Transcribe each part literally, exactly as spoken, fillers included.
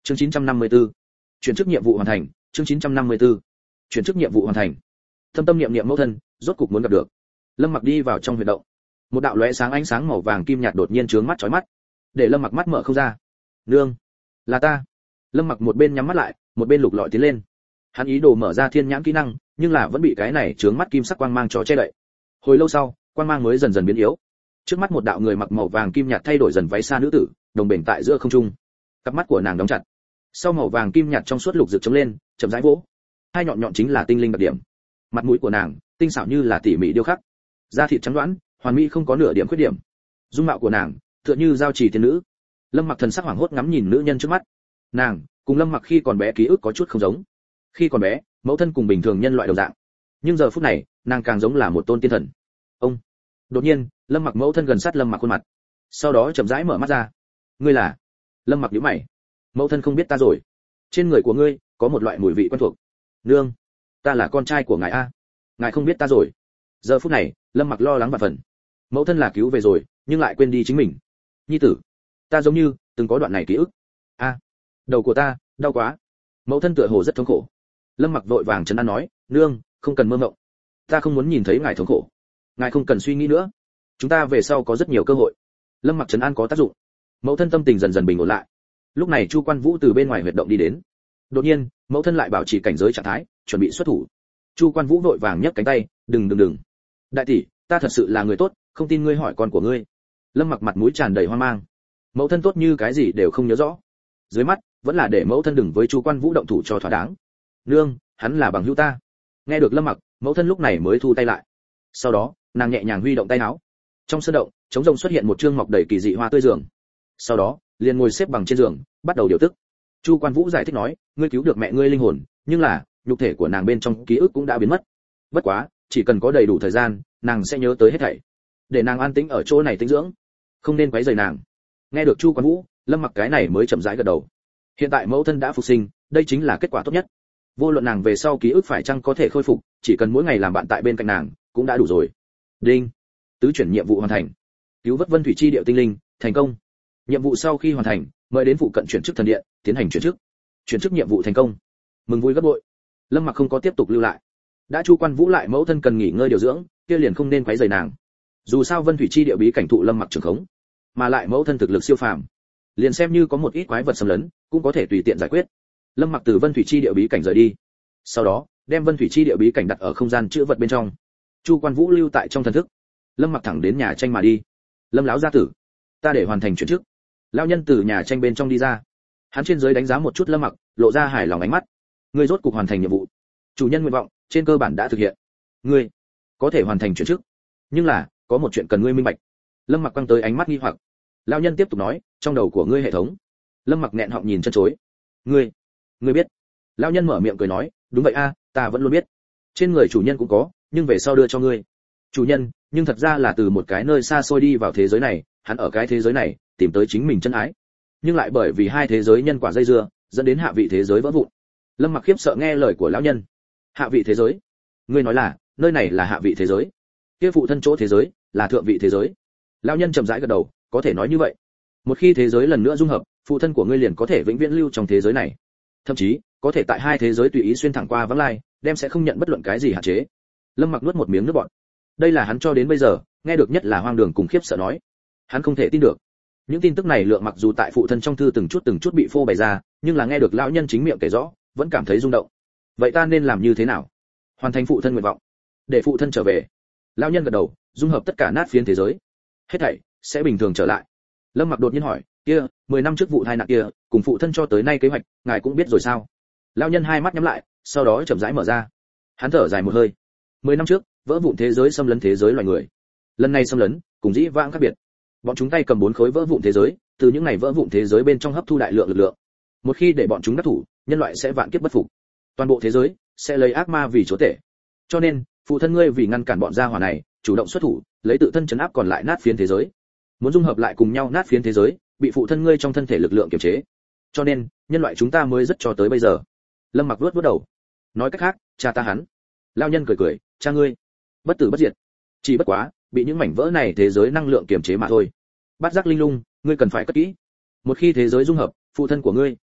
Chương chín trăm năm mươi tư. Chuyển chức nhiệm vụ hoàn thành. Chương chín trăm năm mươi tư. Chuyển chức nhiệm vụ hoàn thành. Thâm tâm niệm niệm mẫu thân, rốt cục muốn gặp được. Lâm Mặc đi vào trong huyệt động. Một đạo lóe sáng ánh sáng màu vàng kim nhạt đột nhiên chướng mắt chói mắt, để Lâm Mặc mắt mở không ra. "Nương, là ta." Lâm Mặc một bên nhắm mắt lại, một bên lục lọi tiến lên. Hắn ý đồ mở ra thiên nhãn kỹ năng, nhưng là vẫn bị cái này chướng mắt kim sắc quang mang cho che đậy. Hồi lâu sau, quang mang mới dần dần biến yếu. Trước mắt một đạo người mặc màu vàng kim nhạt thay đổi dần váy xa nữ tử, đồng bền tại giữa không trung. Cặp mắt của nàng đóng chặt. Sau màu vàng kim nhạt trong suốt lục rực chống lên, chậm rãi vỗ. Hai nhọn nhọn chính là tinh linh đặc điểm. Mặt mũi của nàng, tinh xảo như là tỉ mỉ điêu khắc. Da thịt trắng đoán, hoàn mỹ không có nửa điểm khuyết điểm. Dung mạo của nàng, tựa như giao chỉ tiên nữ. Lâm Mặc thần sắc hoảng hốt ngắm nhìn nữ nhân trước mắt. Nàng, cùng Lâm Mặc khi còn bé ký ức có chút không giống. Khi còn bé, mẫu thân cùng bình thường nhân loại đồng dạng, nhưng giờ phút này, nàng càng giống là một tôn tiên thần. Ông. Đột nhiên, Lâm Mặc mẫu thân gần sát Lâm Mặc khuôn mặt. Sau đó chậm rãi mở mắt ra. "Ngươi là?" Lâm Mặc nhíu mày. "Mẫu thân không biết ta rồi. Trên người của ngươi có một loại mùi vị quen thuộc." "Nương, ta là con trai của ngài a. Ngài không biết ta rồi." Giờ phút này, Lâm Mặc lo lắng vạn phần. Mẫu thân là cứu về rồi, nhưng lại quên đi chính mình. "Nhi tử, ta giống như từng có đoạn này ký ức." "A, đầu của ta đau quá." Mẫu thân tựa hồ rất thống khổ. Lâm Mặc vội vàng trấn an nói, "Nương, không cần mơ mộng. Ta không muốn nhìn thấy ngài thống khổ. Ngài không cần suy nghĩ nữa. Chúng ta về sau có rất nhiều cơ hội." Lâm Mặc trấn an có tác dụng. Mẫu thân tâm tình dần dần bình ổn lại. Lúc này Chu Quan Vũ từ bên ngoài huyệt động đi đến. Đột nhiên, mẫu thân lại bảo trì cảnh giới trạng thái, chuẩn bị xuất thủ. Chu Quan Vũ vội vàng nhấc cánh tay, "Đừng đừng đừng. Đại tỷ, ta thật sự là người tốt, không tin ngươi hỏi con của ngươi." Lâm Mặc mặt mũi tràn đầy hoang mang. Mẫu thân tốt như cái gì đều không nhớ rõ. Dưới mắt, vẫn là để mẫu thân đừng với Chu Quan Vũ động thủ cho thỏa đáng. "Nương, hắn là bằng hữu ta." Nghe được Lâm Mặc, mẫu thân lúc này mới thu tay lại. Sau đó, nàng nhẹ nhàng huy động tay áo. Trong sân động, trống rỗng xuất hiện một trương mọc đầy kỳ dị hoa tươi giường. Sau đó, liền ngồi xếp bằng trên giường, bắt đầu điều tức. Chu Quan Vũ giải thích nói, "Ngươi cứu được mẹ ngươi linh hồn, nhưng là, nhục thể của nàng bên trong ký ức cũng đã biến mất. Bất quá, chỉ cần có đầy đủ thời gian, nàng sẽ nhớ tới hết thảy. Để nàng an tĩnh ở chỗ này tĩnh dưỡng, không nên quấy rầy nàng." Nghe được Chu Quan Vũ, Lâm Mặc cái này mới chậm rãi gật đầu. Hiện tại mẫu thân đã phục sinh, đây chính là kết quả tốt nhất. Vô luận nàng về sau ký ức phải chăng có thể khôi phục, chỉ cần mỗi ngày làm bạn tại bên cạnh nàng, cũng đã đủ rồi. Đinh. Tứ chuyển nhiệm vụ hoàn thành. Cứu vớt Vân Thủy Chi Điệu tinh linh, thành công. Nhiệm vụ sau khi hoàn thành, mời đến phụ cận chuyển chức thần điện, tiến hành chuyển chức. Chuyển chức nhiệm vụ thành công. Mừng vui gấp bội. Lâm Mặc không có tiếp tục lưu lại. Đã Chu Quan Vũ lại mẫu thân cần nghỉ ngơi điều dưỡng, kia liền không nên quấy rầy nàng. Dù sao Vân Thủy Chi Điệu bí cảnh thụ Lâm Mặc trường khống, mà lại mẫu thân thực lực siêu phàm, liền xem như có một ít quái vật xâm lấn, cũng có thể tùy tiện giải quyết. Lâm Mặc từ Vân Thủy Chi Điệu bí cảnh rời đi. Sau đó, đem Vân Thủy Chi Điệu bí cảnh đặt ở không gian chứa vật bên trong. Chu Quan Vũ lưu tại trong thần thức. Lâm Mặc thẳng đến nhà tranh mà đi. "Lâm lão gia tử, ta để hoàn thành chuyển chức." Lão nhân từ nhà tranh bên trong đi ra. Hắn trên dưới đánh giá một chút Lâm Mặc, lộ ra hài lòng ánh mắt. "Ngươi rốt cục hoàn thành nhiệm vụ. Chủ nhân nguyện vọng, trên cơ bản đã thực hiện. Ngươi có thể hoàn thành chuyển chức. Nhưng là, có một chuyện cần ngươi minh bạch." Lâm Mặc quăng tới ánh mắt nghi hoặc. Lão nhân tiếp tục nói, "Trong đầu của ngươi hệ thống." Lâm Mặc nghẹn họng nhìn chân chối. "Ngươi, ngươi biết?" Lão nhân mở miệng cười nói, "Đúng vậy a, ta vẫn luôn biết. Trên người chủ nhân cũng có, nhưng về sau đưa cho ngươi." Chủ nhân, nhưng thật ra là từ một cái nơi xa xôi đi vào thế giới này, hắn ở cái thế giới này tìm tới chính mình chân ái, nhưng lại bởi vì hai thế giới nhân quả dây dưa, dẫn đến hạ vị thế giới vỡ vụn. Lâm Mặc khiếp sợ nghe lời của lão nhân. "Hạ vị thế giới? Ngươi nói là, nơi này là hạ vị thế giới? Kia phụ thân chỗ thế giới là thượng vị thế giới?" Lão nhân chậm rãi gật đầu, "Có thể nói như vậy. Một khi thế giới lần nữa dung hợp, phụ thân của ngươi liền có thể vĩnh viễn lưu trong thế giới này. Thậm chí, có thể tại hai thế giới tùy ý xuyên thẳng qua vắng lai, đem sẽ không nhận bất luận cái gì hạn chế." Lâm Mặc nuốt một miếng nước bọt. Đây là hắn cho đến bây giờ nghe được nhất là hoang đường cùng khiếp sợ nói. Hắn không thể tin được. Những tin tức này lượng mặc dù tại phụ thân trong thư từng chút từng chút bị phô bày ra, nhưng là nghe được lão nhân chính miệng kể rõ, vẫn cảm thấy rung động. Vậy ta nên làm như thế nào? Hoàn thành phụ thân nguyện vọng, để phụ thân trở về. Lão nhân gật đầu, dung hợp tất cả nát phiến thế giới, hết thảy sẽ bình thường trở lại. Lâm Mặc đột nhiên hỏi, kia, mười năm trước vụ tai nạn kia, cùng phụ thân cho tới nay kế hoạch, ngài cũng biết rồi sao? Lão nhân hai mắt nhắm lại, sau đó chậm rãi mở ra. Hắn thở dài một hơi. Mười năm trước, vỡ vụn thế giới xâm lấn thế giới loài người. Lần này xâm lấn, cùng dĩ vãng khác biệt. Bọn chúng tay cầm bốn khối vỡ vụn thế giới, từ những ngày vỡ vụn thế giới bên trong hấp thu đại lượng lực lượng. Một khi để bọn chúng đắc thủ, nhân loại sẽ vạn kiếp bất phục. Toàn bộ thế giới sẽ lấy ác ma vì chúa tể. Cho nên, phụ thân ngươi vì ngăn cản bọn gia hỏa này, chủ động xuất thủ, lấy tự thân trấn áp còn lại nát phiến thế giới. Muốn dung hợp lại cùng nhau nát phiến thế giới, bị phụ thân ngươi trong thân thể lực lượng kiềm chế. Cho nên, nhân loại chúng ta mới rất cho tới bây giờ. Lâm Mặc vuốt vuốt đầu. Nói cách khác, cha ta hắn. Lão nhân cười cười, cha ngươi bất tử bất diệt, chỉ bất quá bị những mảnh vỡ này thế giới năng lượng kiềm chế mà thôi. Bát giác linh lung, ngươi cần phải cất kỹ. Một khi thế giới dung hợp, phụ thân của ngươi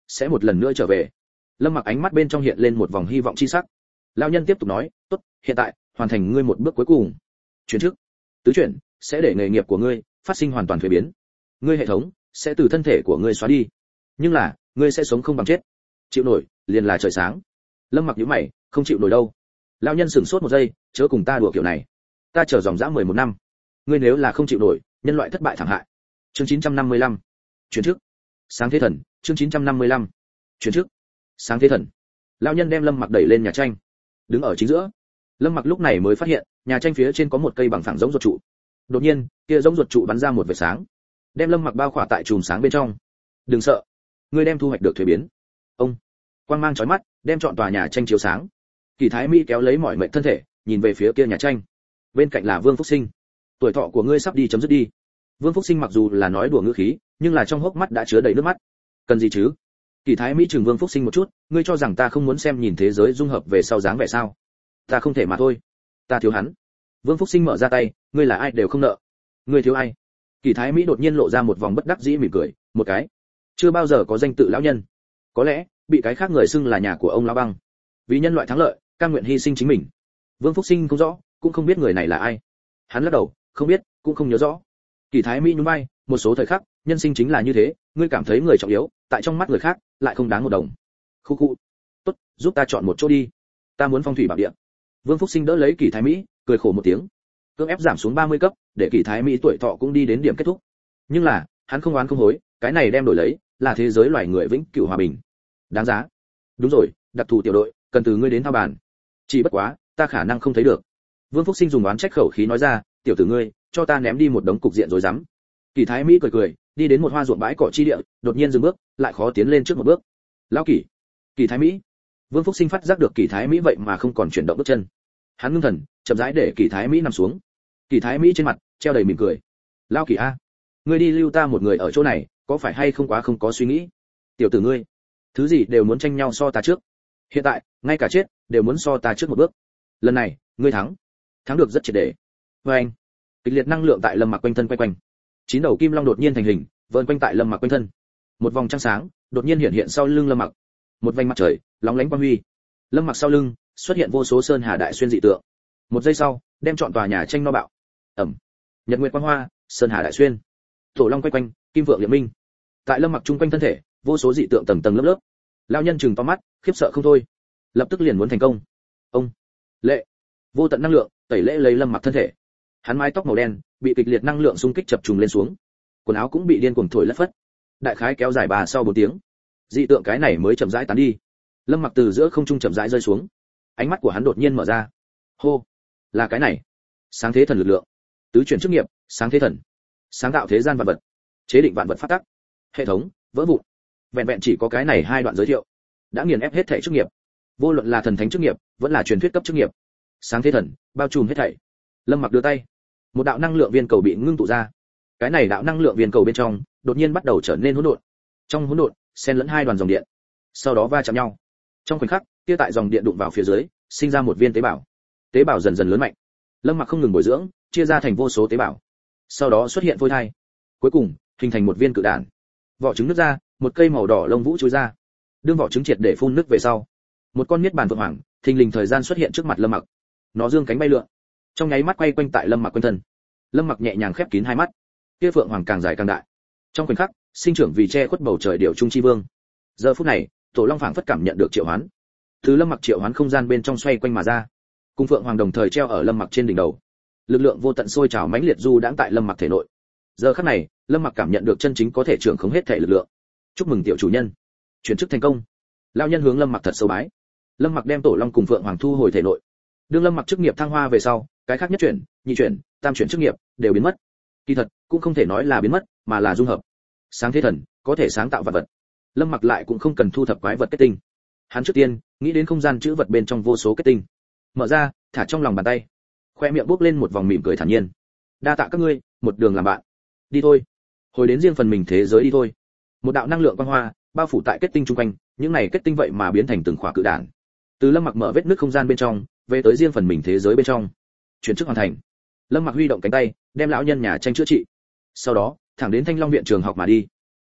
sẽ một lần nữa trở về. Lâm Mặc ánh mắt bên trong hiện lên một vòng hy vọng chi sắc. Lão nhân tiếp tục nói, tốt, hiện tại hoàn thành ngươi một bước cuối cùng. Chuyển chức, tứ chuyển sẽ để nghề nghiệp của ngươi phát sinh hoàn toàn thay biến. Ngươi hệ thống sẽ từ thân thể của ngươi xóa đi, nhưng là ngươi sẽ sống không bằng chết. Chịu nổi liền là trời sáng. Lâm Mặc nhíu mày, không chịu nổi đâu. Lão nhân sửng sốt một giây, chớ cùng ta đùa kiểu này. Ta chờ dòng dã mười một năm. Ngươi nếu là không chịu nổi, nhân loại thất bại thảm hại. Chương chín trăm năm mươi lăm. Chuyển chức. Sáng thế thần, chương chín trăm năm mươi lăm. Chuyển chức. Sáng thế thần. Lão nhân đem Lâm Mặc đẩy lên nhà tranh, đứng ở chính giữa. Lâm Mặc lúc này mới phát hiện, nhà tranh phía trên có một cây bằng phẳng giống ruột trụ. Đột nhiên, kia giống ruột trụ bắn ra một vệt sáng, đem Lâm Mặc bao khỏa tại chùm sáng bên trong. Đừng sợ, ngươi đem thu hoạch được thuế biến. Ông, quang mang chói mắt, đem trọn tòa nhà tranh chiếu sáng. Kỳ Thái Mỹ kéo lấy mỏi mệt thân thể, nhìn về phía kia nhà tranh. Bên cạnh là Vương Phúc Sinh. Tuổi thọ của ngươi sắp đi chấm dứt đi. Vương Phúc Sinh mặc dù là nói đùa ngữ khí, nhưng là trong hốc mắt đã chứa đầy nước mắt. Cần gì chứ? Kỳ Thái Mỹ chừng Vương Phúc Sinh một chút, ngươi cho rằng ta không muốn xem nhìn thế giới dung hợp về sau dáng vẻ sao? Ta không thể mà thôi. Ta thiếu hắn. Vương Phúc Sinh mở ra tay, ngươi là ai đều không nợ. Ngươi thiếu ai? Kỳ Thái Mỹ đột nhiên lộ ra một vòng bất đắc dĩ mỉm cười, một cái. Chưa bao giờ có danh tự lão nhân. Có lẽ, bị cái khác người xưng là nhà của ông lão băng. Vì nhân loại thắng lợi, cam nguyện hy sinh chính mình. Vương Phúc Sinh không rõ, cũng không biết người này là ai. Hắn lắc đầu, không biết, cũng không nhớ rõ. Kỳ Thái Mỹ nhún vai, một số thời khắc, nhân sinh chính là như thế, ngươi cảm thấy người trọng yếu, tại trong mắt người khác, lại không đáng một đồng. Khu khu. Tốt, giúp ta chọn một chỗ đi. Ta muốn phong thủy bảo địa. Vương Phúc Sinh đỡ lấy Kỳ Thái Mỹ, cười khổ một tiếng. Cưỡng ép giảm xuống ba mươi cấp, để Kỳ Thái Mỹ tuổi thọ cũng đi đến điểm kết thúc. Nhưng là, hắn không oán không hối, cái này đem đổi lấy là thế giới loài người vĩnh cửu hòa bình. Đáng giá. Đúng rồi, đặc thù tiểu đội, cần từ ngươi đến thao bàn. Chỉ bất quá, ta khả năng không thấy được. Vương Phúc Sinh dùng oán trách khẩu khí nói ra, tiểu tử ngươi, cho ta ném đi một đống cục diện rồi dám. Kỳ Thái Mỹ cười cười, đi đến một hoa ruộng bãi cỏ chi địa, đột nhiên dừng bước, lại khó tiến lên trước một bước. Lão Kỳ, Kỳ Thái Mỹ. Vương Phúc Sinh phát giác được Kỳ Thái Mỹ vậy mà không còn chuyển động bước chân. Hắn ngưng thần, chậm rãi để Kỳ Thái Mỹ nằm xuống. Kỳ Thái Mỹ trên mặt treo đầy mỉm cười. Lão Kỳ a, ngươi đi lưu ta một người ở chỗ này, có phải hay không quá không có suy nghĩ? Tiểu tử ngươi, thứ gì đều muốn tranh nhau so ta trước. Hiện tại, ngay cả chết đều muốn so ta trước một bước. Lần này, ngươi thắng, thắng được rất triệt để. Với anh, kịch liệt năng lượng tại Lâm Mặc quanh thân quay quanh. Chín đầu kim long đột nhiên thành hình, vờn quanh tại Lâm Mặc quanh thân. Một vòng trăng sáng đột nhiên hiện hiện sau lưng Lâm Mặc. Một vành mặt trời lóng lánh quang huy. Lâm Mặc sau lưng xuất hiện vô số sơn hà đại xuyên dị tượng. Một giây sau, đem trọn tòa nhà tranh no bạo. Ẩm. Nhật nguyệt quang hoa, sơn hà đại xuyên. Tổ long quay quanh, kim vượng liệm minh. Tại Lâm Mặc chung quanh thân thể, vô số dị tượng tầng tầng lớp lớp. Lão nhân trừng to mắt, khiếp sợ không thôi. Lập tức liền muốn thành công. Ông. Lệ. Vô tận năng lượng tẩy lễ lấy Lâm Mặc thân thể. Hắn mái tóc màu đen bị kịch liệt năng lượng xung kích chập trùng lên xuống, quần áo cũng bị điên cuồng thổi lất phất. Đại khái kéo dài bà sau bốn tiếng, dị tượng cái này mới chậm rãi tán đi. Lâm Mặc từ giữa không trung chậm rãi rơi xuống, ánh mắt của hắn đột nhiên mở ra. Hô, là cái này. Sáng thế thần lực lượng, tứ chuyển chức nghiệp, sáng thế thần, sáng tạo thế gian vạn vật, chế định vạn vật phát tắc, hệ thống vỡ vụn. Vẹn vẹn chỉ có cái này hai đoạn giới thiệu, đã nghiền ép hết thảy chức nghiệp, vô luận là thần thánh chức nghiệp, vẫn là truyền thuyết cấp chức nghiệp. Sáng thế thần bao trùm hết thảy. Lâm Mặc đưa tay, một đạo năng lượng viên cầu bị ngưng tụ ra. Cái này đạo năng lượng viên cầu bên trong đột nhiên bắt đầu trở nên hỗn độn. Trong hỗn độn xen lẫn hai đoàn dòng điện, sau đó va chạm nhau. Trong khoảnh khắc, kia tại dòng điện đụng vào phía dưới, sinh ra một viên tế bào. Tế bào dần dần lớn mạnh. Lâm Mặc không ngừng bồi dưỡng, chia ra thành vô số tế bào. Sau đó xuất hiện phôi thai, cuối cùng hình thành một viên cự đản. Vỏ trứng nứt ra, một cây màu đỏ lông vũ chui ra. Đương vỏ trứng triệt để phun nước về sau, một con niết bàn vượng hoàng, thình lình thời gian xuất hiện trước mặt Lâm Mặc. Nó dương cánh bay lượn, trong nháy mắt quay quanh tại Lâm Mặc quanh thân. Lâm Mặc nhẹ nhàng khép kín hai mắt. Kia phượng hoàng càng dài càng đại. Trong khoảnh khắc, sinh trưởng vì che khuất bầu trời điệu trung chi vương. Giờ phút này, tổ long phảng phất cảm nhận được triệu hoán. Thứ Lâm Mặc triệu hoán không gian bên trong xoay quanh mà ra. Cung phượng hoàng đồng thời treo ở Lâm Mặc trên đỉnh đầu. Lực lượng vô tận sôi trào mãnh liệt du đãng tại Lâm Mặc thể nội. Giờ khắc này, Lâm Mặc cảm nhận được chân chính có thể trưởng khống hết thể lực lượng. Chúc mừng tiểu chủ nhân, chuyển chức thành công. Lão nhân hướng Lâm Mặc thật sâu bái. Lâm Mặc đem tổ long cùng phượng hoàng thu hồi thể nội. Đương Lâm Mặc chức nghiệp thăng hoa về sau, cái khác nhất chuyển, nhị chuyển, tam chuyển chức nghiệp đều biến mất. Kỳ thật, cũng không thể nói là biến mất, mà là dung hợp. Sáng thế thần có thể sáng tạo vật vật. Lâm Mặc lại cũng không cần thu thập quái vật kết tinh. Hắn trước tiên nghĩ đến không gian chữ vật bên trong vô số kết tinh, mở ra, thả trong lòng bàn tay. Khoe miệng bốc lên một vòng mỉm cười thản nhiên. Đa tạ các ngươi, một đường làm bạn. Đi thôi, hồi đến riêng phần mình thế giới đi thôi. Một đạo năng lượng quang hoa bao phủ tại kết tinh chung quanh, những này kết tinh vậy mà biến thành từng khỏa cự đản. Từ Lâm Mặc mở vết nứt không gian bên trong, về tới riêng phần mình thế giới bên trong. Chuyển chức hoàn thành. Lâm Mặc huy động cánh tay, đem lão nhân nhà tranh chữa trị. Sau đó, thẳng đến Thanh Long viện trường học mà đi.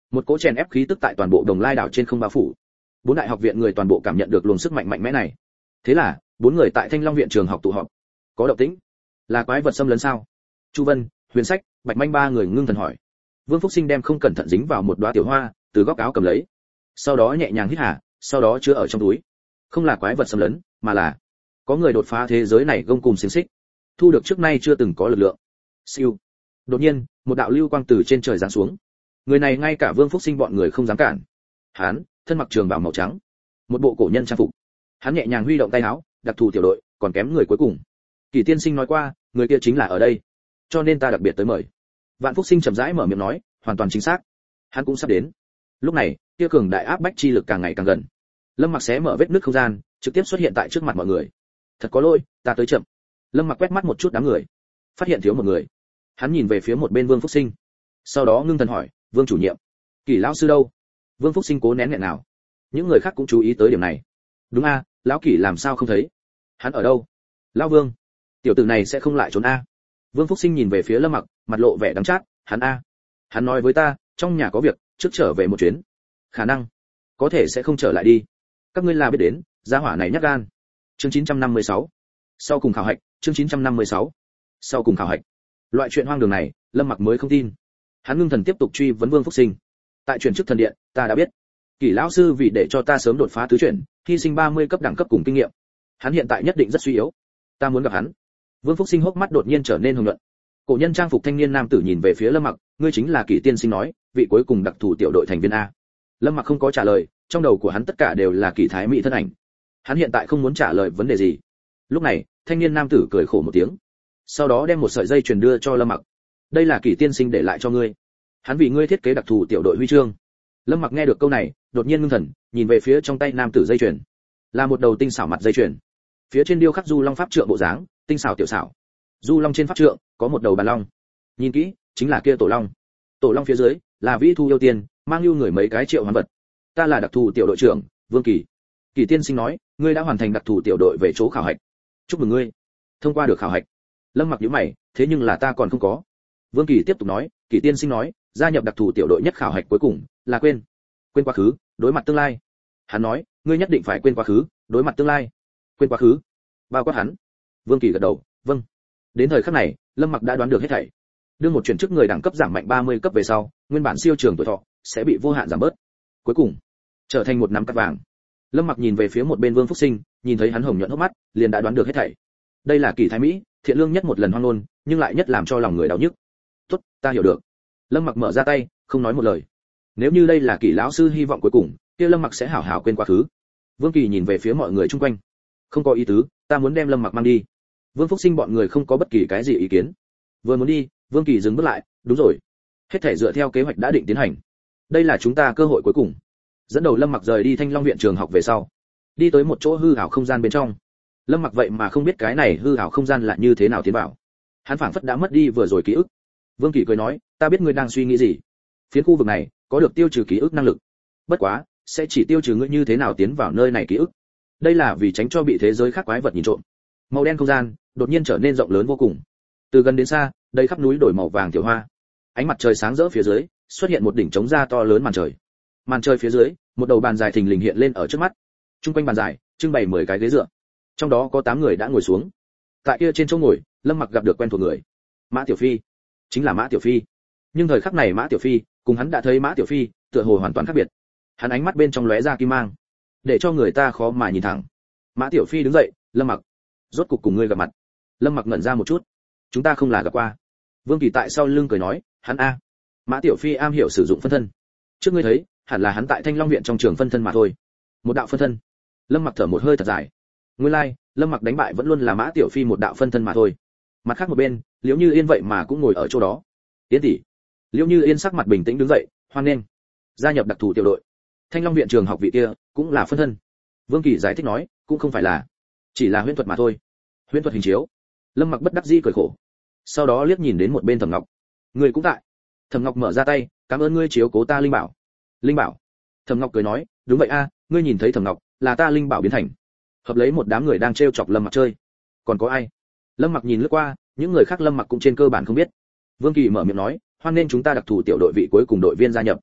Một cỗ chèn ép khí tức tại toàn bộ Đồng Lai đảo trên không bao phủ. Bốn đại học viện người toàn bộ cảm nhận được luồng sức mạnh mạnh mẽ này. Thế là, bốn người tại Thanh Long viện trường học tụ họp. Có động tĩnh? Là quái vật xâm lấn sao? Chu Vân, Huyền Sách, Bạch Manh ba người ngưng thần hỏi. Vương Phúc Sinh đem không cẩn thận dính vào một đóa tiểu hoa, từ góc áo cầm lấy. Sau đó nhẹ nhàng hít hà, sau đó chứa ở trong túi. Không là quái vật xâm lấn, mà là có người đột phá thế giới này gông cùng xiềng xích, thu được trước nay chưa từng có lực lượng. Siêu. Đột nhiên, một đạo lưu quang từ trên trời giáng xuống. Người này ngay cả Vương Phúc Sinh bọn người không dám cản. Hắn, thân mặc trường bào màu trắng, một bộ cổ nhân trang phục. Hắn nhẹ nhàng huy động tay áo, đặc thù tiểu đội, còn kém người cuối cùng. Kỷ Tiên Sinh nói qua, người kia chính là ở đây, cho nên ta đặc biệt tới mời. Vạn Phúc Sinh chậm rãi mở miệng nói, hoàn toàn chính xác. Hắn cũng sắp đến. Lúc này, kia cường đại áp bách chi lực càng ngày càng gần. Lâm Mặc xé mở vết nứt không gian, trực tiếp xuất hiện tại trước mặt mọi người. Thật có lỗi, ta tới chậm. Lâm Mặc quét mắt một chút đám người, phát hiện thiếu một người. Hắn nhìn về phía một bên Vương Phúc Sinh, sau đó ngưng thần hỏi, Vương chủ nhiệm, Kỷ lão sư đâu? Vương Phúc Sinh cố nén nghẹn nào. Những người khác cũng chú ý tới điểm này. Đúng a, lão Kỷ làm sao không thấy? Hắn ở đâu? Lão Vương, tiểu tử này sẽ không lại trốn a? Vương Phúc Sinh nhìn về phía Lâm Mặc, mặt lộ vẻ đắng chát, hắn a, hắn nói với ta, trong nhà có việc, trước trở về một chuyến. Khả năng, có thể sẽ không trở lại đi. Các ngươi là biết đến, gia hỏa này nhát gan. Chương chín trăm năm mươi sáu. Sau cùng khảo hạch, chương chín trăm năm mươi sáu. Sau cùng khảo hạch. Loại chuyện hoang đường này, Lâm Mặc mới không tin. Hắn ngưng thần tiếp tục truy vấn Vương Phúc Sinh. Tại chuyển chức thần điện, ta đã biết. Kỷ lão sư vì để cho ta sớm đột phá tứ chuyển, hy sinh ba mươi cấp đẳng cấp cùng kinh nghiệm. Hắn hiện tại nhất định rất suy yếu. Ta muốn gặp hắn. Vương Phúc Sinh hốc mắt đột nhiên trở nên hồng nhuận. Cổ nhân trang phục thanh niên nam tử nhìn về phía Lâm Mặc, ngươi chính là Kỷ tiên sinh nói, vị cuối cùng đặc thù tiểu đội thành viên a. Lâm Mặc không có trả lời, trong đầu của hắn tất cả đều là Kỷ Thái Mỹ thân ảnh. Hắn hiện tại không muốn trả lời vấn đề gì. Lúc này, thanh niên nam tử cười khổ một tiếng, sau đó đem một sợi dây chuyền đưa cho Lâm Mặc. Đây là Kỷ tiên sinh để lại cho ngươi. Hắn vì ngươi thiết kế đặc thù tiểu đội huy chương. Lâm Mặc nghe được câu này, đột nhiên ngưng thần, nhìn về phía trong tay nam tử dây chuyền. Là một đầu tinh xảo mặt dây chuyền. Phía trên điêu khắc du long pháp trượng bộ dáng, tinh xảo tiểu xảo. Du long trên pháp trượng có một đầu bàn long. Nhìn kỹ, chính là kia tổ long. Tổ long phía dưới là vĩ thu yêu tiên, mang lưu người mấy cái triệu hoàn vật. Ta là đặc thù tiểu đội trưởng, Vương Kỳ. Kỷ tiên sinh nói, ngươi đã hoàn thành đặc thù tiểu đội về chỗ khảo hạch. Chúc mừng ngươi, thông qua được khảo hạch. Lâm Mặc nhíu mày, thế nhưng là ta còn không có. Vương Kỳ tiếp tục nói, Kỷ tiên sinh nói, gia nhập đặc thù tiểu đội nhất khảo hạch cuối cùng là quên, quên quá khứ, đối mặt tương lai. Hắn nói, ngươi nhất định phải quên quá khứ, đối mặt tương lai. Quên quá khứ, bao quát hắn. Vương Kỳ gật đầu, vâng. Đến thời khắc này, Lâm Mặc đã đoán được hết thảy. Đương một chuyển chức người đẳng cấp giảm mạnh ba mươi cấp về sau, nguyên bản siêu trường tuổi thọ sẽ bị vô hạn giảm bớt. Cuối cùng, trở thành một nắm cát vàng. Lâm Mặc nhìn về phía một bên Vương Phúc Sinh, nhìn thấy hắn hồng nhuận hốc mắt, liền đã đoán được hết thảy. Đây là Kỷ Thái Mỹ, thiện lương nhất một lần hoang ngôn, nhưng lại nhất làm cho lòng người đau nhức. Tốt, ta hiểu được. Lâm Mặc mở ra tay, không nói một lời. Nếu như đây là Kỷ lão sư hy vọng cuối cùng, kia Lâm Mặc sẽ hảo hảo quên quá khứ. Vương Kỳ nhìn về phía mọi người xung quanh. Không có ý tứ, ta muốn đem Lâm Mặc mang đi. Vương Phúc Sinh bọn người không có bất kỳ cái gì ý kiến. Vừa muốn đi, Vương Kỳ dừng bước lại, đúng rồi. Hết thể dựa theo kế hoạch đã định tiến hành. Đây là chúng ta cơ hội cuối cùng. Dẫn đầu Lâm Mặc rời đi Thanh Long viện trường học về sau, đi tới một chỗ hư ảo không gian bên trong. Lâm Mặc vậy mà không biết cái này hư ảo không gian là như thế nào tiến vào. Hắn phảng phất đã mất đi vừa rồi ký ức. Vương Kỳ cười nói, ta biết ngươi đang suy nghĩ gì. Phiến khu vực này có được tiêu trừ ký ức năng lực. Bất quá, sẽ chỉ tiêu trừ ngươi như thế nào tiến vào nơi này ký ức. Đây là vì tránh cho bị thế giới khác quái vật nhìn trộm. Màu đen không gian đột nhiên trở nên rộng lớn vô cùng. Từ gần đến xa, đầy khắp núi đổi màu vàng tiểu hoa. Ánh mặt trời sáng rỡ phía dưới, xuất hiện một đỉnh trống da to lớn màn trời. Màn trời phía dưới, một đầu bàn dài thình lình hiện lên ở trước mắt. Trung quanh bàn dài, trưng bày mười cái ghế dựa. Trong đó có tám người đã ngồi xuống. Tại kia trên chỗ ngồi, Lâm Mặc gặp được quen thuộc người. Mã Tiểu Phi, chính là Mã Tiểu Phi. Nhưng thời khắc này Mã Tiểu Phi, cùng hắn đã thấy Mã Tiểu Phi, tựa hồ hoàn toàn khác biệt. Hắn ánh mắt bên trong lóe ra kim mang, để cho người ta khó mà nhìn thẳng. Mã Tiểu Phi đứng dậy, Lâm Mặc, rốt cục cùng ngươi gặp mặt. Lâm Mặc ngẩn ra một chút. Chúng ta không là gặp qua. Vương Kỳ tại sau lưng cười nói, hắn a. Mã Tiểu Phi am hiểu sử dụng phân thân. Trước ngươi thấy, hẳn là hắn tại Thanh Long viện trong trường phân thân mà thôi. Một đạo phân thân. Lâm Mặc thở một hơi thật dài. Nguyên lai, like, Lâm Mặc đánh bại vẫn luôn là Mã Tiểu Phi một đạo phân thân mà thôi. Mặt khác một bên, Liễu Như Yên vậy mà cũng ngồi ở chỗ đó. Yên tỷ. Liễu Như Yên sắc mặt bình tĩnh đứng dậy, hoan nghênh. Gia nhập đặc thù tiểu đội. Thanh Long viện trường học vị kia cũng là phân thân. Vương Kỳ giải thích nói, cũng không phải là, chỉ là huyễn thuật mà thôi. Huyễn thuật hình chiếu. Lâm Mặc bất đắc dĩ cười khổ. Sau đó liếc nhìn đến một bên Thẩm Ngọc. Người cũng tại. Thẩm Ngọc mở ra tay, cảm ơn ngươi chiếu cố ta linh bảo. Linh bảo. Thẩm Ngọc cười nói, đúng vậy a, ngươi nhìn thấy Thẩm Ngọc, là ta linh bảo biến thành. Hợp lấy một đám người đang trêu chọc Lâm Mặc chơi. Còn có ai? Lâm Mặc nhìn lướt qua, những người khác Lâm Mặc cũng trên cơ bản không biết. Vương Kỳ mở miệng nói, hoan nên chúng ta đặc thù tiểu đội vị cuối cùng đội viên gia nhập.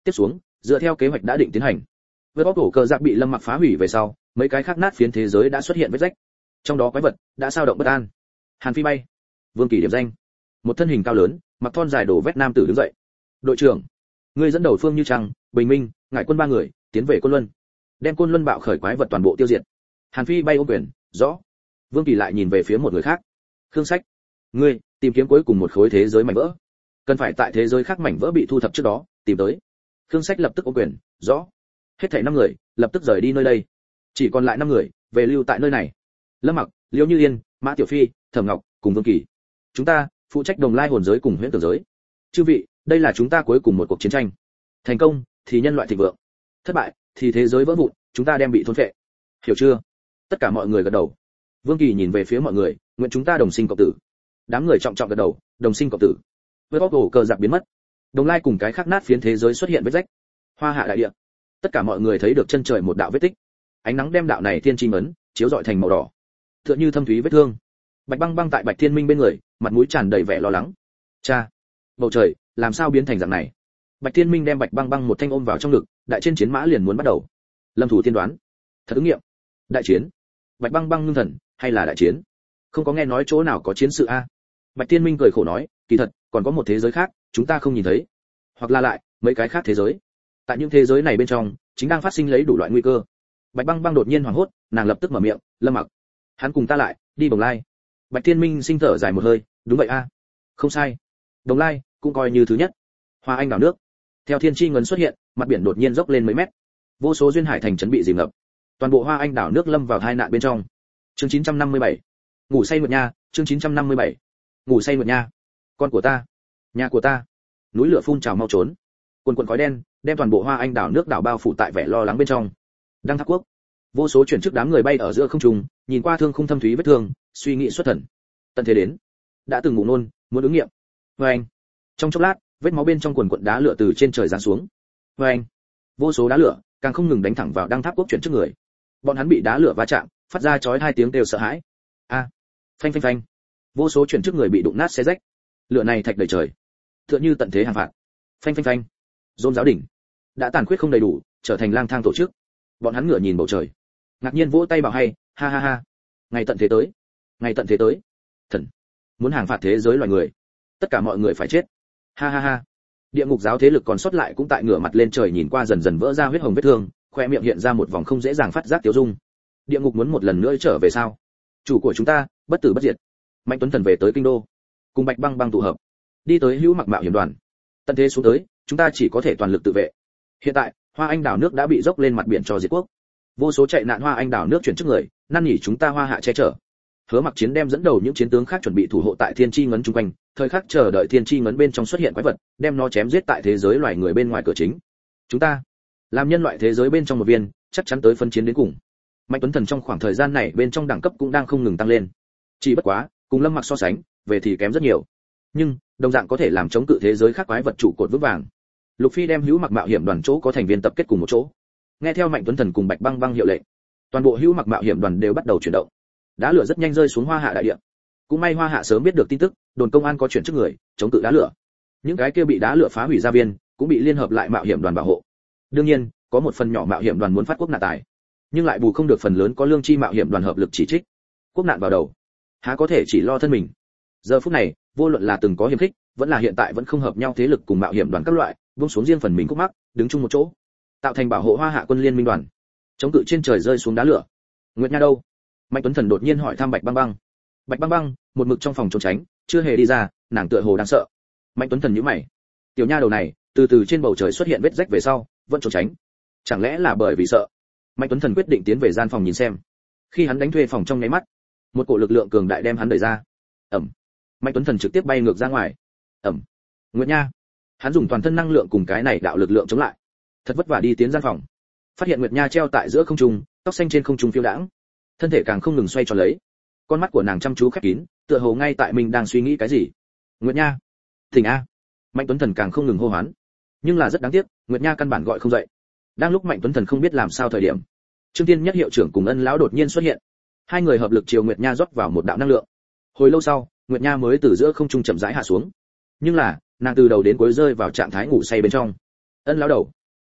Tiếp xuống, dựa theo kế hoạch đã định tiến hành, với bóc cổ cờ giặc bị Lâm Mặc phá hủy về sau, mấy cái khác nát phiến thế giới đã xuất hiện vết rách. Trong đó quái vật đã sao động bất an. Hàn Phi bay, Vương Kỳ điểm danh. Một thân hình cao lớn, mặc thon dài đổ vét nam tử đứng dậy. Đội trưởng, ngươi dẫn đầu Phương Như Trăng, Bình Minh, ngải quân ba người tiến về Côn Luân, đem Côn Luân bạo khởi quái vật toàn bộ tiêu diệt. Hàn Phi bay ôm quyền, rõ. Vương Kỳ lại nhìn về phía một người khác. Khương Sách, ngươi tìm kiếm cuối cùng một khối thế giới mảnh vỡ, cần phải tại thế giới khác mảnh vỡ bị thu thập trước đó tìm tới. Khương Sách lập tức ôm quyền, rõ. Hết thảy năm người lập tức rời đi nơi đây, chỉ còn lại năm người về lưu tại nơi này. Lâm Mặc, Liễu Như Yên, Mã Tiểu Phi, Thẩm Ngọc cùng Vương Kỳ. Chúng ta phụ trách Đồng Lai hồn giới cùng huyễn tưởng giới. Chư vị, đây là chúng ta cuối cùng một cuộc chiến tranh. Thành công thì nhân loại thịnh vượng, thất bại thì thế giới vỡ vụn, chúng ta đem bị thôn phệ. Hiểu chưa? Tất cả mọi người gật đầu. Vương Kỳ nhìn về phía mọi người, nguyện chúng ta đồng sinh cộng tử. Đám người trọng trọng gật đầu, đồng sinh cộng tử. Với bóc cổ cờ giặc biến mất, Đồng Lai cùng cái khác nát phiến thế giới xuất hiện vết rách. Hoa hạ đại địa, tất cả mọi người thấy được chân trời một đạo vết tích. Ánh nắng đem đạo này thiên chi ấn chiếu rọi thành màu đỏ, tựa như thâm thúy vết thương. Bạch Băng Băng tại Bạch Thiên Minh bên người, mặt mũi tràn đầy vẻ lo lắng. Cha, bầu trời làm sao biến thành dạng này? Bạch Thiên Minh đem Bạch Băng Băng một thanh ôm vào trong ngực, đại trên chiến mã liền muốn bắt đầu. Lâm thủ tiên đoán, thật ứng nghiệm. Đại chiến. Bạch Băng Băng ngưng thần, hay là đại chiến? Không có nghe nói chỗ nào có chiến sự a. Bạch Thiên Minh cười khổ nói, kỳ thật còn có một thế giới khác, chúng ta không nhìn thấy, hoặc là lại mấy cái khác thế giới. Tại những thế giới này bên trong, chính đang phát sinh lấy đủ loại nguy cơ. Bạch Băng Băng đột nhiên hoảng hốt, nàng lập tức mở miệng, Lâm Mặc, hắn cùng ta lại đi Đồng Lai. Bạch Thiên Minh sinh thở dài một hơi, đúng vậy a, không sai. Đồng Lai cũng coi như thứ nhất. Hoa Anh đảo nước, theo thiên chi ngấn xuất hiện, mặt biển đột nhiên dốc lên mấy mét, vô số duyên hải thành trấn bị dìm ngập, toàn bộ Hoa Anh đảo nước lâm vào tai nạn bên trong. Chương chín trăm năm mươi bảy, ngủ say Nguyệt Nha. Chương chín trăm năm mươi bảy, ngủ say Nguyệt Nha. Con của ta, nhà của ta. Núi lửa phun trào mau trốn. Quần quần khói đen đem toàn bộ Hoa Anh đảo nước đảo bao phủ tại vẻ lo lắng bên trong. Đăng Tháp Quốc, vô số chuyển chức đám người bay ở giữa không trung, nhìn qua thương khung thâm thúy vết thương, suy nghĩ xuất thần. Tận thế đến, đã từng ngủ nôn, muốn ứng nghiệm. Và anh, trong chốc lát, vết máu bên trong quần quần đá lửa từ trên trời giáng xuống. Và anh, vô số đá lửa càng không ngừng đánh thẳng vào Đăng Tháp Quốc chuyển chức người. Bọn hắn bị đá lửa va chạm, phát ra chói hai tiếng kêu sợ hãi. A, phanh phanh phanh, vô số chuyển chức người bị đụng nát xé rách. Lửa này thạch đầy trời, tựa như tận thế hàng phạt. Phanh phanh phanh, Dôn giáo đỉnh đã tàn khuyết không đầy đủ, trở thành lang thang tổ chức. Bọn hắn ngửa nhìn bầu trời, ngạc nhiên vỗ tay bảo hay, ha ha ha, ngày tận thế tới, ngày tận thế tới, thần muốn hàng phạt thế giới loài người, tất cả mọi người phải chết, ha ha ha. Địa ngục giáo thế lực còn sót lại cũng tại ngửa mặt lên trời nhìn qua dần dần vỡ ra huyết hồng vết thương, khoe miệng hiện ra một vòng không dễ dàng phát giác tiêu dung. Địa ngục muốn một lần nữa trở về sao? Chủ của chúng ta bất tử bất diệt. Mạnh Tuấn Thần về tới kinh đô, cùng Bạch Băng Băng tụ hợp, đi tới Hữu Mặc Mạo hiểm đoàn. Tận thế xuống tới, chúng ta chỉ có thể toàn lực tự vệ. Hiện tại, Hoa Anh đảo nước đã bị dốc lên mặt biển cho diệt quốc. Vô số chạy nạn Hoa Anh đảo nước chuyển trước người, năn nỉ chúng ta Hoa hạ che chở. Hứa Mặc Chiến đem dẫn đầu những chiến tướng khác chuẩn bị thủ hộ tại Thiên Chi ngấn chung quanh, thời khắc chờ đợi Thiên Chi ngấn bên trong xuất hiện quái vật, đem nó chém giết tại thế giới loài người bên ngoài cửa chính. Chúng ta, làm nhân loại thế giới bên trong một viên, chắc chắn tới phân chiến đến cùng. Mạnh Tuấn Thần trong khoảng thời gian này bên trong đẳng cấp cũng đang không ngừng tăng lên. Chỉ bất quá, cùng Lâm Mặc so sánh, về thì kém rất nhiều. Nhưng, đồng dạng có thể làm chống cự thế giới khác quái vật trụ cột vững vàng. Lục Phi đem Hữu Mặc Mạo hiểm đoàn chỗ có thành viên tập kết cùng một chỗ. Nghe theo Mạnh Tuấn Thần cùng Bạch Băng Băng hiệu lệnh, toàn bộ Hữu Mặc Mạo hiểm đoàn đều bắt đầu chuyển động. Đá lửa rất nhanh rơi xuống Hoa Hạ đại địa. Cũng may Hoa Hạ sớm biết được tin tức, đồn công an có chuyển chức người, chống cự đá lửa. Những cái kia bị đá lửa phá hủy gia viên, cũng bị liên hợp lại mạo hiểm đoàn bảo hộ. Đương nhiên, có một phần nhỏ mạo hiểm đoàn muốn phát quốc nạn tài, nhưng lại bù không được phần lớn có lương chi mạo hiểm đoàn hợp lực chỉ trích. Quốc nạn vào đầu, há có thể chỉ lo thân mình. Giờ phút này, vô luận là từng có hiểm khích, vẫn là hiện tại vẫn không hợp nhau thế lực cùng mạo hiểm đoàn các loại, buông xuống riêng phần mình khúc mắc, đứng chung một chỗ, tạo thành bảo hộ Hoa Hạ quân liên minh đoàn, chống cự trên trời rơi xuống đá lửa. Nguyệt Nha đâu? Mạnh Tuấn Thần đột nhiên hỏi thăm Bạch Băng Băng. Bạch Băng Băng một mực trong phòng trốn tránh, chưa hề đi ra, nàng tựa hồ đang sợ. Mạnh Tuấn Thần nhíu mày. Tiểu nha đầu này, từ từ trên bầu trời xuất hiện vết rách về sau, vẫn trốn tránh. Chẳng lẽ là bởi vì sợ? Mạnh Tuấn Thần quyết định tiến về gian phòng nhìn xem. Khi hắn đánh thuê phòng trong nháy mắt, một cổ lực lượng cường đại đem hắn đẩy ra. Ầm. Mạnh Tuấn Thần trực tiếp bay ngược ra ngoài. Ầm. Nguyệt Nha. Hắn dùng toàn thân năng lượng cùng cái này đạo lực lượng chống lại. Thật vất vả đi tiến gian phòng, phát hiện Nguyệt Nha treo tại giữa không trung, tóc xanh trên không trung phiêu đãng, thân thể càng không ngừng xoay tròn lấy. Con mắt của nàng chăm chú khép kín, tựa hồ ngay tại mình đang suy nghĩ cái gì. Nguyệt Nha, tỉnh a! Mạnh Tuấn Thần càng không ngừng hô hoán, nhưng là rất đáng tiếc, Nguyệt Nha căn bản gọi không dậy. Đang lúc Mạnh Tuấn Thần không biết làm sao thời điểm, Trương Tiên Nhất hiệu trưởng cùng Ân lão đột nhiên xuất hiện, hai người hợp lực chiều Nguyệt Nha rót vào một đạo năng lượng. Hồi lâu sau, Nguyệt Nha mới từ giữa không trung chậm rãi hạ xuống, nhưng là nàng từ đầu đến cuối rơi vào trạng thái ngủ say bên trong. Ân lão đầu,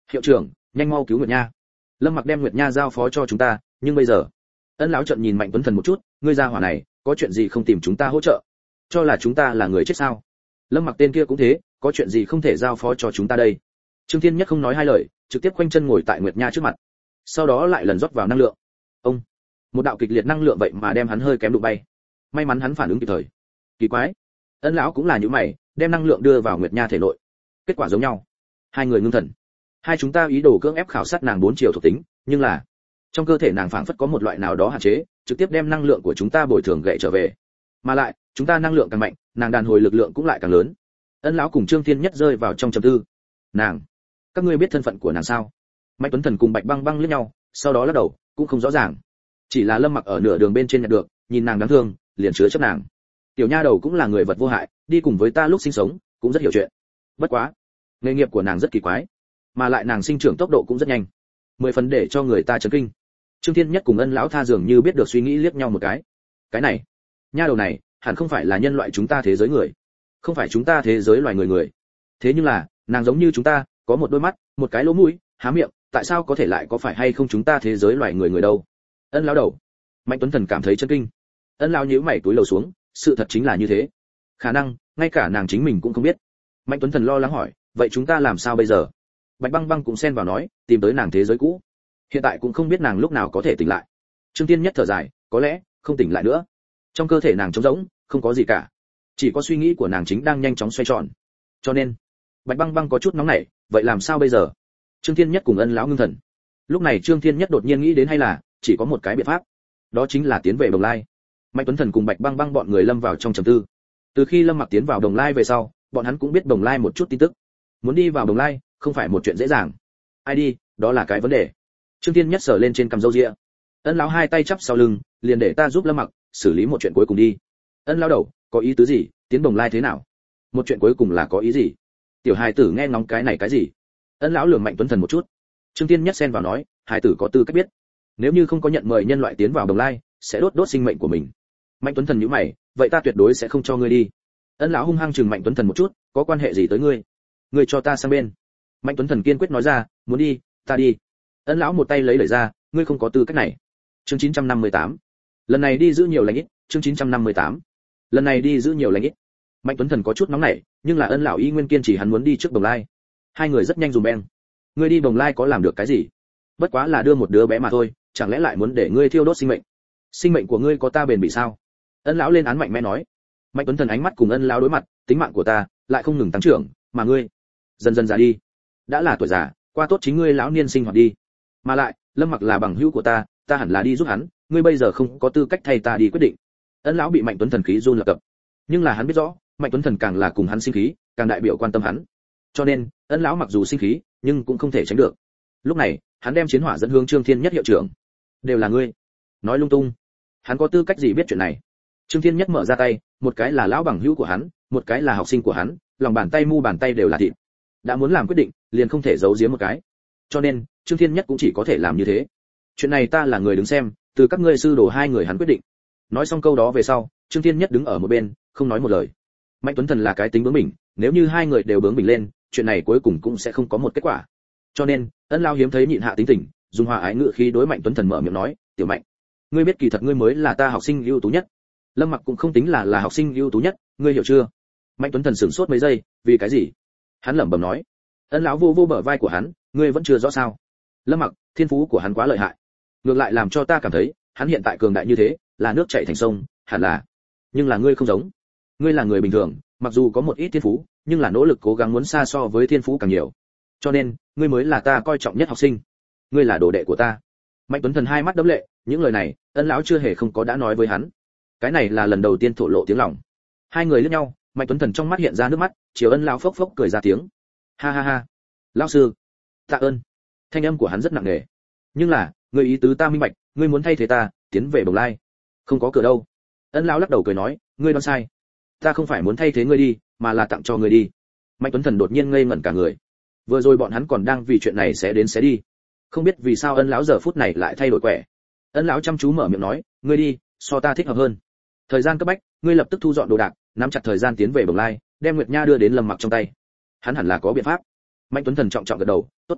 Hiệu trưởng, nhanh mau cứu Nguyệt Nha. Lâm Mặc đem Nguyệt Nha giao phó cho chúng ta, nhưng bây giờ, Ân lão trợn nhìn Mạnh Tuấn Thần một chút, ngươi ra hỏa này, có chuyện gì không tìm chúng ta hỗ trợ? Cho là chúng ta là người chết sao? Lâm Mặc tên kia cũng thế, có chuyện gì không thể giao phó cho chúng ta đây? Trương Thiên Nhất không nói hai lời, trực tiếp khoanh chân ngồi tại Nguyệt Nha trước mặt. Sau đó lại lần rót vào năng lượng. Ông, một đạo kịch liệt năng lượng vậy mà đem hắn hơi kém đụng bay. May mắn hắn phản ứng kịp thời. Kỳ quái, Ân lão cũng là như mày, đem năng lượng đưa vào Nguyệt Nha thể nội. Kết quả giống nhau. Hai người ngưng thần. Hai chúng ta ý đồ cưỡng ép khảo sát nàng bốn chiều thuộc tính, nhưng là trong cơ thể nàng phảng phất có một loại nào đó hạn chế, trực tiếp đem năng lượng của chúng ta bồi thường gậy trở về. Mà lại, chúng ta năng lượng càng mạnh, nàng đàn hồi lực lượng cũng lại càng lớn. Ân lão cùng Trương Thiên Nhất rơi vào trong trầm tư. Nàng, các ngươi biết thân phận của nàng sao? Mạnh Tuấn Thần cùng Bạch Băng Băng liếc nhau, sau đó lắc đầu, cũng không rõ ràng. Chỉ là Lâm Mặc ở nửa đường bên trên nhặt được, nhìn nàng đáng thương, liền chứa chấp nàng. Tiểu nha đầu cũng là người vật vô hại, đi cùng với ta lúc sinh sống, cũng rất hiểu chuyện. Bất quá, nghề nghiệp của nàng rất kỳ quái, mà lại nàng sinh trưởng tốc độ cũng rất nhanh, mười phần để cho người ta chấn kinh. Trương Thiên Nhất cùng Ân lão tha dường như biết được suy nghĩ liếc nhau một cái. Cái này, nha đầu này, hẳn không phải là nhân loại chúng ta thế giới người, không phải chúng ta thế giới loài người người. Thế nhưng là, nàng giống như chúng ta, có một đôi mắt, một cái lỗ mũi, há miệng, tại sao có thể lại có phải hay không chúng ta thế giới loài người người đâu? Ân lão đầu. Mạnh Tuấn Thần cảm thấy chấn kinh. Ân lão nhíu mày túi lầu xuống, sự thật chính là như thế. Khả năng, ngay cả nàng chính mình cũng không biết. Mạnh Tuấn Thần lo lắng hỏi, vậy chúng ta làm sao bây giờ? Bạch Băng Băng cũng xen vào nói, tìm tới nàng thế giới cũ. Hiện tại cũng không biết nàng lúc nào có thể tỉnh lại. Trương Tiên Nhất thở dài, có lẽ không tỉnh lại nữa. Trong cơ thể nàng trống rỗng, không có gì cả, chỉ có suy nghĩ của nàng chính đang nhanh chóng xoay tròn. Cho nên, Bạch Băng Băng có chút nóng nảy, vậy làm sao bây giờ? Trương Thiên Nhất cùng Ân lão ngưng thần. Lúc này Trương Thiên Nhất đột nhiên nghĩ đến hay là chỉ có một cái biện pháp, đó chính là tiến về Đồng Lai. Mạnh Tuấn Thần cùng Bạch Băng Băng bọn người lâm vào trong trầm tư. Từ khi Lâm Mặc tiến vào Đồng Lai về sau, bọn hắn cũng biết Đồng Lai một chút tin tức. Muốn đi vào Đồng Lai, không phải một chuyện dễ dàng. Ai đi, đó là cái vấn đề. Trương Thiên Nhất sờ lên trên cằm râu ria. Ân lão hai tay chắp sau lưng, liền để ta giúp Lâm Mặc xử lý một chuyện cuối cùng đi. Ân lão đầu, có ý tứ gì? Tiến Đồng Lai thế nào? Một chuyện cuối cùng là có ý gì? Tiểu hài tử nghe ngóng cái này cái gì? Ân lão lườm Mạnh Tuấn Thần một chút. Trương Thiên Nhất xen vào nói, hài tử có tư cách biết, nếu như không có nhận mời nhân loại tiến vào Đồng Lai, sẽ đốt đốt sinh mệnh của mình. Mạnh Tuấn Thần nhíu mày, vậy ta tuyệt đối sẽ không cho ngươi đi. Ân lão hung hăng chừng Mạnh Tuấn Thần một chút, có quan hệ gì tới ngươi? Ngươi cho ta sang bên. Mạnh Tuấn Thần kiên quyết nói ra, muốn đi, ta đi. Ân lão một tay lấy lời ra, ngươi không có tư cách này. Chương chín trăm năm mươi tám. Lần này đi giữ nhiều lành ít, chương chín trăm năm mươi tám. Lần này đi giữ nhiều lành ít. Mạnh Tuấn Thần có chút nóng nảy, nhưng là Ân lão y nguyên kiên trì hắn muốn đi trước Đồng Lai. Hai người rất nhanh dùng beng. Ngươi đi Đồng Lai có làm được cái gì? Bất quá là đưa một đứa bé mà thôi, chẳng lẽ lại muốn để ngươi thiêu đốt sinh mệnh? Sinh mệnh của ngươi có ta bền bỉ sao? Ân lão lên án mạnh mẽ nói. Mạnh Tuấn Thần ánh mắt cùng Ân lão đối mặt, tính mạng của ta lại không ngừng tăng trưởng, mà ngươi dần dần già đi. Đã là tuổi già, qua tốt chính ngươi lão niên sinh hoạt đi. Mà lại, Lâm Mặc là bằng hữu của ta, ta hẳn là đi giúp hắn, ngươi bây giờ không có tư cách thay ta đi quyết định. Ân lão bị Mạnh Tuấn Thần khí run lập cập. Nhưng là hắn biết rõ, Mạnh Tuấn Thần càng là cùng hắn sinh khí, càng đại biểu quan tâm hắn. Cho nên, Ân lão mặc dù sinh khí, nhưng cũng không thể tránh được. Lúc này, hắn đem chiến hỏa dẫn hướng Trương Thiên Nhất hiệu trưởng. Đều là ngươi. Nói lung tung. Hắn có tư cách gì biết chuyện này? Trương Thiên Nhất mở ra tay, một cái là lão bằng hữu của hắn, một cái là học sinh của hắn, lòng bàn tay mu bàn tay đều là thịt. Đã muốn làm quyết định, liền không thể giấu giếm một cái. Cho nên, Trương Thiên Nhất cũng chỉ có thể làm như thế. Chuyện này ta là người đứng xem, từ các ngươi sư đồ hai người hắn quyết định. Nói xong câu đó về sau, Trương Thiên Nhất đứng ở một bên, không nói một lời. Mạnh Tuấn Thần là cái tính bướng bỉnh, nếu như hai người đều bướng bỉnh lên, chuyện này cuối cùng cũng sẽ không có một kết quả. Cho nên, Ân lão hiếm thấy nhịn hạ tính tình, dùng hòa ái ngữ khí đối Mạnh Tuấn Thần mở miệng nói, "Tiểu Mạnh, ngươi biết kỳ thật ngươi mới là ta học sinh ưu tú nhất. Lâm Mặc cũng không tính là là học sinh ưu tú nhất, ngươi hiểu chưa?" Mạnh Tuấn Thần sửng sốt mấy giây, vì cái gì? Hắn lẩm bẩm nói. Ân lão vô vô bờ vai của hắn, ngươi vẫn chưa rõ sao? Lâm Mặc, thiên phú của hắn quá lợi hại, ngược lại làm cho ta cảm thấy, hắn hiện tại cường đại như thế, là nước chảy thành sông, hẳn là. Nhưng là ngươi không giống, ngươi là người bình thường, mặc dù có một ít thiên phú, nhưng là nỗ lực cố gắng muốn xa so với thiên phú càng nhiều. Cho nên, ngươi mới là ta coi trọng nhất học sinh. Ngươi là đồ đệ của ta. Mạnh Tuấn Thần hai mắt đẫm lệ, những lời này, Ân lão chưa hề không có đã nói với hắn. Cái này là lần đầu tiên thổ lộ tiếng lòng. Hai người liếc nhau, Mạnh Tuấn Thần trong mắt hiện ra nước mắt, chiều Ân lão phốc phốc cười ra tiếng. Ha ha ha. Lão sư, tạ ơn. Thanh âm của hắn rất nặng nề. Nhưng là, ngươi ý tứ ta minh bạch, ngươi muốn thay thế ta, tiến về Bồng Lai. Không có cửa đâu. Ân lão lắc đầu cười nói, ngươi đoán sai. Ta không phải muốn thay thế ngươi đi, mà là tặng cho ngươi đi. Mạnh Tuấn Thần đột nhiên ngây ngẩn cả người. Vừa rồi bọn hắn còn đang vì chuyện này sẽ đến sẽ đi, không biết vì sao Ân lão giờ phút này lại thay đổi quẻ. Ân lão chăm chú mở miệng nói, ngươi đi, so ta thích hợp hơn. Thời gian cấp bách, ngươi lập tức thu dọn đồ đạc, nắm chặt thời gian tiến về Bồng Lai, đem Nguyệt Nha đưa đến Lâm Mặc trong tay. Hắn hẳn là có biện pháp. Mạnh Tuấn Thần trọng trọng gật đầu, tốt.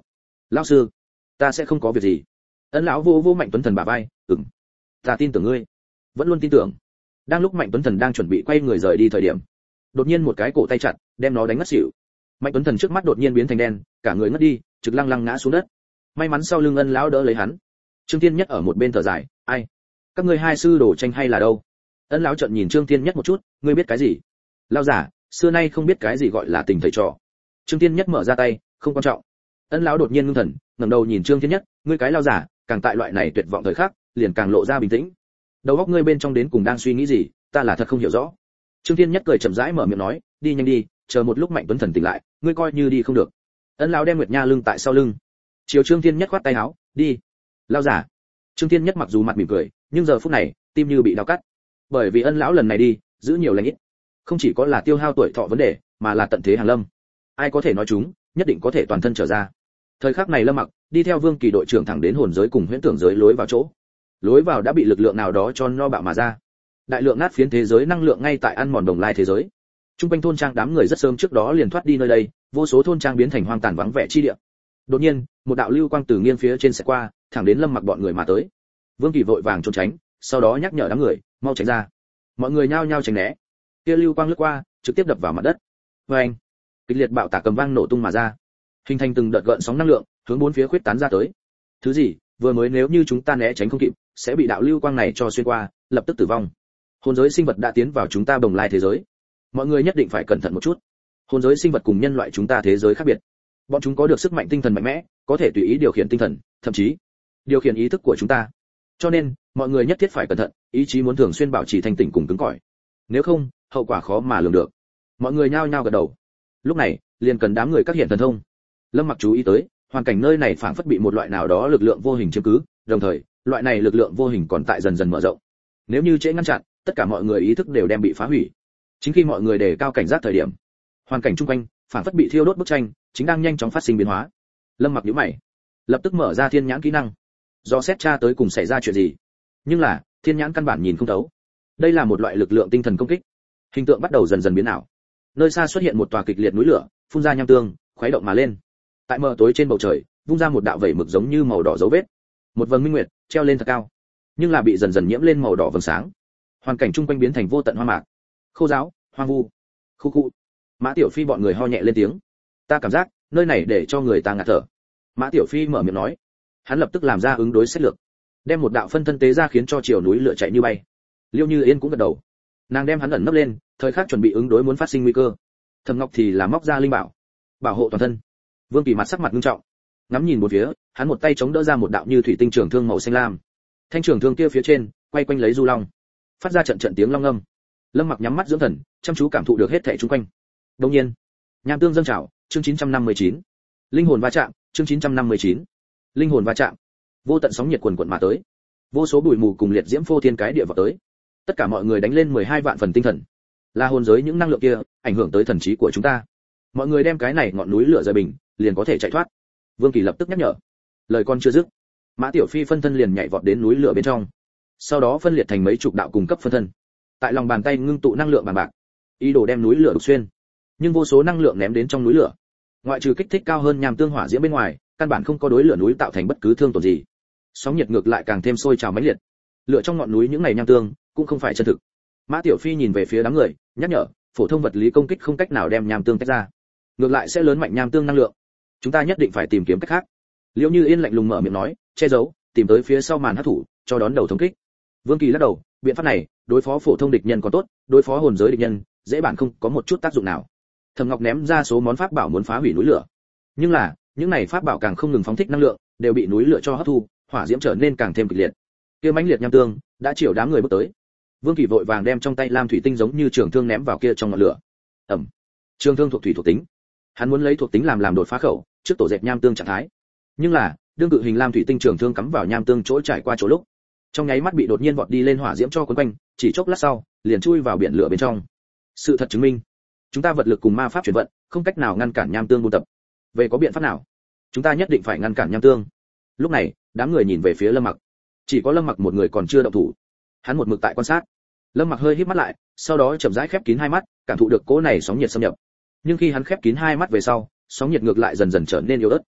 Lão sư, ta sẽ không có việc gì. Ân lão vô vô Mạnh Tuấn Thần bả vai, ừm, ta tin tưởng ngươi, vẫn luôn tin tưởng. Đang lúc Mạnh Tuấn Thần đang chuẩn bị quay người rời đi thời điểm, đột nhiên một cái cổ tay chặt, đem nó đánh ngất xỉu. Mạnh Tuấn Thần trước mắt đột nhiên biến thành đen, cả người ngất đi, trực lăng lăng ngã xuống đất. May mắn sau lưng Ân lão đỡ lấy hắn. Trương Thiên Nhất ở một bên thở dài, ai, các ngươi hai sư đồ tranh hay là đâu? Ân lão trợn nhìn Trương Thiên Nhất một chút, ngươi biết cái gì? Lão giả, xưa nay không biết cái gì gọi là tình thầy trò. Trương Thiên Nhất mở ra tay, không quan trọng. Ân lão đột nhiên ngưng thần, ngẩng đầu nhìn Trương Thiên Nhất, ngươi cái lão giả, càng tại loại này tuyệt vọng thời khắc, liền càng lộ ra bình tĩnh. Đầu óc ngươi bên trong đến cùng đang suy nghĩ gì, ta là thật không hiểu rõ. Trương Thiên Nhất cười chậm rãi mở miệng nói, đi nhanh đi, chờ một lúc Mạnh Tuấn Thần tỉnh lại, ngươi coi như đi không được. Ân lão đem Nguyệt Nha lưng tại sau lưng. Chiều Trương Thiên Nhất khoát tay áo, đi. Lão giả. Trương Thiên Nhất mặc dù mặt mỉm cười, nhưng giờ phút này, tim như bị đau cắt. Bởi vì Ân lão lần này đi, giữ nhiều lành ít. Không chỉ có là tiêu hao tuổi thọ vấn đề, mà là tận thế hàng lâm. Ai có thể nói chúng, nhất định có thể toàn thân trở ra. Thời khắc này Lâm Mặc đi theo Vương Kỳ đội trưởng thẳng đến hồn giới cùng huyễn tưởng giới lối vào chỗ. Lối vào đã bị lực lượng nào đó cho no bạo mà ra. Đại lượng nát phiến thế giới năng lượng ngay tại ăn mòn đồng lai thế giới. Trung quanh thôn trang đám người rất sớm trước đó liền thoát đi nơi đây, vô số thôn trang biến thành hoang tàn vắng vẻ chi địa. Đột nhiên, một đạo lưu quang từ nghiêng phía trên sẽ qua, thẳng đến Lâm Mặc bọn người mà tới. Vương Kỳ vội vàng trốn tránh, sau đó nhắc nhở đám người, mau tránh ra. Mọi người nhao nhao tránh né. Kia lưu quang lướt qua, trực tiếp đập vào mặt đất. Oeng! Kịch liệt bạo tạc cầm vang nổ tung mà ra, hình thành từng đợt gợn sóng năng lượng, hướng bốn phía khuyết tán ra tới. Thứ gì? Vừa mới nếu như chúng ta né tránh không kịp, sẽ bị đạo lưu quang này cho xuyên qua, lập tức tử vong. Hồn giới sinh vật đã tiến vào chúng ta bồng lai thế giới. Mọi người nhất định phải cẩn thận một chút. Hồn giới sinh vật cùng nhân loại chúng ta thế giới khác biệt. Bọn chúng có được sức mạnh tinh thần mạnh mẽ, có thể tùy ý điều khiển tinh thần, thậm chí điều khiển ý thức của chúng ta. Cho nên, mọi người nhất thiết phải cẩn thận, ý chí muốn thường xuyên bảo trì thanh tỉnh cùng cứng cỏi. Nếu không, hậu quả khó mà lường được. Mọi người nhao nhao gật đầu. Lúc này, liền cần đám người các hiện thần thông. Lâm Mặc chú ý tới, hoàn cảnh nơi này phảng phất bị một loại nào đó lực lượng vô hình chiếm cứ, đồng thời, loại này lực lượng vô hình còn tại dần dần mở rộng. Nếu như trễ ngăn chặn, tất cả mọi người ý thức đều đem bị phá hủy. Chính khi mọi người đề cao cảnh giác thời điểm, hoàn cảnh chung quanh phảng phất bị thiêu đốt bức tranh, chính đang nhanh chóng phát sinh biến hóa. Lâm Mặc nhíu mày, lập tức mở ra thiên nhãn kỹ năng, do xét tra tới cùng xảy ra chuyện gì. Nhưng là, thiên nhãn căn bản nhìn không thấu. Đây là một loại lực lượng tinh thần công kích. Hình tượng bắt đầu dần dần biến ảo. Nơi xa xuất hiện một tòa kịch liệt núi lửa, phun ra nham tương, khuấy động mà lên. Tại mờ tối trên bầu trời, vung ra một đạo vẩy mực giống như màu đỏ dấu vết. Một vầng minh nguyệt treo lên thật cao, nhưng là bị dần dần nhiễm lên màu đỏ vầng sáng. Hoàn cảnh chung quanh biến thành vô tận hoa mạc, khô giáo, hoang vu. Khu khu. Mã Tiểu Phi bọn người ho nhẹ lên tiếng. Ta cảm giác, nơi này để cho người ta ngạt thở. Mã Tiểu Phi mở miệng nói. Hắn lập tức làm ra ứng đối sách lược, đem một đạo phân thân tế ra khiến cho chiều núi lửa chạy như bay. Liêu Như Yên cũng gật đầu. Nàng đem hắn ẩn nấp lên, thời khắc chuẩn bị ứng đối muốn phát sinh nguy cơ. Thẩm Ngọc thì là móc ra linh bảo, bảo hộ toàn thân. Vương Kỳ mặt sắc mặt nghiêm trọng, ngắm nhìn một phía, hắn một tay chống đỡ ra một đạo như thủy tinh trường thương màu xanh lam. Thanh trường thương kia phía trên, quay quanh lấy du long, phát ra trận trận tiếng long ngâm. Lâm Mặc nhắm mắt dưỡng thần, chăm chú cảm thụ được hết thảy xung quanh. Đương nhiên, nham tương dâng trào, chương chín trăm năm mươi chín. Linh hồn va chạm, chương chín trăm năm mươi chín. Linh hồn va chạm. Vô tận sóng nhiệt quần quần mà tới. Vô số bụi mù cùng liệt diễm phô thiên cái địa vào tới. Tất cả mọi người đánh lên mười hai vạn phần tinh thần. Là hồn giới những năng lượng kia, ảnh hưởng tới thần trí của chúng ta. Mọi người đem cái này ngọn núi lửa rời bình, liền có thể chạy thoát. Vương Kỳ lập tức nhắc nhở. Lời con chưa dứt, Mã Tiểu Phi phân thân liền nhảy vọt đến núi lửa bên trong. Sau đó phân liệt thành mấy chục đạo cùng cấp phân thân. Tại lòng bàn tay ngưng tụ năng lượng bằng bạc, ý đồ đem núi lửa đục xuyên. Nhưng vô số năng lượng ném đến trong núi lửa, ngoại trừ kích thích cao hơn nham tương hỏa diễm bên ngoài, căn bản không có đối lửa núi tạo thành bất cứ thương tổn gì. Sóng nhiệt ngược lại càng thêm sôi trào mãnh liệt. Lửa trong ngọn núi những ngày nham tương cũng không phải chân thực. Mã Tiểu Phi nhìn về phía đám người, nhắc nhở, phổ thông vật lý công kích không cách nào đem nham tương tách ra, ngược lại sẽ lớn mạnh nham tương năng lượng. Chúng ta nhất định phải tìm kiếm cách khác. Liễu Như Yên lạnh lùng mở miệng nói, che giấu, tìm tới phía sau màn hắc thủ, cho đón đầu thống kích. Vương Kỳ lắc đầu, biện pháp này, đối phó phổ thông địch nhân còn tốt, đối phó hồn giới địch nhân, dễ bản không có một chút tác dụng nào. Thẩm Ngọc ném ra số món pháp bảo muốn phá hủy núi lửa. Nhưng là, những này pháp bảo càng không ngừng phóng thích năng lượng, đều bị núi lửa cho hấp thu, hỏa diễm trở nên càng thêm kịch liệt. Kia mãnh liệt nham tương đã chiều đám người bước tới. Vương Kỳ vội vàng đem trong tay lam thủy tinh giống như trường thương ném vào kia trong ngọn lửa. Ầm. Trường thương thuộc thủy thuộc tính. Hắn muốn lấy thuộc tính làm làm đột phá khẩu, trước tổ dệt nham tương trạng thái. Nhưng là, đương cự hình lam thủy tinh trường thương cắm vào nham tương chỗ trải qua chỗ lúc, trong nháy mắt bị đột nhiên vọt đi lên hỏa diễm cho cuốn quanh, chỉ chốc lát sau, liền chui vào biển lửa bên trong. Sự thật chứng minh, chúng ta vật lực cùng ma pháp chuyển vận, không cách nào ngăn cản nham tương buôn tập. Về có biện pháp nào? Chúng ta nhất định phải ngăn cản nham tương. Lúc này, đám người nhìn về phía Lâm Mặc. Chỉ có Lâm Mặc một người còn chưa động thủ. Hắn một mực tại quan sát. Lâm Mặc hơi híp mắt lại, sau đó chậm rãi khép kín hai mắt, cảm thụ được cỗ này sóng nhiệt xâm nhập. Nhưng khi hắn khép kín hai mắt về sau, sóng nhiệt ngược lại dần dần trở nên yếu ớt.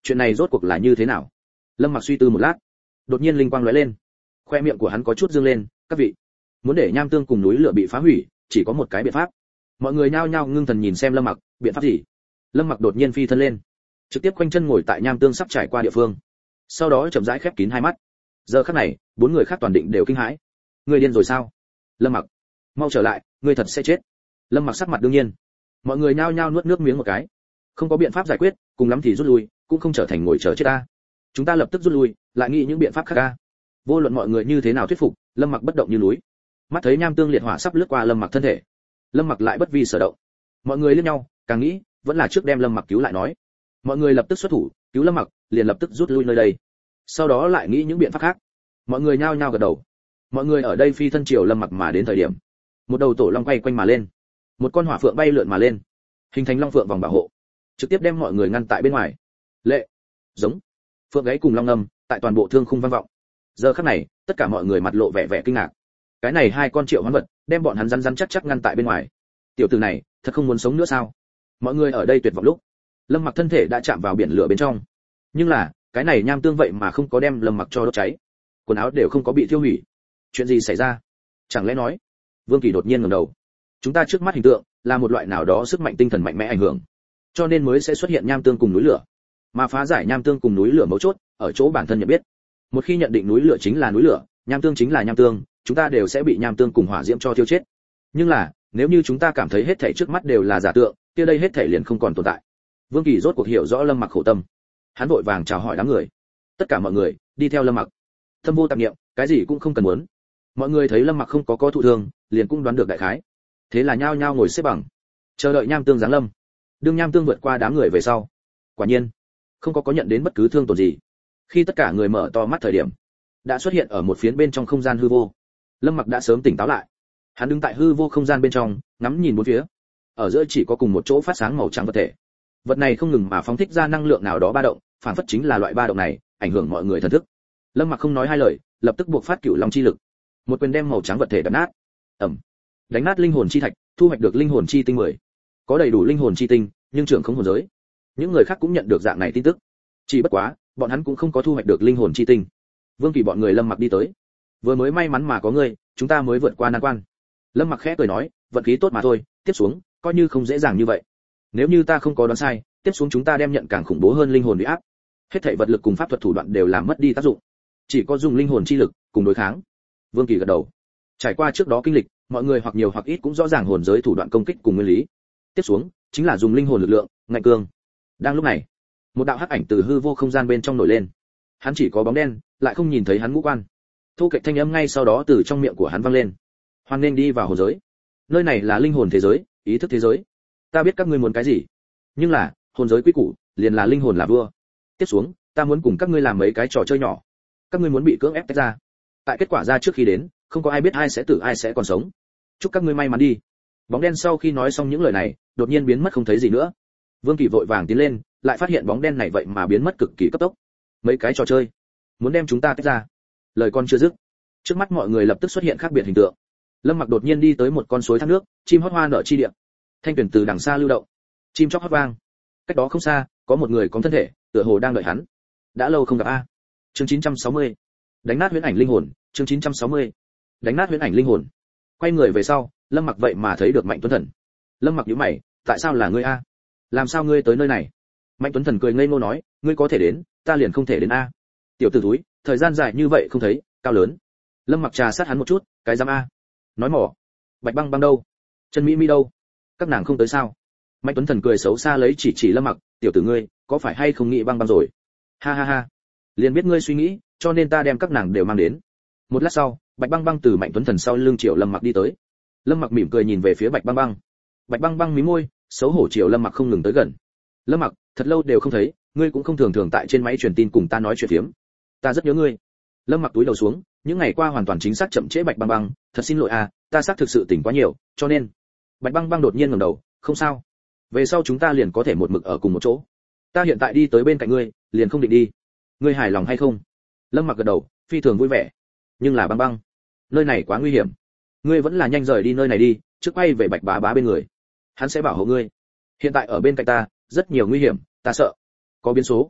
chuyện này rốt cuộc là như thế nào? Lâm Mặc suy tư một lát, đột nhiên linh quang lóe lên, khoe miệng của hắn có chút dương lên. Các vị, muốn để nham tương cùng núi lửa bị phá hủy, chỉ có một cái biện pháp. Mọi người nhao nhao ngưng thần nhìn xem Lâm Mặc, biện pháp gì? Lâm Mặc đột nhiên phi thân lên, trực tiếp quanh chân ngồi tại nham tương sắp trải qua địa phương, sau đó chậm rãi khép kín hai mắt. Giờ khắc này, bốn người khác toàn định đều kinh hãi. Ngươi điên rồi sao? Lâm Mặc, mau trở lại, ngươi thật sẽ chết. Lâm Mặc sắc mặt đương nhiên. Mọi người nhao nhao nuốt nước miếng một cái. Không có biện pháp giải quyết, cùng lắm thì rút lui, cũng không trở thành ngồi chờ chết ta. Chúng ta lập tức rút lui, lại nghĩ những biện pháp khác a. Vô luận mọi người như thế nào thuyết phục, Lâm Mặc bất động như núi. Mắt thấy nham tương liệt hỏa sắp lướt qua Lâm Mặc thân thể, Lâm Mặc lại bất vi sở động. Mọi người liếc nhau, càng nghĩ, vẫn là trước đem Lâm Mặc cứu lại nói. Mọi người lập tức xuất thủ, cứu Lâm Mặc, liền lập tức rút lui nơi đây. Sau đó lại nghĩ những biện pháp khác. Mọi người nhao nhao gật đầu. Mọi người ở đây phi thân chiều Lâm Mặc mà đến thời điểm, một đầu tổ long quay quanh mà lên, một con hỏa phượng bay lượn mà lên, hình thành long phượng vòng bảo hộ, trực tiếp đem mọi người ngăn tại bên ngoài. Lệ, giống, phượng gáy cùng long ngâm tại toàn bộ thương khung vang vọng. Giờ khắc này, tất cả mọi người mặt lộ vẻ vẻ kinh ngạc. Cái này hai con triệu hoán vật, đem bọn hắn rắn rắn chắc chắc ngăn tại bên ngoài. Tiểu tử này, thật không muốn sống nữa sao? Mọi người ở đây tuyệt vọng lúc, Lâm Mặc thân thể đã chạm vào biển lửa bên trong. Nhưng là, cái này nham tương vậy mà không có đem Lâm Mặc cho đốt cháy, quần áo đều không có bị thiêu hủy. Chuyện gì xảy ra? Chẳng lẽ nói? Vương Kỳ đột nhiên ngẩng đầu. Chúng ta trước mắt hình tượng là một loại nào đó sức mạnh tinh thần mạnh mẽ ảnh hưởng, cho nên mới sẽ xuất hiện nham tương cùng núi lửa. Mà phá giải nham tương cùng núi lửa mấu chốt ở chỗ bản thân nhận biết. Một khi nhận định núi lửa chính là núi lửa, nham tương chính là nham tương, chúng ta đều sẽ bị nham tương cùng hỏa diễm cho thiêu chết. Nhưng là, nếu như chúng ta cảm thấy hết thảy trước mắt đều là giả tượng, kia đây hết thảy liền không còn tồn tại. Vương Kỳ rốt cuộc hiểu rõ Lâm Mặc khổ tâm. Hắn vội vàng chào hỏi đám người. Tất cả mọi người đi theo Lâm Mặc. Thâm vô tạp niệm, cái gì cũng không cần muốn. Mọi người thấy Lâm Mặc không có có thụ thương, liền cũng đoán được đại khái. Thế là nhao nhao ngồi xếp bằng, chờ đợi nham tương giáng lâm. Đương nham tương vượt qua đám người về sau, quả nhiên không có có nhận đến bất cứ thương tổn gì. Khi tất cả người mở to mắt thời điểm, đã xuất hiện ở một phiến bên trong không gian hư vô. Lâm Mặc đã sớm tỉnh táo lại. Hắn đứng tại hư vô không gian bên trong, ngắm nhìn bốn phía. Ở giữa chỉ có cùng một chỗ phát sáng màu trắng vật thể. Vật này không ngừng mà phóng thích ra năng lượng nào đó ba động, phản phất chính là loại ba động này, ảnh hưởng mọi người thần thức. Lâm Mặc không nói hai lời, lập tức buộc phát cửu long chi lực. Một quyền đem màu trắng vật thể đập nát. Ầm. Đánh nát linh hồn chi thạch, thu hoạch được linh hồn chi tinh mười. Có đầy đủ linh hồn chi tinh, nhưng trưởng không hồn giới. Những người khác cũng nhận được dạng này tin tức. Chỉ bất quá, bọn hắn cũng không có thu hoạch được linh hồn chi tinh. Vương Kỳ bọn người Lâm Mặc đi tới. Vừa mới may mắn mà có ngươi, chúng ta mới vượt qua nan quan. Lâm Mặc khẽ cười nói, vận khí tốt mà thôi, tiếp xuống, coi như không dễ dàng như vậy. Nếu như ta không có đoán sai, tiếp xuống chúng ta đem nhận càng khủng bố hơn linh hồn uy áp. Hết thảy vật lực cùng pháp thuật thủ đoạn đều làm mất đi tác dụng, chỉ có dùng linh hồn chi lực cùng đối kháng. Vương Kỳ gật đầu. Trải qua trước đó kinh lịch, mọi người hoặc nhiều hoặc ít cũng rõ ràng hồn giới thủ đoạn công kích cùng nguyên lý. Tiếp xuống, chính là dùng linh hồn lực lượng, ngạnh cương. Đang lúc này, một đạo hắc ảnh từ hư vô không gian bên trong nổi lên. Hắn chỉ có bóng đen, lại không nhìn thấy hắn ngũ quan. Thu kịch thanh âm ngay sau đó từ trong miệng của hắn vang lên. Hoan nên đi vào hồn giới. Nơi này là linh hồn thế giới, ý thức thế giới. Ta biết các ngươi muốn cái gì, nhưng là, hồn giới quy củ, liền là linh hồn là vua. Tiếp xuống, ta muốn cùng các ngươi làm mấy cái trò chơi nhỏ. Các ngươi muốn bị cưỡng ép tách ra. Tại kết quả ra trước khi đến, không có ai biết ai sẽ tử ai sẽ còn sống. Chúc các ngươi may mắn đi. Bóng đen sau khi nói xong những lời này, đột nhiên biến mất không thấy gì nữa. Vương Kỳ vội vàng tiến lên, lại phát hiện bóng đen này vậy mà biến mất cực kỳ cấp tốc. Mấy cái trò chơi, muốn đem chúng ta tách ra. Lời con chưa dứt, trước mắt mọi người lập tức xuất hiện khác biệt hình tượng. Lâm Mặc đột nhiên đi tới một con suối thác nước, chim hót hoa nở chi địa. Thanh tuyển từ đằng xa lưu động, chim chóc hót vang. Cách đó không xa, có một người có thân thể, tựa hồ đang đợi hắn. Đã lâu không gặp a. Chương chín trăm sáu mươi. Đánh nát huyễn ảnh linh hồn, chương chín trăm sáu mươi. Đánh nát huyễn ảnh linh hồn. Quay người về sau, Lâm Mặc vậy mà thấy được Mạnh Tuấn Thần. Lâm Mặc nhíu mày, tại sao là ngươi a? Làm sao ngươi tới nơi này? Mạnh Tuấn Thần cười ngây ngô nói, ngươi có thể đến, ta liền không thể đến a. Tiểu tử túi, thời gian dài như vậy không thấy, cao lớn. Lâm Mặc trà sát hắn một chút, cái dám a. Nói mỏ. Bạch Băng Băng đâu? Chân Mỹ Mỹ đâu? Các nàng không tới sao? Mạnh Tuấn Thần cười xấu xa lấy chỉ chỉ Lâm Mặc, tiểu tử ngươi, có phải hay không nghĩ băng băng rồi? Ha ha ha. Liền biết ngươi suy nghĩ, cho nên ta đem các nàng đều mang đến. Một lát sau, Bạch Băng Băng từ Mạnh Tuấn Thần sau lưng Triệu Lâm Mặc đi tới. Lâm Mặc mỉm cười nhìn về phía Bạch Băng Băng. Bạch Băng Băng mí môi, xấu hổ Triệu Lâm Mặc không ngừng tới gần. Lâm Mặc, thật lâu đều không thấy, ngươi cũng không thường thường tại trên máy truyền tin cùng ta nói chuyện phiếm. Ta rất nhớ ngươi. Lâm Mặc túi đầu xuống, những ngày qua hoàn toàn chính xác chậm trễ Bạch Băng Băng, thật xin lỗi à, ta xác thực sự tỉnh quá nhiều, cho nên. Bạch Băng Băng đột nhiên ngẩng đầu, không sao. Về sau chúng ta liền có thể một mực ở cùng một chỗ. Ta hiện tại đi tới bên cạnh ngươi, liền không định đi. Ngươi hài lòng hay không? Lâm Mặc gật đầu, phi thường vui vẻ. Nhưng là Băng Băng, nơi này quá nguy hiểm. Ngươi vẫn là nhanh rời đi nơi này đi, trước quay về Bạch Bá Bá bên người. Hắn sẽ bảo hộ ngươi. Hiện tại ở bên cạnh ta, rất nhiều nguy hiểm, ta sợ. Có biến số.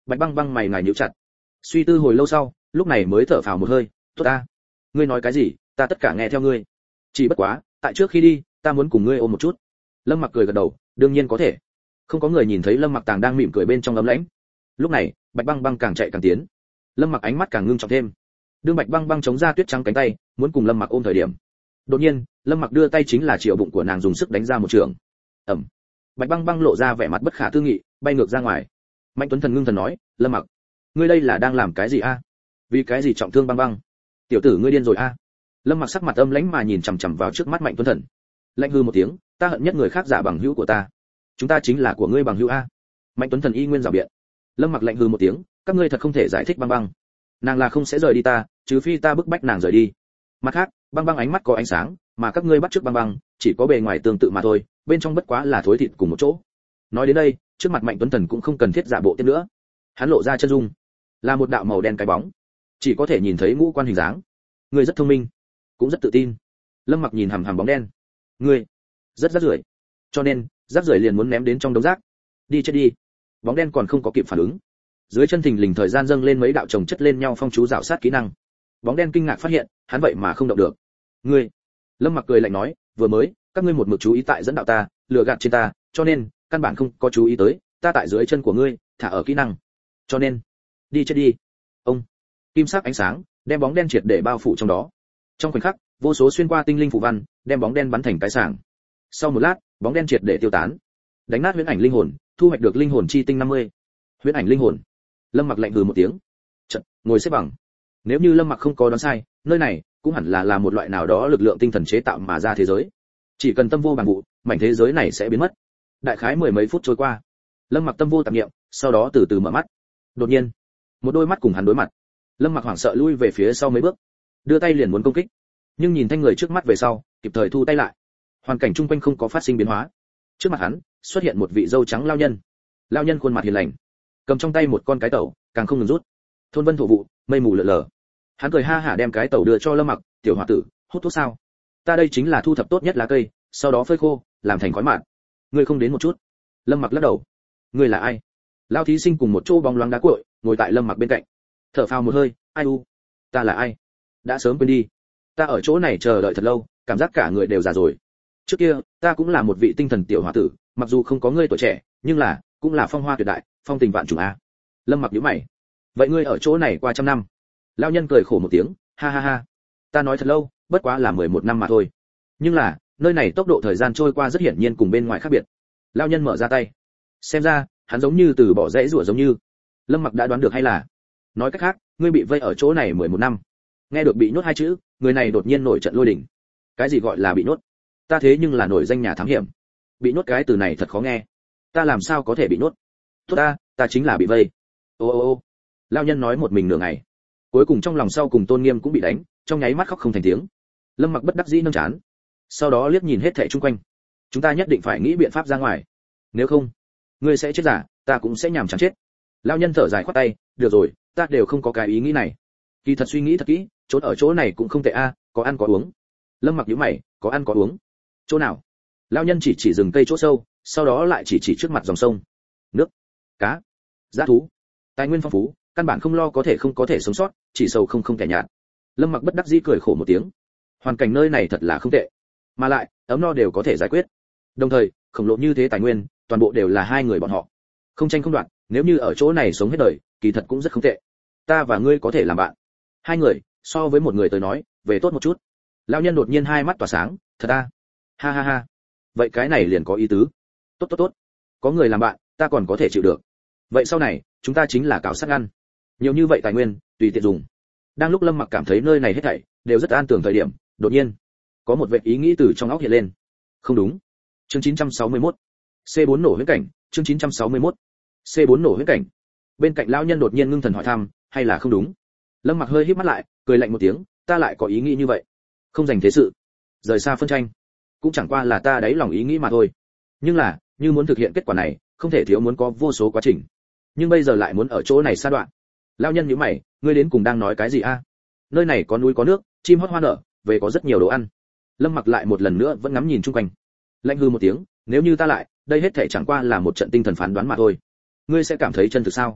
Bạch Băng Băng mày ngài nhíu chặt. Suy tư hồi lâu sau, lúc này mới thở phào một hơi, "Tốt ta, ngươi nói cái gì, ta tất cả nghe theo ngươi. Chỉ bất quá, tại trước khi đi, ta muốn cùng ngươi ôm một chút." Lâm Mặc cười gật đầu, "Đương nhiên có thể." Không có người nhìn thấy Lâm Mặc Tàng đang mỉm cười bên trong ấm lãnh. Lúc này, Bạch Băng Băng càng chạy càng tiến. Lâm Mặc ánh mắt càng ngưng trọng thêm. Đương Bạch Băng Băng chống ra tuyết trắng cánh tay, muốn cùng Lâm Mặc ôm thời điểm, đột nhiên, Lâm Mặc đưa tay chính là chiều bụng của nàng dùng sức đánh ra một trường. Ầm. Bạch Băng Băng lộ ra vẻ mặt bất khả tư nghị, bay ngược ra ngoài. Mạnh Tuấn Thần ngưng thần nói, "Lâm Mặc, ngươi đây là đang làm cái gì a? Vì cái gì trọng thương Băng Băng? Tiểu tử ngươi điên rồi a?" Lâm Mặc sắc mặt âm lãnh mà nhìn chằm chằm vào trước mắt Mạnh Tuấn Thần. Lạnh hư một tiếng, "Ta hận nhất người khác giả bằng hữu của ta. Chúng ta chính là của ngươi bằng hữu a." Mạnh Tuấn Thần y nguyên giảo biện. Lâm Mặc lạnh hư một tiếng, "Các ngươi thật không thể giải thích Băng Băng. Nàng là không sẽ rời đi ta, trừ phi ta bức bách nàng rời đi. Mặt khác, Băng Băng ánh mắt có ánh sáng, mà các ngươi bắt trước Băng Băng, chỉ có bề ngoài tương tự mà thôi, bên trong bất quá là thối thịt cùng một chỗ." Nói đến đây, trước mặt Mạnh Tuấn Thần cũng không cần thiết giả bộ tiếp nữa. Hắn lộ ra chân dung, là một đạo màu đen cái bóng, chỉ có thể nhìn thấy ngũ quan hình dáng. Ngươi rất thông minh, cũng rất tự tin. Lâm Mặc nhìn hằm hằm bóng đen. Ngươi rất rác rưởi, cho nên rác rưởi liền muốn ném đến trong đống rác. Đi chết đi. Bóng đen còn không có kịp phản ứng, dưới chân thình lình thời gian dâng lên mấy đạo chồng chất lên nhau phong chú rào sát kỹ năng. Bóng đen kinh ngạc phát hiện, hắn vậy mà không động được. Ngươi. Lâm Mặc cười lạnh nói, vừa mới, các ngươi một mực chú ý tại dẫn đạo ta, lừa gạt trên ta, cho nên căn bản không có chú ý tới, ta tại dưới chân của ngươi, thả ở kỹ năng. Cho nên, đi chết đi. Ông. Kim sắc ánh sáng, đem bóng đen triệt để bao phủ trong đó. Trong khoảnh khắc, vô số xuyên qua tinh linh phù văn, đem bóng đen bắn thành cái sảng. Sau một lát, bóng đen triệt để tiêu tán. Đánh nát huyễn ảnh linh hồn, thu hoạch được linh hồn chi tinh năm mươi. Huyễn ảnh linh hồn. Lâm Mặc lạnh hừ một tiếng. Chợt, ngồi xếp bằng. Nếu như Lâm Mặc không có đoán sai, nơi này cũng hẳn là là một loại nào đó lực lượng tinh thần chế tạo mà ra thế giới. Chỉ cần tâm vô bằng vụ, mảnh thế giới này sẽ biến mất. Đại khái mười mấy phút trôi qua, Lâm Mặc tâm vô tạp niệm, sau đó từ từ mở mắt. Đột nhiên, một đôi mắt cùng hắn đối mặt. Lâm Mặc hoảng sợ lui về phía sau mấy bước, đưa tay liền muốn công kích, nhưng nhìn thanh người trước mắt về sau, kịp thời thu tay lại. Hoàn cảnh chung quanh không có phát sinh biến hóa. Trước mặt hắn xuất hiện một vị dâu trắng lao nhân. Lao nhân khuôn mặt hiền lành, cầm trong tay một con cái tẩu, càng không ngừng rút. Thôn vân thổ vụ, mây mù lượn lờ. Hắn cười ha hả đem cái tẩu đưa cho Lâm Mặc, "Tiểu hòa tử, hút thuốc sao? Ta đây chính là thu thập tốt nhất lá cây, sau đó phơi khô, làm thành khói mạt. Ngươi không đến một chút?" Lâm Mặc lắc đầu. "Ngươi là ai?" Lao thí sinh cùng một chỗ bóng loáng đá cuội, ngồi tại Lâm Mặc bên cạnh. Thở phào một hơi, "Ai u, ta là ai? Đã sớm quên đi. Ta ở chỗ này chờ đợi thật lâu, cảm giác cả người đều già rồi. Trước kia, ta cũng là một vị tinh thần tiểu hòa tử, mặc dù không có ngươi tuổi trẻ, nhưng là, cũng là phong hoa tuyệt đại, phong tình vạn trùng a." Lâm Mặc nhíu mày. "Vậy ngươi ở chỗ này qua trăm năm?" Lão nhân cười khổ một tiếng, "Ha ha ha. Ta nói thật lâu, bất quá là mười một năm mà thôi. Nhưng là, nơi này tốc độ thời gian trôi qua rất hiển nhiên cùng bên ngoài khác biệt." Lão nhân mở ra tay. Xem ra, hắn giống như từ bỏ rễ rủa giống như. Lâm Mặc đã đoán được hay là, nói cách khác, ngươi bị vây ở chỗ này mười một năm. Nghe được bị nhốt hai chữ, người này đột nhiên nổi trận lôi đình. Cái gì gọi là bị nhốt? Ta thế nhưng là nổi danh nhà thám hiểm. Bị nhốt cái từ này thật khó nghe. Ta làm sao có thể bị nhốt? Tốt ta, ta chính là bị vây. Ô ô ô. Lão nhân nói một mình nửa ngày. Cuối cùng trong lòng sau cùng tôn nghiêm cũng bị đánh, trong nháy mắt khóc không thành tiếng. Lâm Mặc bất đắc dĩ nâng chán. Sau đó liếc nhìn hết thảy xung quanh. Chúng ta nhất định phải nghĩ biện pháp ra ngoài. Nếu không, ngươi sẽ chết giả, ta cũng sẽ nhàm chán chết. Lão nhân thở dài khoát tay, "Được rồi, ta đều không có cái ý nghĩ này. Kỳ thật suy nghĩ thật kỹ, trốn ở chỗ này cũng không tệ a, có ăn có uống." Lâm Mặc nhíu mày, "Có ăn có uống? Chỗ nào?" Lão nhân chỉ chỉ rừng cây chỗ sâu, sau đó lại chỉ chỉ trước mặt dòng sông. "Nước, cá, dã thú, tài nguyên phong phú, căn bản không lo có thể không có thể sống sót, chỉ sầu không không kẻ nhạt." Lâm Mặc bất đắc dĩ cười khổ một tiếng. Hoàn cảnh nơi này thật là không tệ, mà lại ấm no đều có thể giải quyết. Đồng thời, khổng lồ như thế tài nguyên, toàn bộ đều là hai người bọn họ, không tranh không đoạt, nếu như ở chỗ này sống hết đời, kỳ thật cũng rất không tệ. Ta và ngươi có thể làm bạn. Hai người, so với một người tới nói, về tốt một chút. Lão nhân đột nhiên hai mắt tỏa sáng, "Thật a? Ha ha ha. Vậy cái này liền có ý tứ. Tốt tốt tốt. Có người làm bạn, ta còn có thể chịu được. Vậy sau này, chúng ta chính là cào sát ăn. Nhiều như vậy tài nguyên, tùy tiện dùng." Đang lúc Lâm Mặc cảm thấy nơi này hết thảy đều rất an tường thời điểm, đột nhiên, có một vệt ý nghĩ từ trong óc hiện lên. Không đúng. Chương chín trăm sáu mươi mốt. C bốn nổ huyễn cảnh, chương chín trăm sáu mươi mốt. C bốn nổ huyễn cảnh. Bên cạnh lão nhân đột nhiên ngưng thần hỏi thăm, "Hay là không đúng?" Lâm Mặc hơi híp mắt lại, cười lạnh một tiếng, "Ta lại có ý nghĩ như vậy. Không dành thế sự, rời xa phân tranh, cũng chẳng qua là ta đáy lòng ý nghĩ mà thôi. Nhưng là, như muốn thực hiện kết quả này, không thể thiếu muốn có vô số quá trình. Nhưng bây giờ lại muốn ở chỗ này sa đoạn." Lão nhân nhíu mày, "Ngươi đến cùng đang nói cái gì a? Nơi này có núi có nước, chim hót hoa nở, về có rất nhiều đồ ăn." Lâm Mặc lại một lần nữa vẫn ngắm nhìn chung quanh. Lạnh hư một tiếng, "Nếu như ta lại, đây hết thảy chẳng qua là một trận tinh thần phán đoán mà thôi. Ngươi sẽ cảm thấy chân thực sao?"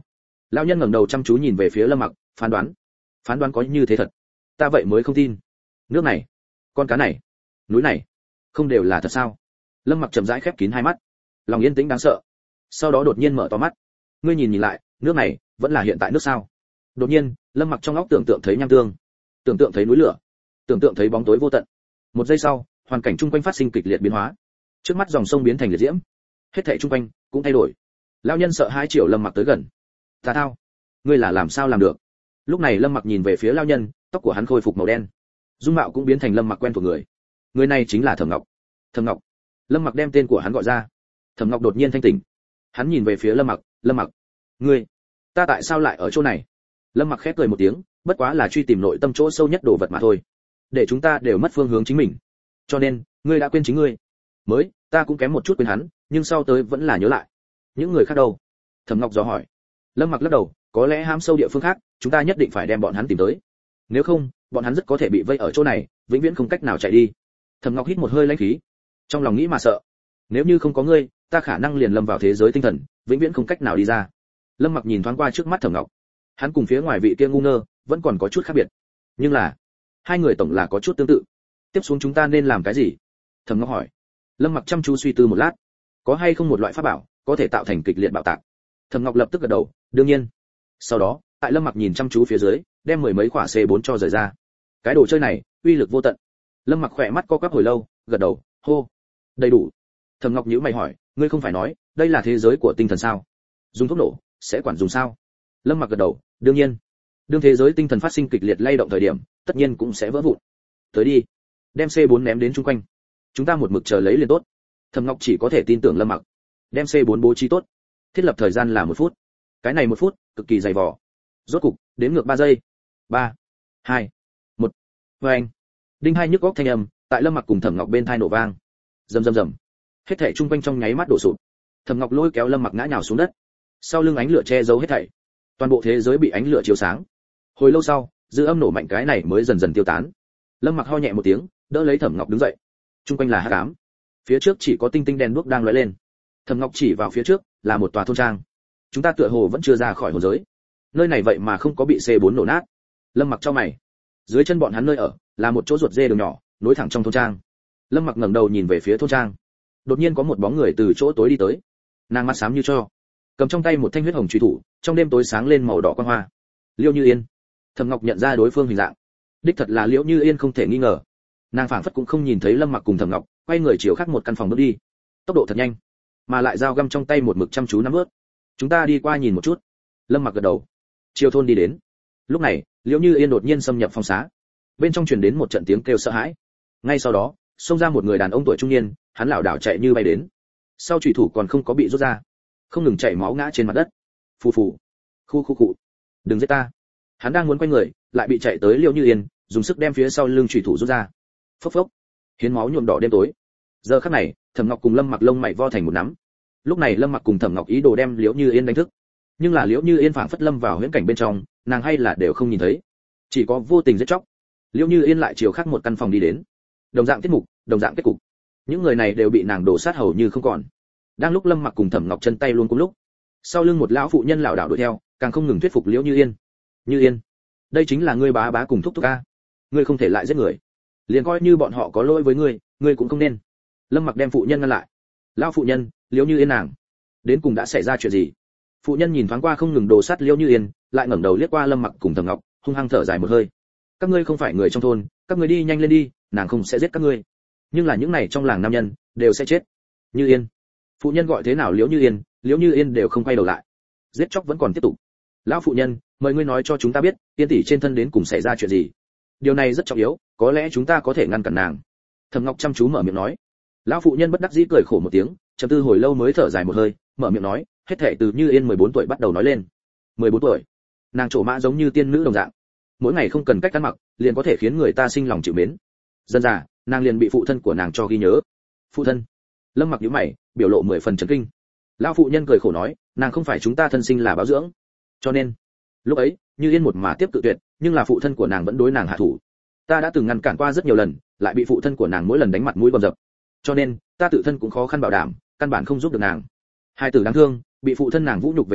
Lão nhân ngẩng đầu chăm chú nhìn về phía Lâm Mặc, phán đoán. Phán đoán có như thế thật? Ta vậy mới không tin. Nước này, con cá này, núi này, không đều là thật sao? Lâm Mặc chậm rãi khép kín hai mắt, lòng yên tĩnh đáng sợ. Sau đó đột nhiên mở to mắt. Ngươi nhìn nhìn lại, nước này vẫn là hiện tại nước sao? Đột nhiên, Lâm Mặc trong óc tưởng tượng thấy nham tương, tưởng tượng thấy núi lửa, tưởng tượng thấy bóng tối vô tận. Một giây sau, hoàn cảnh chung quanh phát sinh kịch liệt biến hóa. Trước mắt dòng sông biến thành liệt diễm, hết thảy chung quanh cũng thay đổi. Lão nhân sợ hãi chiều Lâm Mặc tới gần. Tà Thao, ngươi là làm sao làm được? Lúc này Lâm Mặc nhìn về phía lão nhân, tóc của hắn khôi phục màu đen, dung mạo cũng biến thành Lâm Mặc quen thuộc người. Người này chính là Thẩm Ngọc. Thẩm Ngọc. Lâm Mặc đem tên của hắn gọi ra. Thẩm Ngọc đột nhiên thanh tỉnh. Hắn nhìn về phía Lâm Mặc, Lâm Mặc, ngươi, ta tại sao lại ở chỗ này? Lâm Mặc khép cười một tiếng, bất quá là truy tìm nội tâm chỗ sâu nhất đồ vật mà thôi. Để chúng ta đều mất phương hướng chính mình. Cho nên, ngươi đã quên chính ngươi. Mới, ta cũng kém một chút quên hắn, nhưng sau tới vẫn là nhớ lại. Những người khác đâu? Thẩm Ngọc dò hỏi. Lâm Mặc lắc đầu, có lẽ ham sâu địa phương khác, chúng ta nhất định phải đem bọn hắn tìm tới. Nếu không, bọn hắn rất có thể bị vây ở chỗ này, vĩnh viễn không cách nào chạy đi. Thẩm Ngọc hít một hơi lãnh khí, trong lòng nghĩ mà sợ. Nếu như không có ngươi, ta khả năng liền lâm vào thế giới tinh thần, vĩnh viễn không cách nào đi ra. Lâm Mặc nhìn thoáng qua trước mắt Thẩm Ngọc, hắn cùng phía ngoài vị kia ngu ngơ vẫn còn có chút khác biệt, nhưng là hai người tổng là có chút tương tự. Tiếp xuống chúng ta nên làm cái gì? Thẩm Ngọc hỏi. Lâm Mặc chăm chú suy tư một lát, có hay không một loại pháp bảo có thể tạo thành kịch liệt bạo tạc? Thẩm Ngọc lập tức gật đầu, đương nhiên. Sau đó, tại Lâm Mặc nhìn chăm chú phía dưới, đem mười mấy quả C bốn cho rời ra. Cái đồ chơi này, uy lực vô tận. Lâm Mặc khỏe mắt co quắp hồi lâu, gật đầu, hô, đầy đủ. Thẩm Ngọc nhíu mày hỏi, ngươi không phải nói, đây là thế giới của tinh thần sao? Dùng thuốc nổ, sẽ quản dùng sao? Lâm Mặc gật đầu, đương nhiên. Đương thế giới tinh thần phát sinh kịch liệt lay động thời điểm, tất nhiên cũng sẽ vỡ vụn. Tới đi, đem C bốn ném đến chung quanh. Chúng ta một mực chờ lấy liền tốt. Thẩm Ngọc chỉ có thể tin tưởng Lâm Mặc. Đem C bốn bố trí tốt. Thiết lập thời gian là một phút. Cái này một phút, cực kỳ dày vò. Rốt cục, đếm ngược ba giây. ba, hai, một. Oeng. Đinh hai nhức óc thanh âm, tại Lâm Mặc cùng Thẩm Ngọc bên tai nổ vang. Rầm rầm rầm. Hết thảy chung quanh trong nháy mắt đổ sụp. Thẩm Ngọc lôi kéo Lâm Mặc ngã nhào xuống đất. Sau lưng ánh lửa che giấu hết thảy. Toàn bộ thế giới bị ánh lửa chiếu sáng. Hồi lâu sau, dư âm nổ mạnh cái này mới dần dần tiêu tán. Lâm Mặc ho nhẹ một tiếng, đỡ lấy Thẩm Ngọc đứng dậy. Trung quanh là hắc ám. Phía trước chỉ có tinh tinh đèn đuốc đang lóe lên. Thẩm Ngọc chỉ vào phía trước, là một tòa thôn trang. Chúng ta tựa hồ vẫn chưa ra khỏi hồn giới. Nơi này vậy mà không có bị C bốn nổ nát. Lâm Mặc chau mày. Dưới chân bọn hắn nơi ở, là một chỗ ruột dê đường nhỏ, nối thẳng trong thôn trang. Lâm Mặc ngẩng đầu nhìn về phía thôn trang. Đột nhiên có một bóng người từ chỗ tối đi tới. Nàng mắt xám như tro, cầm trong tay một thanh huyết hồng truy thủ, trong đêm tối sáng lên màu đỏ quang hoa. Liễu Như Yên. Thẩm Ngọc nhận ra đối phương hình dạng. Đích thật là Liễu Như Yên không thể nghi ngờ. Nàng phảng phất cũng không nhìn thấy Lâm Mặc cùng Thẩm Ngọc, quay người chiều khác một căn phòng bước đi. Tốc độ thật nhanh, mà lại dao găm trong tay một mực chăm chú nắm ướt. Chúng ta đi qua nhìn một chút. Lâm Mặc gật đầu. Chiều thôn đi đến. Lúc này, Liễu Như Yên đột nhiên xâm nhập phòng xá. Bên trong truyền đến một trận tiếng kêu sợ hãi. Ngay sau đó, xông ra một người đàn ông tuổi trung niên, hắn lảo đảo chạy như bay đến. Sau chủy thủ còn không có bị rút ra, không ngừng chảy máu ngã trên mặt đất. Phù phù. Khu khu cụ. Đừng giết ta. Hắn đang muốn quay người, lại bị chạy tới Liễu Như Yên, dùng sức đem phía sau lưng chủy thủ rút ra. Phốc phốc. Hiến máu nhuộm đỏ đêm tối. Giờ khắc này, Thẩm Ngọc cùng Lâm Mặc lông mày vo thành một nắm. Lúc này Lâm Mặc cùng Thẩm Ngọc ý đồ đem Liễu Như Yên đánh thức, nhưng là Liễu Như Yên phảng phất lâm vào huyễn cảnh bên trong, nàng hay là đều không nhìn thấy, chỉ có vô tình giết chóc. Liễu Như Yên lại chiều khác một căn phòng đi đến. Đồng dạng tiết mục, đồng dạng kết cục. Những người này đều bị nàng đổ sát hầu như không còn. Đang lúc Lâm Mặc cùng Thẩm Ngọc chân tay luôn cùng lúc, sau lưng một lão phụ nhân lảo đảo đuổi theo, càng không ngừng thuyết phục Liễu Như Yên. Như Yên, đây chính là ngươi bá bá cùng thúc thúc a, ngươi không thể lại giết người, liền coi như bọn họ có lỗi với ngươi, ngươi cũng không nên. Lâm Mặc đem phụ nhân ngăn lại. Lão phụ nhân, Liễu Như Yên nàng, đến cùng đã xảy ra chuyện gì? Phụ nhân nhìn thoáng qua không ngừng đồ sát Liễu Như Yên, lại ngẩng đầu liếc qua Lâm Mặc cùng Thẩm Ngọc, hung hăng thở dài một hơi. Các ngươi không phải người trong thôn, các ngươi đi nhanh lên đi, nàng không sẽ giết các ngươi. Nhưng là những này trong làng nam nhân đều sẽ chết. Như Yên. Phụ nhân gọi thế nào Liễu Như Yên, Liễu Như Yên đều không quay đầu lại. Giết chóc vẫn còn tiếp tục. Lão phụ nhân, mời ngươi nói cho chúng ta biết, Yên tỷ trên thân đến cùng xảy ra chuyện gì. Điều này rất trọng yếu, có lẽ chúng ta có thể ngăn cản nàng. Thẩm Ngọc chăm chú mở miệng nói. Lão phụ nhân bất đắc dĩ cười khổ một tiếng, trầm tư hồi lâu mới thở dài một hơi, mở miệng nói, hết thảy từ Như Yên mười bốn tuổi bắt đầu nói lên. mười bốn tuổi. Nàng trổ mã giống như tiên nữ đồng dạng. Mỗi ngày không cần cách ăn mặc, liền có thể khiến người ta sinh lòng chịu mến. Dần dà, nàng liền bị phụ thân của nàng cho ghi nhớ. Phụ thân? Lâm Mặc nhíu mày, biểu lộ mười phần chấn kinh. Lão phụ nhân cười khổ nói, nàng không phải chúng ta thân sinh là báo dưỡng, cho nên lúc ấy Như Yên một mà tiếp tự tuyệt, nhưng là phụ thân của nàng vẫn đối nàng hạ thủ. Ta đã từng ngăn cản qua rất nhiều lần, lại bị phụ thân của nàng mỗi lần đánh mặt mũi bầm dập, cho nên ta tự thân cũng khó khăn bảo đảm, căn bản không giúp được nàng. Hai tử đáng thương, bị phụ thân nàng vũ nhục về sau,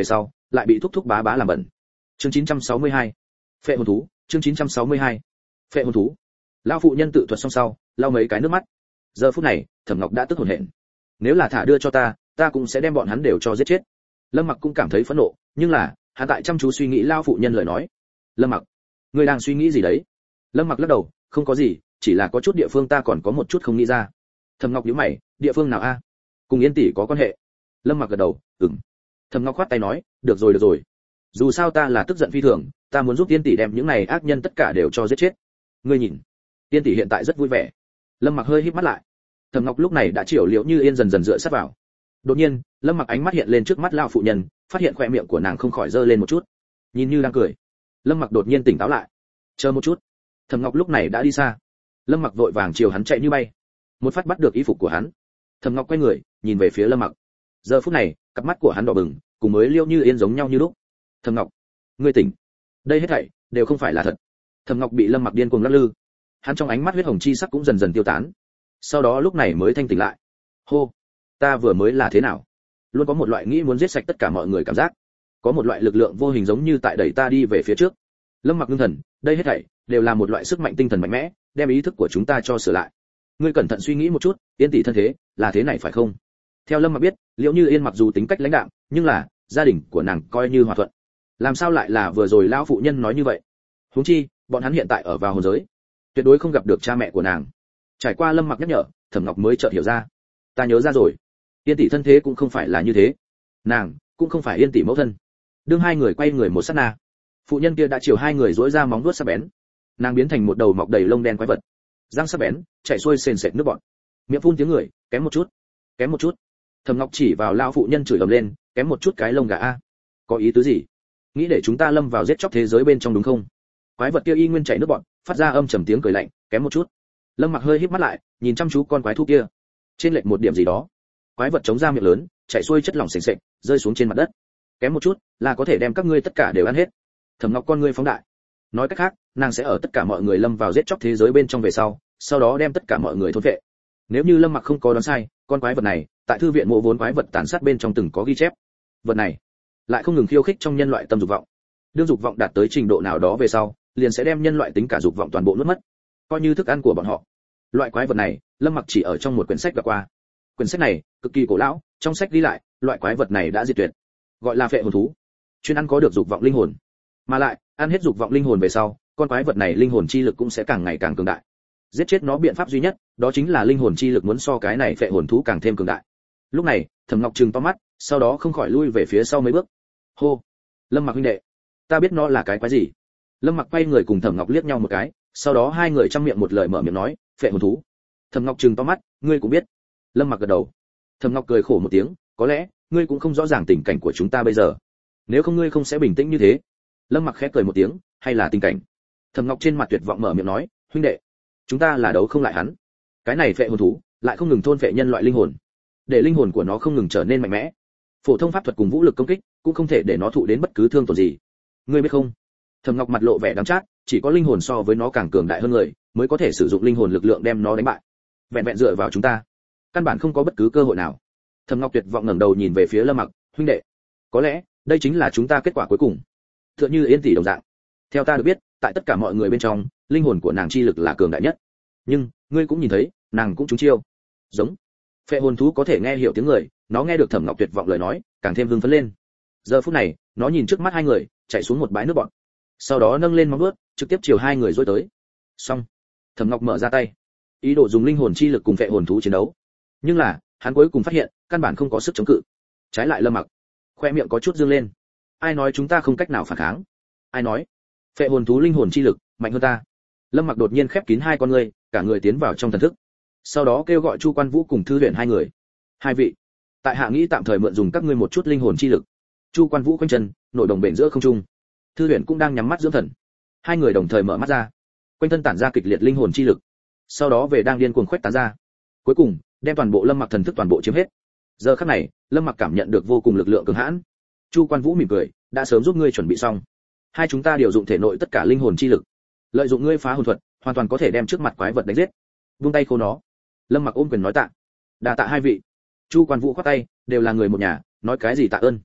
lại bị thúc thúc bá bá làm bẩn. Chương chín trăm sáu mươi hai, phệ hồn thú. Chương chín trăm sáu mươi hai, phệ hồn thú. Lão phụ nhân tự thuật xong sau, lau mấy cái nước mắt. Giờ phút này, Thẩm Ngọc đã tức hổn hển. Nếu là thả đưa cho ta, ta cũng sẽ đem bọn hắn đều cho giết chết. Lâm Mặc cũng cảm thấy phẫn nộ, nhưng là, hắn tại chăm chú suy nghĩ lão phụ nhân lời nói. Lâm Mặc, ngươi đang suy nghĩ gì đấy? Lâm Mặc lắc đầu, không có gì, chỉ là có chút địa phương ta còn có một chút không nghĩ ra. Thẩm Ngọc nhíu mày, địa phương nào a? Cùng Yên tỷ có quan hệ? Lâm Mặc gật đầu, ừm. Thẩm Ngọc khoát tay nói, được rồi được rồi. Dù sao ta là tức giận phi thường, ta muốn giúp Yên tỷ đem những này ác nhân tất cả đều cho giết chết. Ngươi nhìn, Yên tỷ hiện tại rất vui vẻ. Lâm Mặc hơi híp mắt lại. Thẩm Ngọc lúc này đã chiều liễu như yên dần dần dựa sát vào. Đột nhiên, Lâm Mặc ánh mắt hiện lên trước mắt lão phụ nhân, phát hiện khóe miệng của nàng không khỏi dơ lên một chút, nhìn như đang cười. Lâm Mặc đột nhiên tỉnh táo lại. Chờ một chút. Thẩm Ngọc lúc này đã đi xa. Lâm Mặc vội vàng chiều hắn chạy như bay, một phát bắt được y phục của hắn. Thẩm Ngọc quay người, nhìn về phía Lâm Mặc. Giờ phút này, cặp mắt của hắn đỏ bừng, cùng mới liễu như yên giống nhau như lúc. Thẩm Ngọc, ngươi tỉnh. Đây hết thảy đều không phải là thật. Thẩm Ngọc bị Lâm Mặc điên cuồng lắc lư, hắn trong ánh mắt huyết hồng chi sắc cũng dần dần tiêu tán. Sau đó lúc này mới thanh tỉnh lại. Hô, ta vừa mới là thế nào? Luôn có một loại nghĩ muốn giết sạch tất cả mọi người cảm giác. Có một loại lực lượng vô hình giống như tại đẩy ta đi về phía trước. Lâm Mặc ngưng thần, đây hết thảy đều là một loại sức mạnh tinh thần mạnh mẽ, đem ý thức của chúng ta cho sửa lại. Ngươi cẩn thận suy nghĩ một chút, Yên tỷ thân thế là thế này phải không? Theo Lâm Mặc biết, Liễu Như Yên mặc dù tính cách lãnh đạm, nhưng là gia đình của nàng coi như hòa thuận. Làm sao lại là vừa rồi lão phụ nhân nói như vậy? Huống chi, bọn hắn hiện tại ở vào hồn giới, tuyệt đối không gặp được cha mẹ của nàng. Trải qua Lâm Mặc nhắc nhở, Thẩm Ngọc mới chợt hiểu ra. Ta nhớ ra rồi, Yên tỷ thân thế cũng không phải là như thế, nàng cũng không phải Yên tỷ mẫu thân. Đương hai người quay người một sát na, phụ nhân kia đã chiều hai người duỗi ra móng vuốt sắc bén, nàng biến thành một đầu mọc đầy lông đen quái vật, răng sắc bén chảy xuôi sền sệt nước bọt, miệng phun tiếng người, kém một chút, kém một chút. Thẩm Ngọc chỉ vào lão phụ nhân chửi ầm lên, kém một chút cái lông gà a, có ý tứ gì? Nghĩ để chúng ta lâm vào giết chóc thế giới bên trong đúng không? Quái vật kia y nguyên chảy nước bọt, phát ra âm trầm tiếng cười lạnh, kém một chút. Lâm Mặc hơi híp mắt lại, nhìn chăm chú con quái thú kia. Trên lệch một điểm gì đó, quái vật chống ra miệng lớn, chảy xuôi chất lỏng sền sệt, rơi xuống trên mặt đất. Kém một chút, là có thể đem các ngươi tất cả đều ăn hết. Thẩm Ngọc con ngươi phóng đại. Nói cách khác, nàng sẽ ở tất cả mọi người lâm vào giết chóc thế giới bên trong về sau, sau đó đem tất cả mọi người thôn phệ. Nếu như Lâm Mặc không có đoán sai, con quái vật này, tại thư viện mộ vốn quái vật tàn sát bên trong từng có ghi chép. Vật này lại không ngừng khiêu khích trong nhân loại tâm dục vọng. Đương dục vọng đạt tới trình độ nào đó về sau, liền sẽ đem nhân loại tính cả dục vọng toàn bộ nuốt mất, coi như thức ăn của bọn họ. Loại quái vật này, Lâm Mặc chỉ ở trong một quyển sách gặp qua. Quyển sách này cực kỳ cổ lão, trong sách ghi lại, loại quái vật này đã diệt tuyệt, gọi là phệ hồn thú, chuyên ăn có được dục vọng linh hồn. Mà lại, ăn hết dục vọng linh hồn về sau, con quái vật này linh hồn chi lực cũng sẽ càng ngày càng cường đại. Giết chết nó biện pháp duy nhất, đó chính là linh hồn chi lực muốn so cái này phệ hồn thú càng thêm cường đại. Lúc này, Thẩm Ngọc trừng to mắt, sau đó không khỏi lui về phía sau mấy bước. Hô, Lâm Mặc huynh đệ, ta biết nó là cái quái gì. Lâm Mặc quay người cùng Thẩm Ngọc liếc nhau một cái, sau đó hai người trăm miệng một lời mở miệng nói, phệ hồn thú. Thẩm Ngọc trừng to mắt, ngươi cũng biết. Lâm Mặc gật đầu. Thẩm Ngọc cười khổ một tiếng, có lẽ ngươi cũng không rõ ràng tình cảnh của chúng ta bây giờ, nếu không ngươi không sẽ bình tĩnh như thế. Lâm Mặc khẽ cười một tiếng, hay là tình cảnh. Thẩm Ngọc trên mặt tuyệt vọng mở miệng nói, huynh đệ, chúng ta là đấu không lại hắn. Cái này phệ hồn thú lại không ngừng thôn phệ nhân loại linh hồn, để linh hồn của nó không ngừng trở nên mạnh mẽ. Phổ thông pháp thuật cùng vũ lực công kích cũng không thể để nó thụ đến bất cứ thương tổn gì. Ngươi biết không? Thẩm Ngọc mặt lộ vẻ đắng chát, chỉ có linh hồn so với nó càng cường đại hơn người, mới có thể sử dụng linh hồn lực lượng đem nó đánh bại. Vẹn vẹn dựa vào chúng ta, căn bản không có bất cứ cơ hội nào. Thẩm Ngọc tuyệt vọng ngẩng đầu nhìn về phía Lâm Mặc, huynh đệ, có lẽ đây chính là chúng ta kết quả cuối cùng. Tựa như Yên tỷ đồng dạng. Theo ta được biết, tại tất cả mọi người bên trong, linh hồn của nàng chi lực là cường đại nhất. Nhưng, ngươi cũng nhìn thấy, nàng cũng trúng chiêu. Giống. Phệ hồn thú có thể nghe hiểu tiếng người, nó nghe được Thẩm Ngọc tuyệt vọng lời nói, càng thêm hưng phấn lên. Giờ phút này, nó nhìn trước mắt hai người, chạy xuống một bãi nước bọt. Sau đó nâng lên móng vuốt, trực tiếp chiều hai người dối tới. Xong. Thẩm Ngọc mở ra tay, ý đồ dùng linh hồn chi lực cùng phệ hồn thú chiến đấu. Nhưng là, hắn cuối cùng phát hiện, căn bản không có sức chống cự. Trái lại Lâm Mặc, khoe miệng có chút dương lên. Ai nói chúng ta không cách nào phản kháng? Ai nói? Phệ hồn thú linh hồn chi lực mạnh hơn ta. Lâm Mặc đột nhiên khép kín hai con ngươi, cả người tiến vào trong thần thức. Sau đó kêu gọi Chu Quan Vũ cùng Thư Huyền hai người. Hai vị, tại hạ nghĩ tạm thời mượn dùng các ngươi một chút linh hồn chi lực. Chu Quan Vũ quanh chân, nổi đồng bền giữa không trung. Thư Huyền cũng đang nhắm mắt dưỡng thần. Hai người đồng thời mở mắt ra, quanh thân tản ra kịch liệt linh hồn chi lực. Sau đó về đang điên cuồng khuếch tán ra. Cuối cùng, đem toàn bộ Lâm Mặc thần thức toàn bộ chiếm hết. Giờ khắc này, Lâm Mặc cảm nhận được vô cùng lực lượng cường hãn. Chu Quan Vũ mỉm cười, đã sớm giúp ngươi chuẩn bị xong. Hai chúng ta điều dụng thể nội tất cả linh hồn chi lực, lợi dụng ngươi phá hồn thuật, hoàn toàn có thể đem trước mặt quái vật đánh giết. Vung tay khô nó. Lâm Mặc ôm quyền nói tạ. Đa tạ hai vị. Chu Quan Vũ khoát tay, đều là người một nhà, nói cái gì tạ ơn.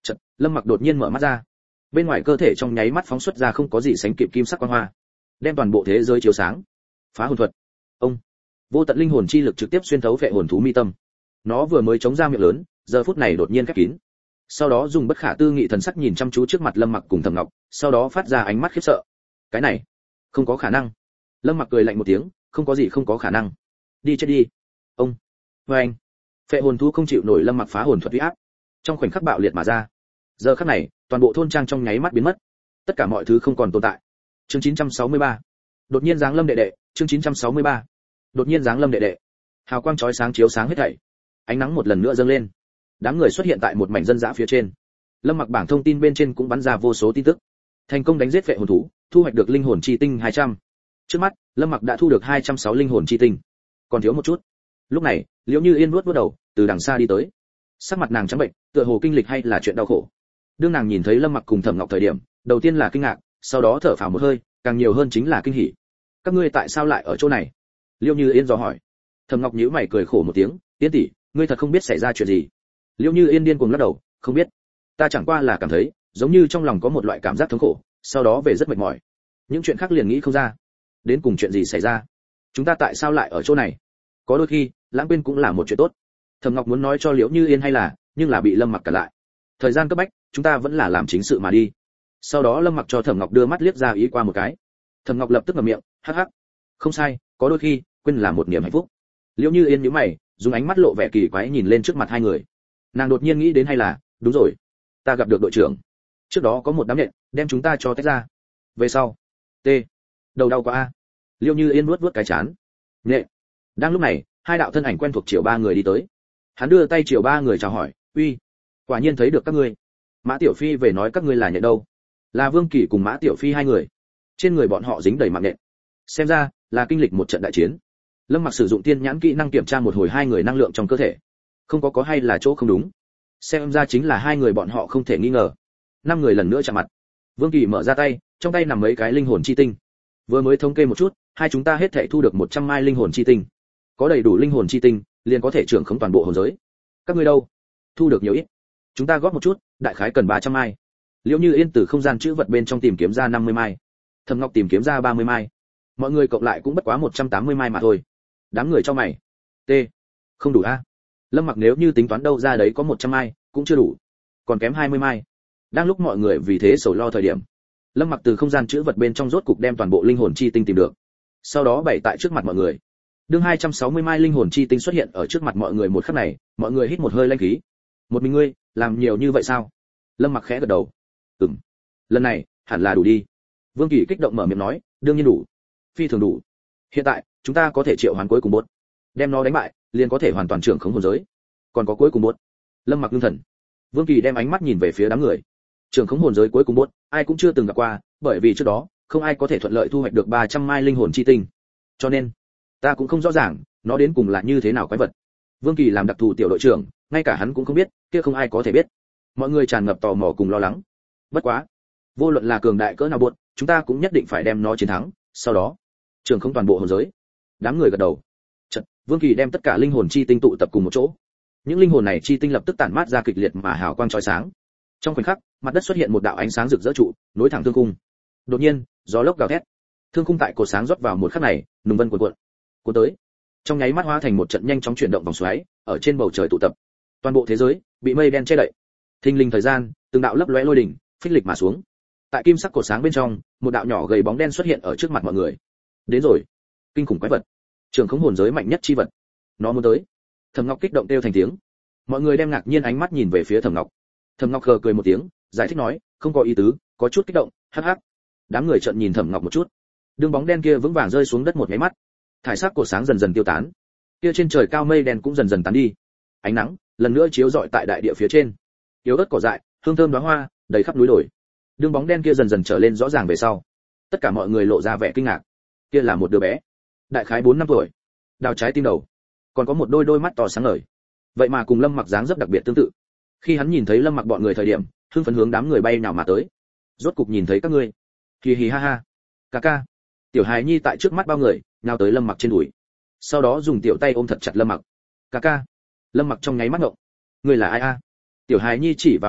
Chợt, Lâm Mặc đột nhiên mở mắt ra. Bên ngoài cơ thể trong nháy mắt phóng xuất ra không có gì sánh kịp kim sắc quang hoa, đem toàn bộ thế giới chiếu sáng. Phá hồn thuật. Ông. Vô tận linh hồn chi lực trực tiếp xuyên thấu phệ hồn thú mi tâm. Nó vừa mới chống ra miệng lớn, giờ phút này đột nhiên khép kín. Sau đó dùng bất khả tư nghị thần sắc nhìn chăm chú trước mặt Lâm Mặc cùng Thẩm Ngọc, sau đó phát ra ánh mắt khiếp sợ. Cái này, không có khả năng. Lâm Mặc cười lạnh một tiếng, không có gì không có khả năng. Đi chết đi. Ông. Và anh. Phệ hồn thú không chịu nổi Lâm Mặc phá hồn thuật uy áp, trong khoảnh khắc bạo liệt mà ra. Giờ khắc này, toàn bộ thôn trang trong nháy mắt biến mất, tất cả mọi thứ không còn tồn tại. Chương chín trăm sáu mươi ba. Đột nhiên giáng lâm đệ đệ, chương chín trăm sáu mươi ba. Đột nhiên giáng lâm đệ đệ. Hào quang chói sáng chiếu sáng hết thảy. Ánh nắng một lần nữa dâng lên. Đám người xuất hiện tại một mảnh dân dã phía trên. Lâm Mặc bảng thông tin bên trên cũng bắn ra vô số tin tức. Thành công đánh giết phệ hồn thú, thu hoạch được linh hồn chi tinh hai trăm. Trước mắt, Lâm Mặc đã thu được hai trăm sáu linh hồn chi tinh, còn thiếu một chút. Lúc này, Liễu Như Yên nuốt nuốt đầu, từ đằng xa đi tới. Sắc mặt nàng trắng bệnh, tựa hồ kinh lịch hay là chuyện đau khổ. Đương nàng nhìn thấy Lâm Mặc cùng Thẩm Ngọc thời điểm, đầu tiên là kinh ngạc, sau đó thở phào một hơi, càng nhiều hơn chính là kinh hỉ. Các ngươi tại sao lại ở chỗ này? Liễu Như Yên dò hỏi. Thẩm Ngọc nhíu mày cười khổ một tiếng, Yên tỷ, ngươi thật không biết xảy ra chuyện gì. Liễu Như Yên điên cuồng lắc đầu, không biết. Ta chẳng qua là cảm thấy, giống như trong lòng có một loại cảm giác thống khổ, sau đó về rất mệt mỏi. Những chuyện khác liền nghĩ không ra. Đến cùng chuyện gì xảy ra? Chúng ta tại sao lại ở chỗ này? Có đôi khi, lãng quên cũng là một chuyện tốt. Thẩm Ngọc muốn nói cho Liễu Như Yên hay là, nhưng là bị Lâm Mặc cản lại. Thời gian cấp bách, chúng ta vẫn là làm chính sự mà đi. Sau đó Lâm Mặc cho Thẩm Ngọc đưa mắt liếc ra ý qua một cái. Thẩm Ngọc lập tức ngậm miệng, hắc hắc. Không sai, có đôi khi, quên là một niềm hạnh phúc. Liễu Như Yên nhíu mày, dùng ánh mắt lộ vẻ kỳ quái nhìn lên trước mặt hai người. Nàng đột nhiên nghĩ đến hay là, đúng rồi, ta gặp được đội trưởng. Trước đó có một đám nện, đem chúng ta cho tách ra. Về sau, t, đầu đau quá a. Liễu Như Yên nuốt nuốt cái chán. Nện. Đang lúc này, hai đạo thân ảnh quen thuộc chiều ba người đi tới. Hắn đưa tay chiều ba người chào hỏi, uy, quả nhiên thấy được các ngươi. Mã Tiểu Phi về nói các ngươi là nhện đâu? Là Vương Kỳ cùng Mã Tiểu Phi hai người. Trên người bọn họ dính đầy mạng nhện. Xem ra là kinh lịch một trận đại chiến. Lâm Mặc sử dụng tiên nhãn kỹ năng kiểm tra một hồi hai người năng lượng trong cơ thể. Không có có hay là chỗ không đúng. Xem ra chính là hai người bọn họ không thể nghi ngờ. Năm người lần nữa chạm mặt. Vương Kỳ mở ra tay, trong tay nằm mấy cái linh hồn chi tinh. Vừa mới thống kê một chút, hai chúng ta hết thảy thu được một trăm mai linh hồn chi tinh. Có đầy đủ linh hồn chi tinh, liền có thể trưởng khống toàn bộ hồn giới. Các ngươi đâu? Thu được nhiều ít? Chúng ta góp một chút, đại khái cần ba trăm mai. Liễu Như Yên từ không gian chữ vật bên trong tìm kiếm ra năm mươi mai. Thẩm Ngọc tìm kiếm ra ba mươi mai. Mọi người cộng lại cũng bất quá một trăm tám mươi mai mà thôi. Đám người cho mày. T. Không đủ a. Lâm Mặc nếu như tính toán đâu ra đấy có một trăm mai, cũng chưa đủ. Còn kém hai mươi mai. Đang lúc mọi người vì thế sầu lo thời điểm, Lâm Mặc từ không gian chữ vật bên trong rốt cục đem toàn bộ linh hồn chi tinh tìm được. Sau đó bày tại trước mặt mọi người. Đương hai trăm sáu mươi mai linh hồn chi tinh xuất hiện ở trước mặt mọi người một khắc này, mọi người hít một hơi lãnh khí. Một mình ngươi, làm nhiều như vậy sao? Lâm Mặc khẽ gật đầu. Ừm. Lần này, hẳn là đủ đi. Vương Kỳ kích động mở miệng nói, đương nhiên đủ. Phi thường đủ. Hiện tại, chúng ta có thể triệu hoán cuối cùng bốt. Đem nó đánh bại, liền có thể hoàn toàn trưởng khống hồn giới. Còn có cuối cùng bốt. Lâm Mặc ngưng thần. Vương Kỳ đem ánh mắt nhìn về phía đám người. Trưởng khống hồn giới cuối cùng bốt, ai cũng chưa từng gặp qua, bởi vì trước đó, không ai có thể thuận lợi thu hoạch được ba trăm mai linh hồn chi tinh. Cho nên, ta cũng không rõ ràng, nó đến cùng là như thế nào quái vật. Vương Kỳ làm đặc thù tiểu đội trưởng, ngay cả hắn cũng không biết, kia không ai có thể biết. Mọi người tràn ngập tò mò cùng lo lắng. Bất quá, vô luận là cường đại cỡ nào buột, chúng ta cũng nhất định phải đem nó chiến thắng, sau đó, trưởng không toàn bộ hồn giới. Đám người gật đầu. Chợt, Vương Kỳ đem tất cả linh hồn chi tinh tụ tập cùng một chỗ. Những linh hồn này chi tinh lập tức tản mát ra kịch liệt mà hào quang chói sáng. Trong khoảnh khắc, mặt đất xuất hiện một đạo ánh sáng rực rỡ trụ, nối thẳng thương khung. Đột nhiên, gió lốc gào thét. Thương khung tại cột sáng rót vào một khắc này, nùng vân cuộn cuộn. Cuốn tới. Trong nháy mắt hóa thành một trận nhanh chóng chuyển động vòng xoáy, ở trên bầu trời tụ tập. Toàn bộ thế giới bị mây đen che đậy. Thình lình thời gian, từng đạo lấp lóe lôi đỉnh, phích lịch mà xuống. Tại kim sắc cột sáng bên trong, một đạo nhỏ gầy bóng đen xuất hiện ở trước mặt mọi người. Đến rồi, kinh khủng quái vật, trường khống hồn giới mạnh nhất chi vật, nó muốn tới. Thẩm Ngọc kích động kêu thành tiếng. Mọi người đem ngạc nhiên ánh mắt nhìn về phía Thẩm Ngọc. Thẩm Ngọc khờ cười một tiếng, giải thích nói, không có ý tứ, có chút kích động, hắc hắc. Đám người trợn nhìn Thẩm Ngọc một chút. Đường bóng đen kia vững vàng rơi xuống đất một cái mắt. Thải sắc cột sáng dần dần tiêu tán. Kia trên trời cao mây đen cũng dần dần tán đi. Ánh nắng lần nữa chiếu rọi tại đại địa phía trên. Yếu ớt cỏ dại, hương thơm đóa hoa, đầy khắp núi đồi. Đường bóng đen kia dần dần trở lên rõ ràng về sau. Tất cả mọi người lộ ra vẻ kinh ngạc. Kia là một đứa bé, đại khái bốn năm tuổi, đào trái tim đầu, còn có một đôi đôi mắt to sáng ngời. Vậy mà cùng Lâm Mặc dáng dấp đặc biệt tương tự. Khi hắn nhìn thấy Lâm Mặc bọn người thời điểm, hưng phấn hướng đám người bay nhào mà tới. Rốt cục nhìn thấy các ngươi. Hì hì ha ha. Ca ca. Tiểu hài nhi tại trước mắt bao người, nhào tới Lâm Mặc trên đùi. Sau đó dùng tiểu tay ôm thật chặt Lâm Mặc. Ca ca. Lâm Mặc trong nháy mắt ngộng. Ngươi là ai a? Tiểu hài nhi chỉ vào Lâm Mặc,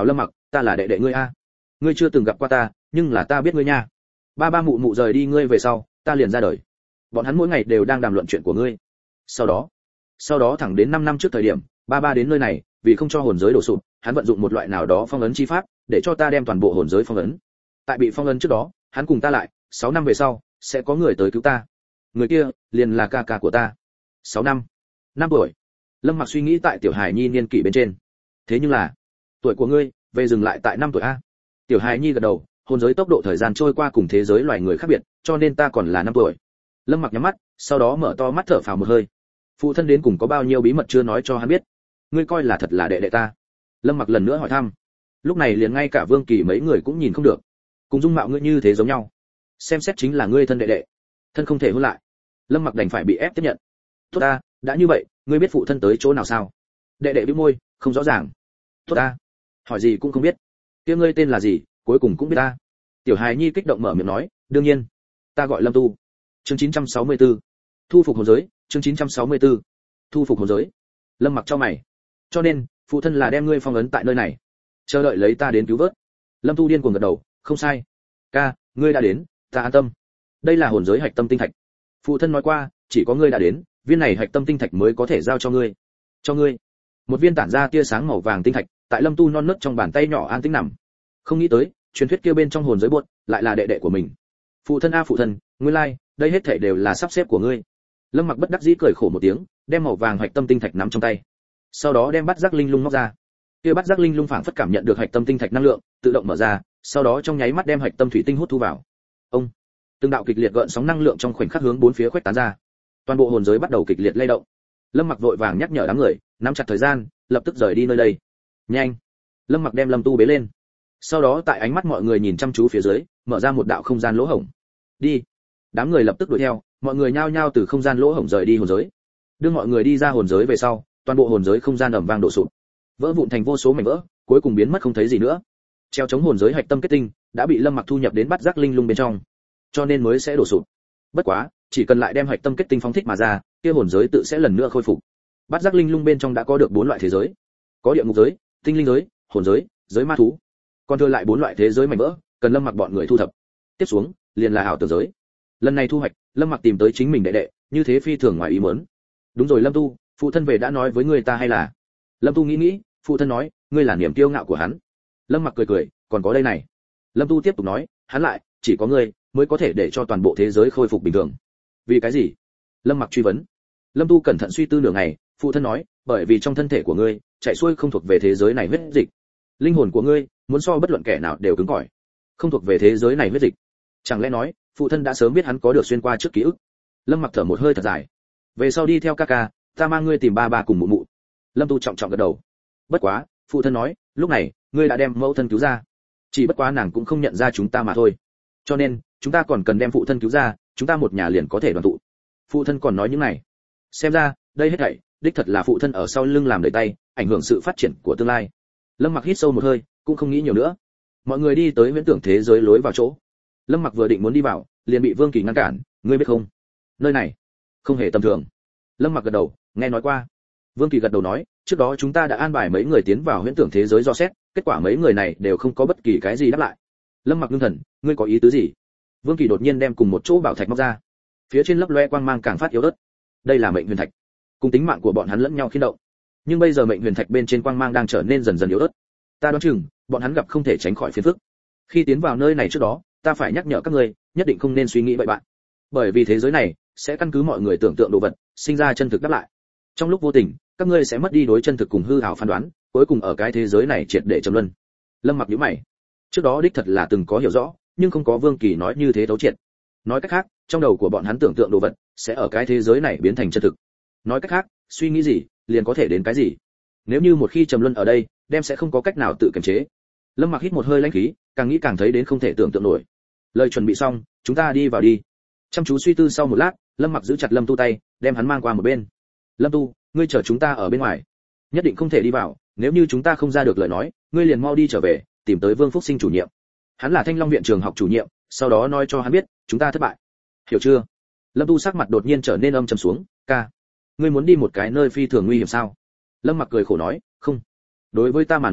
ta là đệ đệ ngươi a. Ngươi chưa từng gặp qua ta, nhưng là ta biết ngươi nha. Ba ba mụ mụ rời đi ngươi về sau, ta liền ra đời. Bọn hắn mỗi ngày đều đang đàm luận chuyện của ngươi. Sau đó, sau đó thẳng đến năm năm trước thời điểm, ba ba đến nơi này, vì không cho hồn giới đổ sụp, hắn vận dụng một loại nào đó phong ấn chi pháp, để cho ta đem toàn bộ hồn giới phong ấn. Tại bị phong ấn trước đó, hắn cùng ta lại, sáu năm về sau, sẽ có người tới cứu ta. Người kia, liền là ca ca của ta. Sáu năm. Năm tuổi. Lâm Mặc suy nghĩ tại tiểu hài nhi niên kỷ bên trên. Thế nhưng là, tuổi của ngươi, về dừng lại tại năm tuổi a. Tiểu hài nhi gật đầu, hồn giới tốc độ thời gian trôi qua cùng thế giới loài người khác biệt, cho nên ta còn là năm tuổi. Lâm Mặc nhắm mắt, sau đó mở to mắt thở phào một hơi. Phụ thân đến cùng có bao nhiêu bí mật chưa nói cho hắn biết. Ngươi coi là thật là đệ đệ ta? Lâm Mặc lần nữa hỏi thăm. Lúc này liền ngay cả Vương Kỳ mấy người cũng nhìn không được. Cùng dung mạo ngươi như thế giống nhau, xem xét chính là ngươi thân đệ đệ, thân không thể hôn lại. Lâm Mặc đành phải bị ép tiếp nhận. Tốt ta, đã như vậy, ngươi biết phụ thân tới chỗ nào sao? Đệ đệ bĩu môi, không rõ ràng. Tốt ta, hỏi gì cũng không biết. Kia ngươi tên là gì, cuối cùng cũng biết ta. Tiểu hài nhi kích động mở miệng nói, đương nhiên, ta gọi Lâm Tu. Chương chín trăm sáu mươi tư, thu phục hồn giới. Chương chín trăm sáu mươi tư, thu phục hồn giới. Lâm Mặc cho mày. Cho nên, phụ thân là đem ngươi phong ấn tại nơi này, chờ đợi lấy ta đến cứu vớt. Lâm Tu điên cuồng gật đầu, không sai. Ca, ngươi đã đến, ta an tâm. Đây là hồn giới hạch tâm tinh thạch. Phụ thân nói qua, chỉ có ngươi đã đến, viên này hạch tâm tinh thạch mới có thể giao cho ngươi. Cho ngươi. Một viên tản ra tia sáng màu vàng tinh thạch, tại Lâm Tu non nớt trong bàn tay nhỏ an tĩnh nằm. Không nghĩ tới, truyền thuyết kia bên trong hồn giới buột, lại là đệ đệ của mình. Phụ thân a phụ thân, nguyên lai, đây hết thảy đều là sắp xếp của ngươi. Lâm Mặc bất đắc dĩ cười khổ một tiếng, đem màu vàng hạch tâm tinh thạch nắm trong tay. Sau đó đem bát giác linh lung móc ra. Kia bát giác linh lung phảng phất cảm nhận được hạch tâm tinh thạch năng lượng, tự động mở ra, sau đó trong nháy mắt đem hạch tâm thủy tinh hút thu vào. Ông, từng đạo kịch liệt gợn sóng năng lượng trong khoảnh khắc hướng bốn phía khuếch tán ra. Toàn bộ hồn giới bắt đầu kịch liệt lay động. Lâm Mặc vội vàng nhắc nhở đám người, nắm chặt thời gian, lập tức rời đi nơi đây. Nhanh! Lâm Mặc đem Lâm Tu bế lên. Sau đó tại ánh mắt mọi người nhìn chăm chú phía dưới, mở ra một đạo không gian lỗ hổng. Đi! Đám người lập tức đuổi theo, mọi người nhao nhao từ không gian lỗ hổng rời đi hồn giới. Đưa mọi người đi ra hồn giới về sau, toàn bộ hồn giới không gian ầm vang đổ sụp, vỡ vụn thành vô số mảnh vỡ, cuối cùng biến mất không thấy gì nữa. Treo chống hồn giới hạch tâm kết tinh đã bị Lâm Mặc thu nhập đến bát giác linh lung bên trong, cho nên mới sẽ đổ sụp. Bất quá, chỉ cần lại đem hạch tâm kết tinh phóng thích mà ra, kia hồn giới tự sẽ lần nữa khôi phục. Bát giác linh lung bên trong đã có được bốn loại thế giới, có địa ngục giới, tinh linh giới, hồn giới, giới ma thú. Còn thừa lại bốn loại thế giới mảnh vỡ, cần Lâm Mặc bọn người thu thập. Tiếp xuống, liền là ảo tưởng giới. Lần này thu hoạch, Lâm Mặc tìm tới chính mình đệ đệ, như thế phi thường ngoài ý muốn. Đúng rồi Lâm Tu, phụ thân về đã nói với người ta hay là? Lâm Tu nghĩ nghĩ, phụ thân nói, ngươi là niềm kiêu ngạo của hắn. Lâm Mặc cười cười, còn có đây này. Lâm Tu tiếp tục nói, hắn lại, chỉ có ngươi mới có thể để cho toàn bộ thế giới khôi phục bình thường. Vì cái gì? Lâm Mặc truy vấn. Lâm Tu cẩn thận suy tư nửa ngày, phụ thân nói, bởi vì trong thân thể của ngươi chạy xuôi không thuộc về thế giới này huyết dịch. Linh hồn của ngươi muốn so bất luận kẻ nào đều cứng cỏi, không thuộc về thế giới này huyết dịch. Chẳng lẽ nói, phụ thân đã sớm biết hắn có được xuyên qua trước ký ức? Lâm Mặc thở một hơi thật dài. Về sau đi theo ca ca, ta mang ngươi tìm ba ba cùng mụ mụ. Lâm Tu trọng trọng gật đầu. Bất quá, phụ thân nói, lúc này, ngươi đã đem mẫu thân cứu ra. Chỉ bất quá nàng cũng không nhận ra chúng ta mà thôi. Cho nên, chúng ta còn cần đem phụ thân cứu ra, chúng ta một nhà liền có thể đoàn tụ. Phụ thân còn nói những này. Xem ra, đây hết thảy, đích thật là phụ thân ở sau lưng làm đầy tay, ảnh hưởng sự phát triển của tương lai. Lâm Mặc hít sâu một hơi, cũng không nghĩ nhiều nữa. Mọi người đi tới viễn tưởng thế giới lối vào chỗ. Lâm Mặc vừa định muốn đi vào, liền bị Vương Kỳ ngăn cản, ngươi biết không? Nơi này không hề tầm thường. Lâm Mặc gật đầu, nghe nói qua. Vương Kỳ gật đầu nói, trước đó chúng ta đã an bài mấy người tiến vào huyễn tưởng thế giới do xét, kết quả mấy người này đều không có bất kỳ cái gì đáp lại. Lâm Mặc ngưng thần, ngươi có ý tứ gì? Vương Kỳ đột nhiên đem cùng một chỗ bảo thạch móc ra. Phía trên lấp loe quang mang càng phát yếu ớt. Đây là mệnh huyền thạch, cùng tính mạng của bọn hắn lẫn nhau khiên động. Nhưng bây giờ mệnh huyền thạch bên trên quang mang đang trở nên dần dần yếu ớt. Ta đoán chừng, bọn hắn gặp không thể tránh khỏi phiền phức. Khi tiến vào nơi này trước đó, ta phải nhắc nhở các ngươi, nhất định không nên suy nghĩ bậy bạn. Bởi vì thế giới này sẽ căn cứ mọi người tưởng tượng đồ vật, sinh ra chân thực đáp lại. Trong lúc vô tình, các ngươi sẽ mất đi đối chân thực cùng hư ảo phán đoán, cuối cùng ở cái thế giới này triệt để trầm luân. Lâm Mặc nhíu mày. Trước đó đích thật là từng có hiểu rõ, nhưng không có Vương Kỳ nói như thế thấu triệt. Nói cách khác, trong đầu của bọn hắn tưởng tượng đồ vật sẽ ở cái thế giới này biến thành chân thực. Nói cách khác, suy nghĩ gì, liền có thể đến cái gì. Nếu như một khi trầm luân ở đây, đem sẽ không có cách nào tự kiềm chế. Lâm Mặc hít một hơi lãnh khí, càng nghĩ càng thấy đến không thể tưởng tượng nổi. Lời chuẩn bị xong, chúng ta đi vào đi. Chăm chú suy tư sau một lát, Lâm Mặc giữ chặt Lâm Tu tay, đem hắn mang qua một bên. Lâm Tu, ngươi chờ chúng ta ở bên ngoài, nhất định không thể đi vào, nếu như chúng ta không ra được lời nói, ngươi liền mau đi trở về, tìm tới Vương Phúc Sinh chủ nhiệm. Hắn là Thanh Long viện trường học chủ nhiệm, sau đó nói cho hắn biết, chúng ta thất bại. Hiểu chưa? Lâm Tu sắc mặt đột nhiên trở nên âm trầm xuống, ca, ngươi muốn đi một cái nơi phi thường nguy hiểm sao? Lâm Mặc cười khổ nói, không. Đối với ta mà nói,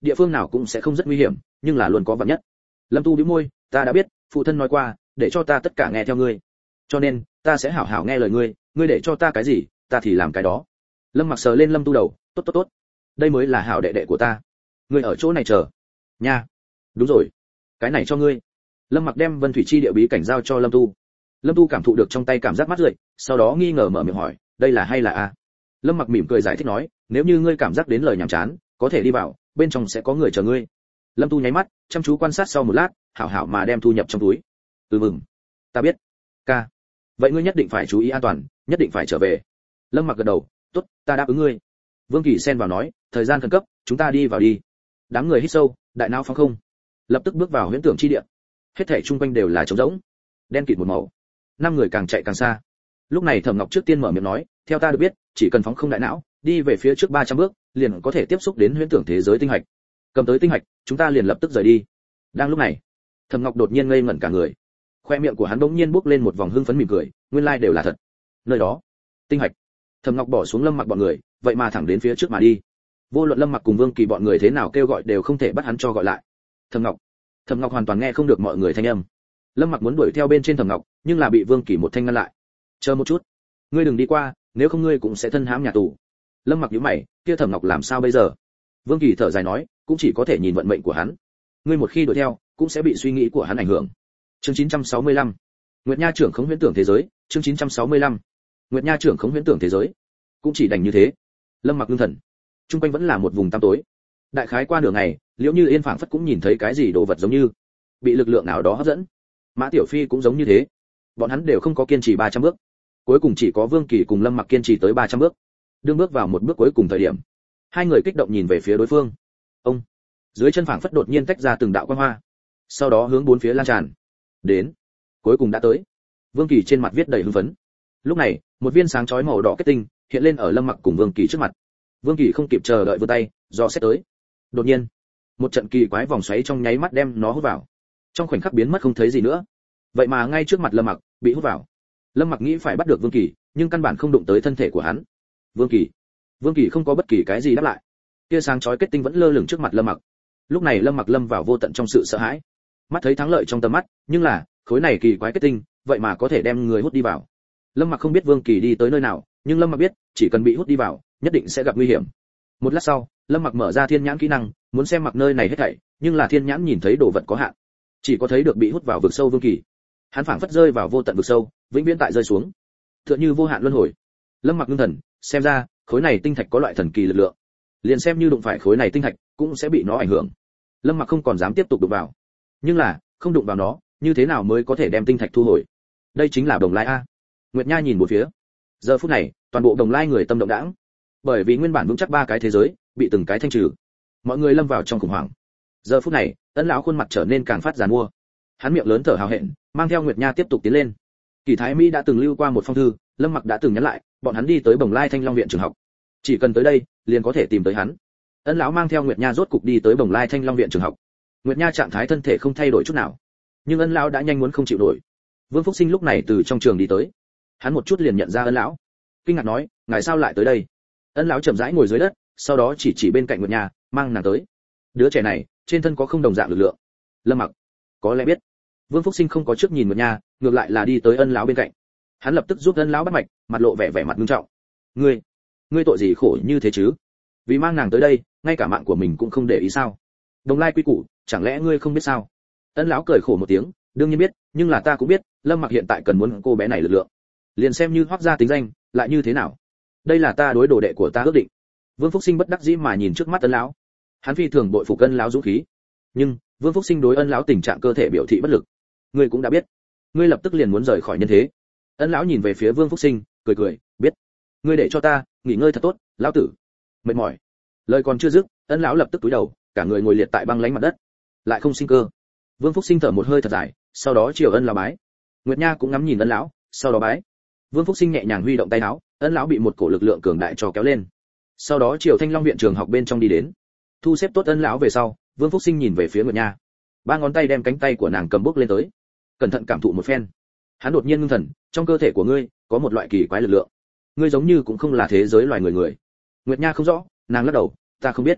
địa phương nào cũng sẽ không rất nguy hiểm, nhưng là luôn có vạn nhất. Lâm Tu bĩu môi, ta đã biết, phụ thân nói qua, để cho ta tất cả nghe theo ngươi. Cho nên, ta sẽ hảo hảo nghe lời ngươi, ngươi để cho ta cái gì, ta thì làm cái đó. Lâm Mặc sờ lên Lâm Tu đầu, tốt tốt tốt, đây mới là hảo đệ đệ của ta. Ngươi ở chỗ này chờ. Nha. Đúng rồi, cái này cho ngươi. Lâm Mặc đem Vân Thủy Chi địa bí cảnh giao cho Lâm Tu. Lâm Tu cảm thụ được trong tay cảm giác mát rượi, sau đó nghi ngờ mở miệng hỏi, đây là hay là a? Lâm Mặc mỉm cười giải thích nói, nếu như ngươi cảm giác đến lời nhảm chán, có thể đi vào, bên trong sẽ có người chờ ngươi. Lâm Tu nháy mắt, chăm chú quan sát sau một lát, hảo hảo mà đem thu nhập trong túi. Ừ mừng, ta biết. Ca, vậy ngươi nhất định phải chú ý an toàn, nhất định phải trở về. Lâm Mặc gật đầu, tốt, ta đáp ứng ngươi. Vương Kỳ xen vào nói, thời gian khẩn cấp, chúng ta đi vào đi. Đám người hít sâu, đại não phóng không, lập tức bước vào huyễn tưởng chi địa. Hết thảy chung quanh đều là trống rỗng, đen kịt một màu. Năm người càng chạy càng xa. Lúc này Thẩm Ngọc trước tiên mở miệng nói, theo ta được biết, chỉ cần phóng không đại não, đi về phía trước ba trăm bước, liền có thể tiếp xúc đến huyễn tưởng thế giới tinh hạch. Cầm tới tinh hạch, chúng ta liền lập tức rời đi. Đang lúc này, Thẩm Ngọc đột nhiên ngây ngẩn cả người. Khoe miệng của hắn bỗng nhiên bốc lên một vòng hưng phấn mỉm cười, nguyên lai đều là thật. Nơi đó, tinh hạch. Thẩm Ngọc bỏ xuống Lâm Mặc bọn người, vậy mà thẳng đến phía trước mà đi. Vô luận Lâm Mặc cùng Vương Kỳ bọn người thế nào kêu gọi đều không thể bắt hắn cho gọi lại. Thẩm Ngọc. Thẩm Ngọc hoàn toàn nghe không được mọi người thanh âm. Lâm Mặc muốn đuổi theo bên trên Thẩm Ngọc, nhưng là bị Vương Kỳ một thanh ngăn lại. Chờ một chút, ngươi đừng đi qua, nếu không ngươi cũng sẽ thân hãm nhà tù. Lâm Mặc nhíu mày, kia Thẩm Ngọc làm sao bây giờ? Vương Kỳ thở dài nói, cũng chỉ có thể nhìn vận mệnh của hắn. Ngươi một khi đuổi theo, cũng sẽ bị suy nghĩ của hắn ảnh hưởng. Chương chín trăm sáu mươi lăm. Nguyệt Nha trưởng khống huyễn tưởng thế giới, chương chín trăm sáu mươi lăm. Nguyệt Nha trưởng khống huyễn tưởng thế giới. Cũng chỉ đành như thế. Lâm Mặc ngưng thần. Trung quanh vẫn là một vùng tăm tối. Đại khái qua nửa ngày, Liễu Như Yên phảng phất cũng nhìn thấy cái gì đồ vật giống như bị lực lượng nào đó hấp dẫn. Mã Tiểu Phi cũng giống như thế. Bọn hắn đều không có kiên trì ba trăm bước. Cuối cùng chỉ có Vương Kỳ cùng Lâm Mặc kiên trì tới ba trăm bước. Đương bước vào một bước cuối cùng thời điểm, hai người kích động nhìn về phía đối phương. Ông, dưới chân phảng phất đột nhiên tách ra từng đạo quang hoa, sau đó hướng bốn phía lan tràn. Đến, cuối cùng đã tới. Vương Kỳ trên mặt viết đầy hưng phấn. Lúc này, một viên sáng chói màu đỏ kết tinh hiện lên ở Lâm Mặc cùng Vương Kỳ trước mặt. Vương Kỳ không kịp chờ đợi vươn tay, do xét tới. Đột nhiên, một trận kỳ quái vòng xoáy trong nháy mắt đem nó hút vào. Trong khoảnh khắc biến mất không thấy gì nữa. Vậy mà ngay trước mặt Lâm Mặc, bị hút vào. Lâm Mặc nghĩ phải bắt được Vương Kỳ, nhưng căn bản không đụng tới thân thể của hắn. Vương Kỳ, Vương Kỳ không có bất kỳ cái gì đáp lại. Tia sáng chói kết tinh vẫn lơ lửng trước mặt Lâm Mặc. Lúc này Lâm Mặc lâm vào vô tận trong sự sợ hãi. Mắt thấy thắng lợi trong tầm mắt, nhưng là, khối này kỳ quái kết tinh, vậy mà có thể đem người hút đi vào. Lâm Mặc không biết Vương Kỳ đi tới nơi nào, nhưng Lâm Mặc biết, chỉ cần bị hút đi vào, nhất định sẽ gặp nguy hiểm. Một lát sau, Lâm Mặc mở ra thiên nhãn kỹ năng, muốn xem mặc nơi này hết thảy, nhưng là thiên nhãn nhìn thấy đồ vật có hạn, chỉ có thấy được bị hút vào vực sâu Vương Kỳ. Hắn phảng phất rơi vào vô tận vực sâu, vĩnh viễn tại rơi xuống, tựa như vô hạn luân hồi. Lâm Mặc ngưng thần, xem ra, khối này tinh thạch có loại thần kỳ lực lượng. Liền xem như đụng phải khối này tinh thạch, cũng sẽ bị nó ảnh hưởng. Lâm Mặc không còn dám tiếp tục đụng vào. Nhưng là, không đụng vào nó, như thế nào mới có thể đem tinh thạch thu hồi? Đây chính là Đồng Lai a. Nguyệt Nha nhìn bốn phía. Giờ phút này, toàn bộ Đồng Lai người tâm động đãng. Bởi vì nguyên bản vững chắc ba cái thế giới, bị từng cái thanh trừ. Mọi người lâm vào trong khủng hoảng. Giờ phút này, Ân lão khuôn mặt trở nên càng phát giàn mua. Hắn miệng lớn thở hào hẹn, mang theo Nguyệt Nha tiếp tục tiến lên. Kỳ Thái Mỹ đã từng lưu qua một phong thư, Lâm Mặc đã từng nhắn lại, bọn hắn đi tới Bồng Lai Thanh Long viện trường học. Chỉ cần tới đây, liền có thể tìm tới hắn. Ân lão mang theo Nguyệt Nha rốt cục đi tới Bồng Lai Thanh Long viện trường học. Nguyệt Nha trạng thái thân thể không thay đổi chút nào, nhưng Ân lão đã nhanh muốn không chịu nổi. Vương Phúc Sinh lúc này từ trong trường đi tới. Hắn một chút liền nhận ra Ân lão, kinh ngạc nói, ngài sao lại tới đây? Ân lão chậm rãi ngồi dưới đất, sau đó chỉ chỉ bên cạnh Nguyệt Nha, mang nàng tới. Đứa trẻ này, trên thân có không đồng dạng lực lượng. Lâm Mặc có lẽ biết. Vương Phúc Sinh không có trước nhìn Nguyệt Nha, ngược lại là đi tới Ân lão bên cạnh. Hắn lập tức giúp Ân lão bắt mạch, mặt lộ vẻ vẻ mặt nghiêm trọng. Ngươi, ngươi tội gì khổ như thế chứ? Vì mang nàng tới đây, ngay cả mạng của mình cũng không để ý sao? Đồng Lai quy củ, chẳng lẽ ngươi không biết sao? Ân lão cười khổ một tiếng, đương nhiên biết, nhưng là ta cũng biết, Lâm Mặc hiện tại cần muốn cô bé này lực lượng. Liền xem như Hoắc gia tính danh, lại như thế nào? Đây là ta đối đồ đệ của ta ước định. Vương Phúc Sinh bất đắc dĩ mà nhìn trước mắt Ân lão. Hắn phi thường bội phục Ân lão dũng khí, nhưng Vương Phúc Sinh đối Ân lão tình trạng cơ thể biểu thị bất lực. Ngươi cũng đã biết, ngươi lập tức liền muốn rời khỏi nhân thế. Ân lão nhìn về phía Vương Phúc Sinh, cười cười, biết. Ngươi để cho ta nghỉ ngơi thật tốt, lão tử mệt mỏi. Lời còn chưa dứt, Ân lão lập tức cúi đầu, cả người ngồi liệt tại băng lãnh mặt đất, lại không sinh cơ. Vương Phúc Sinh thở một hơi thật dài, sau đó chiều Ân lão bái. Nguyệt Nha cũng ngắm nhìn Ân lão, sau đó bái. Vương Phúc Sinh nhẹ nhàng huy động tay áo, Ân lão bị một cổ lực lượng cường đại cho kéo lên. Sau đó chiều Thanh Long viện trường học bên trong đi đến. Thu xếp tốt Ân lão về sau, Vương Phúc Sinh nhìn về phía Nguyệt Nha, ba ngón tay đem cánh tay của nàng cầm bước lên tới, cẩn thận cảm thụ một phen. Hắn đột nhiên ngưng thần, trong cơ thể của ngươi có một loại kỳ quái lực lượng, ngươi giống như cũng không là thế giới loài người người. Nguyệt Nha không rõ, nàng lắc đầu, ta không biết.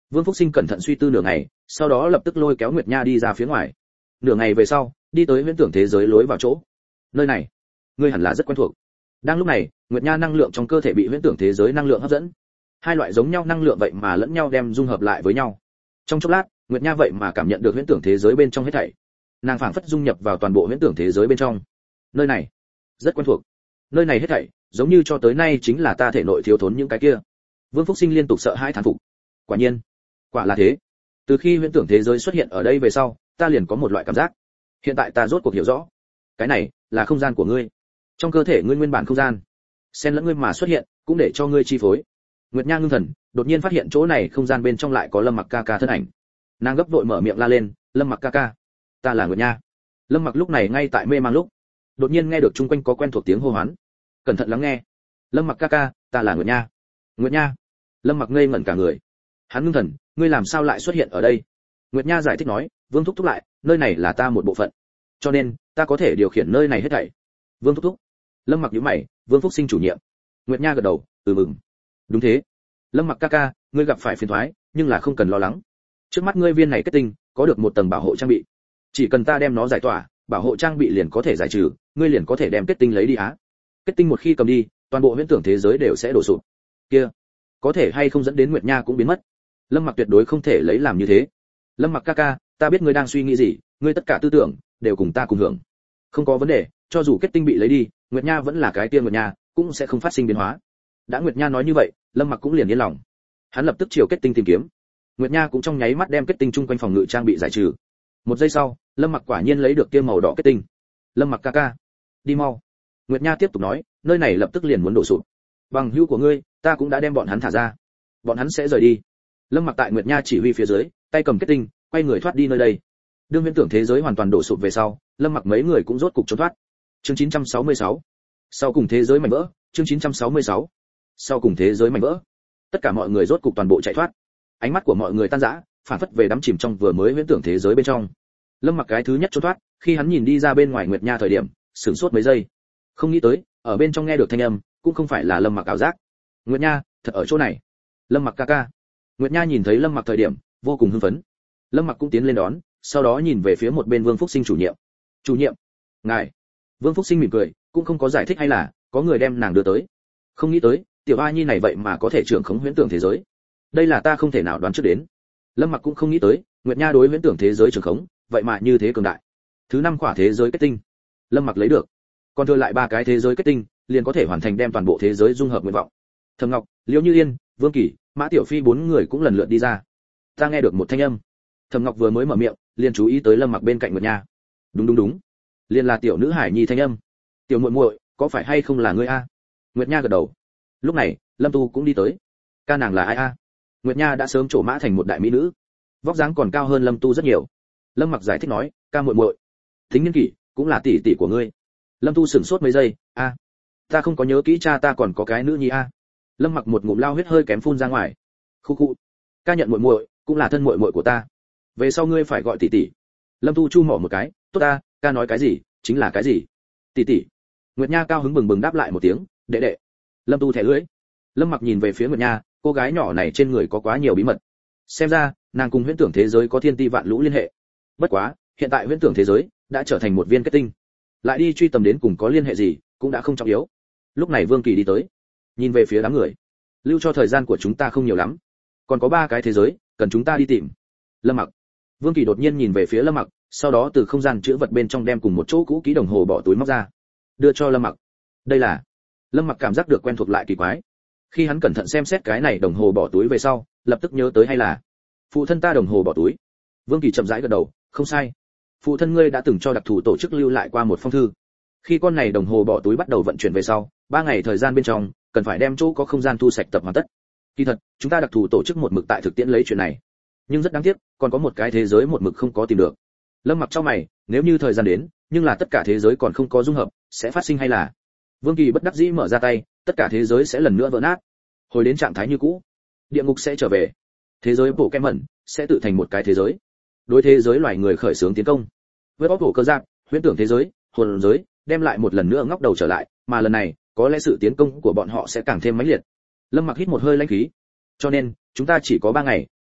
Vương Phúc Sinh cẩn thận suy tư nửa ngày, sau đó lập tức lôi kéo Nguyệt Nha đi ra phía ngoài. Nửa ngày về sau, đi tới huyễn tưởng thế giới lối vào chỗ. Nơi này, ngươi hẳn là rất quen thuộc. Đang lúc này, Nguyệt Nha năng lượng trong cơ thể bị huyễn tưởng thế giới năng lượng hấp dẫn. Hai loại giống nhau năng lượng vậy mà lẫn nhau đem dung hợp lại với nhau. Trong chốc lát, Nguyệt Nha vậy mà cảm nhận được huyễn tưởng thế giới bên trong hết thảy. Nàng phảng phất dung nhập vào toàn bộ huyễn tưởng thế giới bên trong. Nơi này, rất quen thuộc. Nơi này hết thảy, giống như cho tới nay chính là ta thể nội thiếu thốn những cái kia. Vương Phúc Sinh liên tục sợ hãi thán phục. Quả nhiên, quả là thế. Từ khi huyễn tưởng thế giới xuất hiện ở đây về sau, ta liền có một loại cảm giác. Hiện tại ta rốt cuộc hiểu rõ. Cái này là không gian của ngươi. Trong cơ thể ngươi nguyên bản không gian, xen lẫn ngươi mà xuất hiện, cũng để cho ngươi chi phối. Nguyệt Nha ngưng thần, đột nhiên phát hiện chỗ này không gian bên trong lại có Lâm Mặc ca ca thân ảnh. Nàng gấp vội mở miệng la lên, "Lâm Mặc ca ca, ta là Nguyệt Nha." Lâm Mặc lúc này ngay tại mê mang lúc, đột nhiên nghe được chung quanh có quen thuộc tiếng hô hoán. Cẩn thận lắng nghe. "Lâm Mặc ca ca, ta là Nguyệt Nha." "Nguyệt Nha?" Lâm Mặc ngây ngẩn cả người. Hắn ngưng thần, "Ngươi làm sao lại xuất hiện ở đây?" Nguyệt Nha giải thích nói, "Vương thúc thúc lại, nơi này là ta một bộ phận, cho nên ta có thể điều khiển nơi này hết thảy." "Vương thúc thúc?" Lâm Mặc nhíu mày, "Vương Phúc Sinh chủ nhiệm." Nguyệt Nha gật đầu, "Ừ mừng. Đúng thế. Lâm Mặc ca ca, ngươi gặp phải phiền toái, nhưng là không cần lo lắng. Trước mắt ngươi viên này kết tinh, có được một tầng bảo hộ trang bị. Chỉ cần ta đem nó giải tỏa, bảo hộ trang bị liền có thể giải trừ, ngươi liền có thể đem kết tinh lấy đi á. Kết tinh một khi cầm đi, toàn bộ huyễn tưởng thế giới đều sẽ đổ sụp. Kia, có thể hay không dẫn đến Nguyệt Nha cũng biến mất." Lâm Mặc tuyệt đối không thể lấy làm như thế. "Lâm Mặc ca ca, ta biết ngươi đang suy nghĩ gì, ngươi tất cả tư tưởng đều cùng ta cùng hưởng. Không có vấn đề, cho dù kết tinh bị lấy đi, Nguyệt Nha vẫn là cái tiên Nguyệt Nha, cũng sẽ không phát sinh biến hóa." Đã Nguyệt Nha nói như vậy, Lâm Mặc cũng liền yên lòng. Hắn lập tức chiều kết tinh tìm kiếm. Nguyệt Nha cũng trong nháy mắt đem kết tinh chung quanh phòng ngự trang bị giải trừ. Một giây sau, Lâm Mặc quả nhiên lấy được kia màu đỏ kết tinh. "Lâm Mặc ca ca, đi mau." Nguyệt Nha tiếp tục nói, "Nơi này lập tức liền muốn đổ sụp. Bằng hữu của ngươi, ta cũng đã đem bọn hắn thả ra. Bọn hắn sẽ rời đi." Lâm Mặc tại Nguyệt Nha chỉ huy phía dưới, tay cầm kết tinh, quay người thoát đi nơi đây. Đương huyễn tưởng thế giới hoàn toàn đổ sụp về sau, Lâm Mặc mấy người cũng rốt cục trốn thoát. Chương chín trăm sáu mươi sáu. Sau cùng thế giới mảnh vỡ, chương chín trăm sáu mươi sáu. Sau cùng thế giới mảnh vỡ. Tất cả mọi người rốt cục toàn bộ chạy thoát. Ánh mắt của mọi người tan rã, phản phất về đắm chìm trong vừa mới huyễn tưởng thế giới bên trong. Lâm Mặc cái thứ nhất trốn thoát, khi hắn nhìn đi ra bên ngoài Nguyệt Nha thời điểm, sửng sốt mấy giây. Không nghĩ tới, ở bên trong nghe được thanh âm, cũng không phải là Lâm Mặc ảo giác. "Nguyệt Nha, thật ở chỗ này." "Lâm Mặc ca ca." Nguyệt Nha nhìn thấy Lâm Mặc thời điểm, vô cùng hưng phấn. Lâm Mặc cũng tiến lên đón, sau đó nhìn về phía một bên Vương Phúc Sinh chủ nhiệm. "Chủ nhiệm, ngài." Vương Phúc Sinh mỉm cười, cũng không có giải thích hay là có người đem nàng đưa tới. Không nghĩ tới, tiểu A Nhi này vậy mà có thể trưởng khống huyễn tưởng thế giới. Đây là ta không thể nào đoán trước đến. Lâm Mặc cũng không nghĩ tới, Nguyệt Nha đối huyễn tưởng thế giới trưởng khống, vậy mà như thế cường đại. Thứ năm khỏa thế giới kết tinh, Lâm Mặc lấy được. Còn thừa lại ba cái thế giới kết tinh, liền có thể hoàn thành đem toàn bộ thế giới dung hợp nguyện vọng. Thẩm Ngọc, Liễu Như Yên, Vương Kỳ, Mã Tiểu Phi bốn người cũng lần lượt đi ra. Ta nghe được một thanh âm. Thẩm Ngọc vừa mới mở miệng, liền chú ý tới Lâm Mặc bên cạnh Nguyệt Nha. Đúng đúng đúng, liền là tiểu nữ hải nhi thanh âm. "Tiểu muội muội, có phải hay không là ngươi a?" Nguyệt Nha gật đầu. Lúc này, Lâm Tu cũng đi tới. "Ca nàng là ai a?" Nguyệt Nha đã sớm trổ mã thành một đại mỹ nữ, vóc dáng còn cao hơn Lâm Tu rất nhiều. Lâm Mặc giải thích nói, "Ca muội muội, Thính Niên Kỷ cũng là tỷ tỷ của ngươi." Lâm Tu sửng sốt mấy giây, "A, ta không có nhớ kỹ cha ta còn có cái nữ nhi a." Lâm Mặc một ngụm lao huyết hơi kém phun ra ngoài. "Khu khu, ca nhận muội muội, cũng là thân muội muội của ta. Về sau ngươi phải gọi tỷ tỷ." Lâm Tu chu mỏ một cái, "Tốt ta, ca nói cái gì, chính là cái gì. Tỷ tỷ." Nguyệt Nha cao hứng bừng bừng đáp lại một tiếng, "Đệ đệ." Lâm Tu thẻ lưỡi. Lâm Mặc nhìn về phía Nguyệt Nha, cô gái nhỏ này trên người có quá nhiều bí mật. Xem ra, nàng cùng huyễn tưởng thế giới có thiên ti vạn lũ liên hệ. Bất quá, hiện tại huyễn tưởng thế giới đã trở thành một viên kết tinh, lại đi truy tầm đến cùng có liên hệ gì, cũng đã không trọng yếu. Lúc này Vương Kỳ đi tới, nhìn về phía đám người, "Lưu cho thời gian của chúng ta không nhiều lắm, còn có ba cái thế giới cần chúng ta đi tìm." Lâm Mặc. Vương Kỳ đột nhiên nhìn về phía Lâm Mặc, sau đó từ không gian chứa vật bên trong đem cùng một chỗ cũ kỹ đồng hồ bỏ túi móc ra, đưa cho Lâm Mặc. Đây là... Lâm Mặc cảm giác được quen thuộc lại kỳ quái. Khi hắn cẩn thận xem xét cái này đồng hồ bỏ túi về sau, lập tức nhớ tới hay là phụ thân ta đồng hồ bỏ túi. Vương Kỳ chậm rãi gật đầu, "Không sai, phụ thân ngươi đã từng cho đặc thù tổ chức lưu lại qua một phong thư. Khi con này đồng hồ bỏ túi bắt đầu vận chuyển về sau, ba ngày thời gian bên trong cần phải đem chỗ có không gian thu sạch tập hoàn tất. Kỳ thật, chúng ta đặc thù tổ chức một mực tại thực tiễn lấy chuyện này, nhưng rất đáng tiếc, còn có một cái thế giới một mực không có tìm được." Lâm Mặc chau mày, nếu như thời gian đến, nhưng là tất cả thế giới còn không có dung hợp, sẽ phát sinh hay là... Vương Kỳ bất đắc dĩ mở ra tay, tất cả thế giới sẽ lần nữa vỡ nát, hồi đến trạng thái như cũ. Địa ngục sẽ trở về, thế giới bộ kem mẩn sẽ tự thành một cái thế giới, đối thế giới loài người khởi xướng tiến công. Với bóc bộ cơ giáp, huyễn tưởng thế giới, hồn giới, đem lại một lần nữa ngóc đầu trở lại, mà lần này, có lẽ sự tiến công của bọn họ sẽ càng thêm mãnh liệt. Lâm Mặc hít một hơi lãnh khí. Cho nên, chúng ta chỉ có ba ngày,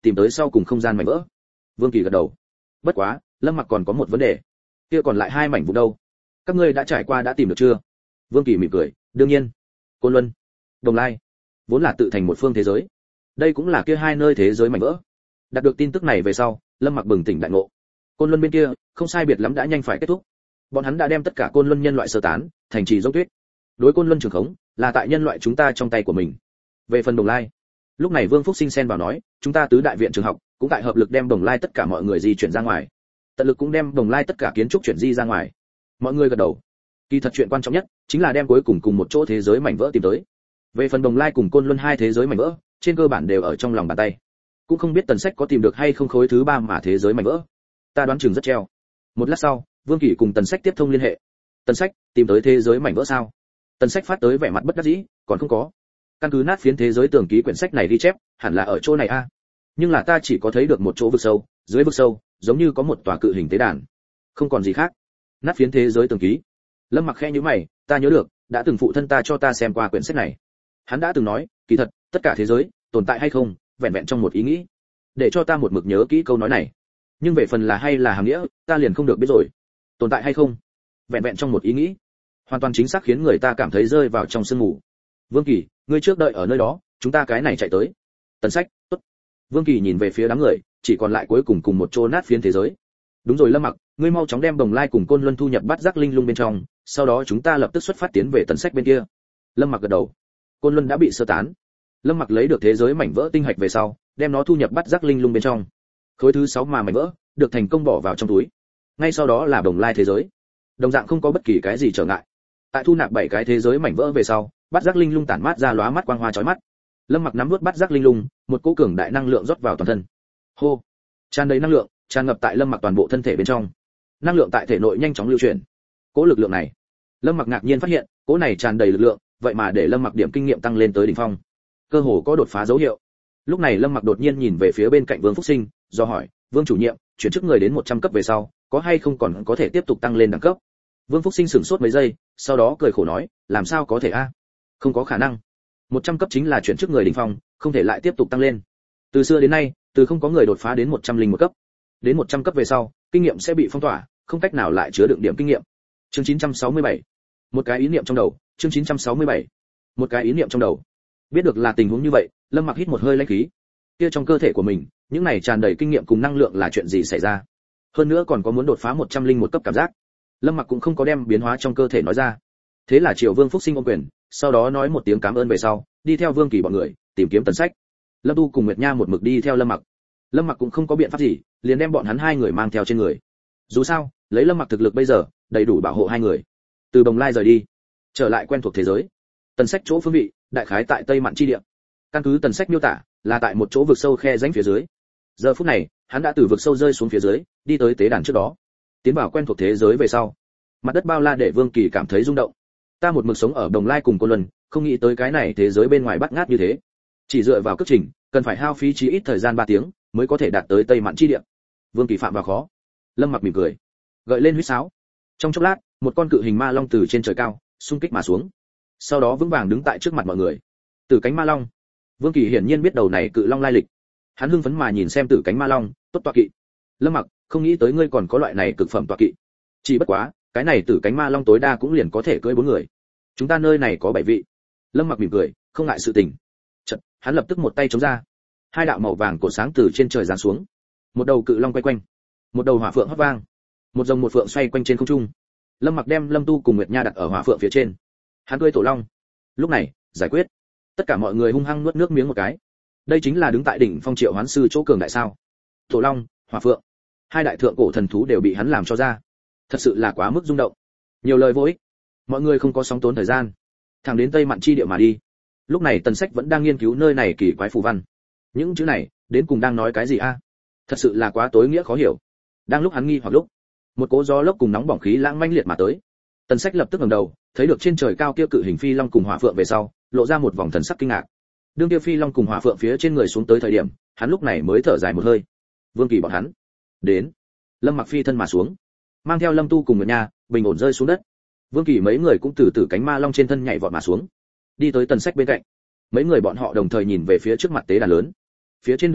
tìm tới sau cùng không gian mảnh vỡ. Vương Kỳ gật đầu. Bất quá, Lâm Mặc còn có một vấn đề. Kia còn lại hai mảnh vụn đâu? Các ngươi đã trải qua đã tìm được chưa? Vương Kỳ mỉm cười, đương nhiên. Côn Luân, Đồng Lai, vốn là tự thành một phương thế giới. Đây cũng là kia hai nơi thế giới mảnh vỡ. Đạt được tin tức này về sau, Lâm Mặc bừng tỉnh đại ngộ. Côn Luân bên kia, không sai biệt lắm đã nhanh phải kết thúc. Bọn hắn đã đem tất cả Côn Luân nhân loại sơ tán, thành trì dốc tuyết. Đối Côn Luân trường khống, là tại nhân loại chúng ta trong tay của mình. Về phần Đồng Lai, lúc này Vương Phúc Sinh xen vào nói, chúng ta tứ đại viện trường học cũng tại hợp lực đem Đồng Lai tất cả mọi người di chuyển ra ngoài. Tận lực cũng đem Đồng Lai tất cả kiến trúc chuyển di ra ngoài. Mọi người gật đầu. Kỳ thật chuyện quan trọng nhất chính là đem cuối cùng cùng một chỗ thế giới mảnh vỡ tìm tới. Về phần Đồng Lai cùng Côn Luân hai thế giới mảnh vỡ, trên cơ bản đều ở trong lòng bàn tay. Cũng không biết Tần Sách có tìm được hay không khối thứ ba mà thế giới mảnh vỡ. Ta đoán chừng rất treo. Một lát sau, Vương Kỳ cùng Tần Sách tiếp thông liên hệ. Tần Sách, tìm tới thế giới mảnh vỡ sao? Tần Sách phát tới vẻ mặt bất đắc dĩ, còn không có. Căn cứ nát phiến thế giới tường ký quyển sách này ghi chép, hẳn là ở chỗ này a. Nhưng là ta chỉ có thấy được một chỗ vực sâu, dưới vực sâu, giống như có một tòa cự hình tế đàn. Không còn gì khác. Nát phiến thế giới tường ký. Lâm Mặc khẽ nhíu mày, ta nhớ được, đã từng phụ thân ta cho ta xem qua quyển sách này. Hắn đã từng nói, kỳ thật, tất cả thế giới, tồn tại hay không, vẹn vẹn trong một ý nghĩ. Để cho ta một mực nhớ kỹ câu nói này. Nhưng về phần là hay là hàm nghĩa, ta liền không được biết rồi. Tồn tại hay không, vẹn vẹn trong một ý nghĩ, hoàn toàn chính xác khiến người ta cảm thấy rơi vào trong sương mù. Vương Kỳ, ngươi trước đợi ở nơi đó, chúng ta cái này chạy tới. Tần Sách, tốt. Vương Kỳ nhìn về phía đám người, chỉ còn lại cuối cùng cùng một chỗ nát phiến thế giới. Đúng rồi Lâm Mặc, ngươi mau chóng đem Đồng Lai cùng Côn Luân thu nhập Bát Giác Linh Lung bên trong, sau đó chúng ta lập tức xuất phát tiến về Tần Sách bên kia. Lâm Mặc gật đầu. Côn Luân đã bị sơ tán. Lâm Mặc lấy được thế giới mảnh vỡ tinh hạch về sau, đem nó thu nhập Bát Giác Linh Lung bên trong. Khối thứ sáu mà mảnh vỡ được thành công bỏ vào trong túi. Ngay sau đó là Đồng Lai thế giới. Đồng dạng không có bất kỳ cái gì trở ngại. Tại thu nạp bảy cái thế giới mảnh vỡ về sau, Bát Giác Linh Lung tản mát ra lóa mắt quang hoa chói mắt. Lâm Mặc nắm nuốt Bát Giác Linh Lung, một cỗ cường đại năng lượng rót vào toàn thân. Hô, tràn đầy năng lượng, tràn ngập tại Lâm Mặc toàn bộ thân thể bên trong. Năng lượng tại thể nội nhanh chóng lưu chuyển. Cỗ lực lượng này, Lâm Mặc ngạc nhiên phát hiện, cỗ này tràn đầy lực lượng, vậy mà để Lâm Mặc điểm kinh nghiệm tăng lên tới đỉnh phong. Cơ hồ có đột phá dấu hiệu. Lúc này Lâm Mặc đột nhiên nhìn về phía bên cạnh Vương Phúc Sinh, do hỏi, "Vương chủ nhiệm, chuyển chức người đến một trăm cấp về sau, có hay không còn có thể tiếp tục tăng lên đẳng cấp?" Vương Phúc Sinh sửng sốt mấy giây, sau đó cười khổ nói, "Làm sao có thể a? Không có khả năng. một trăm cấp chính là chuyển chức người đỉnh phong, không thể lại tiếp tục tăng lên. Từ xưa đến nay, từ không có người đột phá đến một trăm linh một cấp. Đến một trăm cấp về sau, kinh nghiệm sẽ bị phong tỏa, không cách nào lại chứa đựng điểm kinh nghiệm." Chương chín trăm sáu mươi bảy. Một cái ý niệm trong đầu, chương chín trăm sáu mươi bảy. Một cái ý niệm trong đầu. Biết được là tình huống như vậy, Lâm Mặc hít một hơi lãnh khí. Kia trong cơ thể của mình, những này tràn đầy kinh nghiệm cùng năng lượng là chuyện gì xảy ra? Hơn nữa còn có muốn đột phá một trăm linh một cấp cảm giác. Lâm Mặc cũng không có đem biến hóa trong cơ thể nói ra. Thế là Triều Vương Phúc Sinh ôm quyền, sau đó nói một tiếng cảm ơn về sau, đi theo Vương Kỳ bọn người, tìm kiếm Tần Sách. Lâm Tu cùng Nguyệt Nha một mực đi theo Lâm Mặc. Lâm Mặc cũng không có biện pháp gì, liền đem bọn hắn hai người mang theo trên người. Dù sao, lấy Lâm Mặc thực lực bây giờ, đầy đủ bảo hộ hai người. Từ Đồng Lai rời đi, trở lại quen thuộc thế giới. Tần Sách chỗ phương vị, đại khái tại Tây Mạn chi địa. Căn cứ Tần Sách miêu tả, là tại một chỗ vực sâu khe rãnh phía dưới. Giờ phút này, hắn đã từ vực sâu rơi xuống phía dưới, đi tới tế đàn trước đó. Tiến vào quen thuộc thế giới về sau, mặt đất bao la để Vương Kỳ cảm thấy rung động. Ta một mực sống ở Đồng Lai cùng Côn Luân, không nghĩ tới cái này thế giới bên ngoài bắt ngát như thế. Chỉ dựa vào cước trình, cần phải hao phí chí ít thời gian ba tiếng mới có thể đạt tới Tây Mạn chi địa. Vương Kỳ phạm vào khó. Lâm Mặc mỉm cười, gợi lên huýt sáo. Trong chốc lát, một con cự hình ma long từ trên trời cao xung kích mà xuống, sau đó vững vàng đứng tại trước mặt mọi người. Tử cánh ma long. Vương Kỳ hiển nhiên biết đầu này cự long lai lịch. Hắn hưng phấn mà nhìn xem tử cánh ma long, tốt tọa kỵ. Lâm Mặc, không nghĩ tới ngươi còn có loại này cực phẩm tọa kỵ. Chỉ bất quá, cái này tử cánh ma long tối đa cũng liền có thể cưỡi bốn người. Chúng ta nơi này có bảy vị. Lâm Mặc mỉm cười, không ngại sự tình. Chợt, hắn lập tức một tay chống ra. Hai đạo màu vàng cột sáng từ trên trời giáng xuống. Một đầu cự long quay quanh, một đầu hỏa phượng hót vang, một rồng một phượng xoay quanh trên không trung. Lâm Mặc đem Lâm Tu cùng Nguyệt Nha đặt ở hỏa phượng phía trên. Hắn cưỡi tổ long. Lúc này, giải quyết. Tất cả mọi người hung hăng nuốt nước miếng một cái. Đây chính là đứng tại đỉnh phong Triệu Hoán sư chỗ cường đại sao? Tổ long, hỏa phượng, hai đại thượng cổ thần thú đều bị hắn làm cho ra. Thật sự là quá mức rung động. Nhiều lời vô ích. Mọi người không có sóng tốn thời gian, thẳng đến Tây Mạn chi địa mà đi. Lúc này Tần Sách vẫn đang nghiên cứu nơi này kỳ quái phù văn. Những chữ này, đến cùng đang nói cái gì a? Thật sự là quá tối nghĩa khó hiểu. Đang lúc hắn nghi hoặc lúc, một cỗ gió lốc cùng nóng bỏng khí lãng manh liệt mà tới. Tần Sách lập tức ngẩng đầu, thấy được trên trời cao kia cự hình phi long cùng hỏa phượng về sau, lộ ra một vòng thần sắc kinh ngạc. Đương kia phi long cùng hỏa phượng phía trên người xuống tới thời điểm, hắn lúc này mới thở dài một hơi. Vương Kỳ bọn hắn đến. Lâm Mặc phi thân mà xuống, mang theo Lâm Tu cùng Nguyệt Nha, bình ổn rơi xuống đất. Vương Kỳ mấy người cũng từ từ cánh ma long trên thân nhảy vọt mà xuống, đi tới Tần Sách bên cạnh. Mấy người bọn họ đồng thời nhìn về phía trước mặt tế đàn lớn. Phía trên đường vân,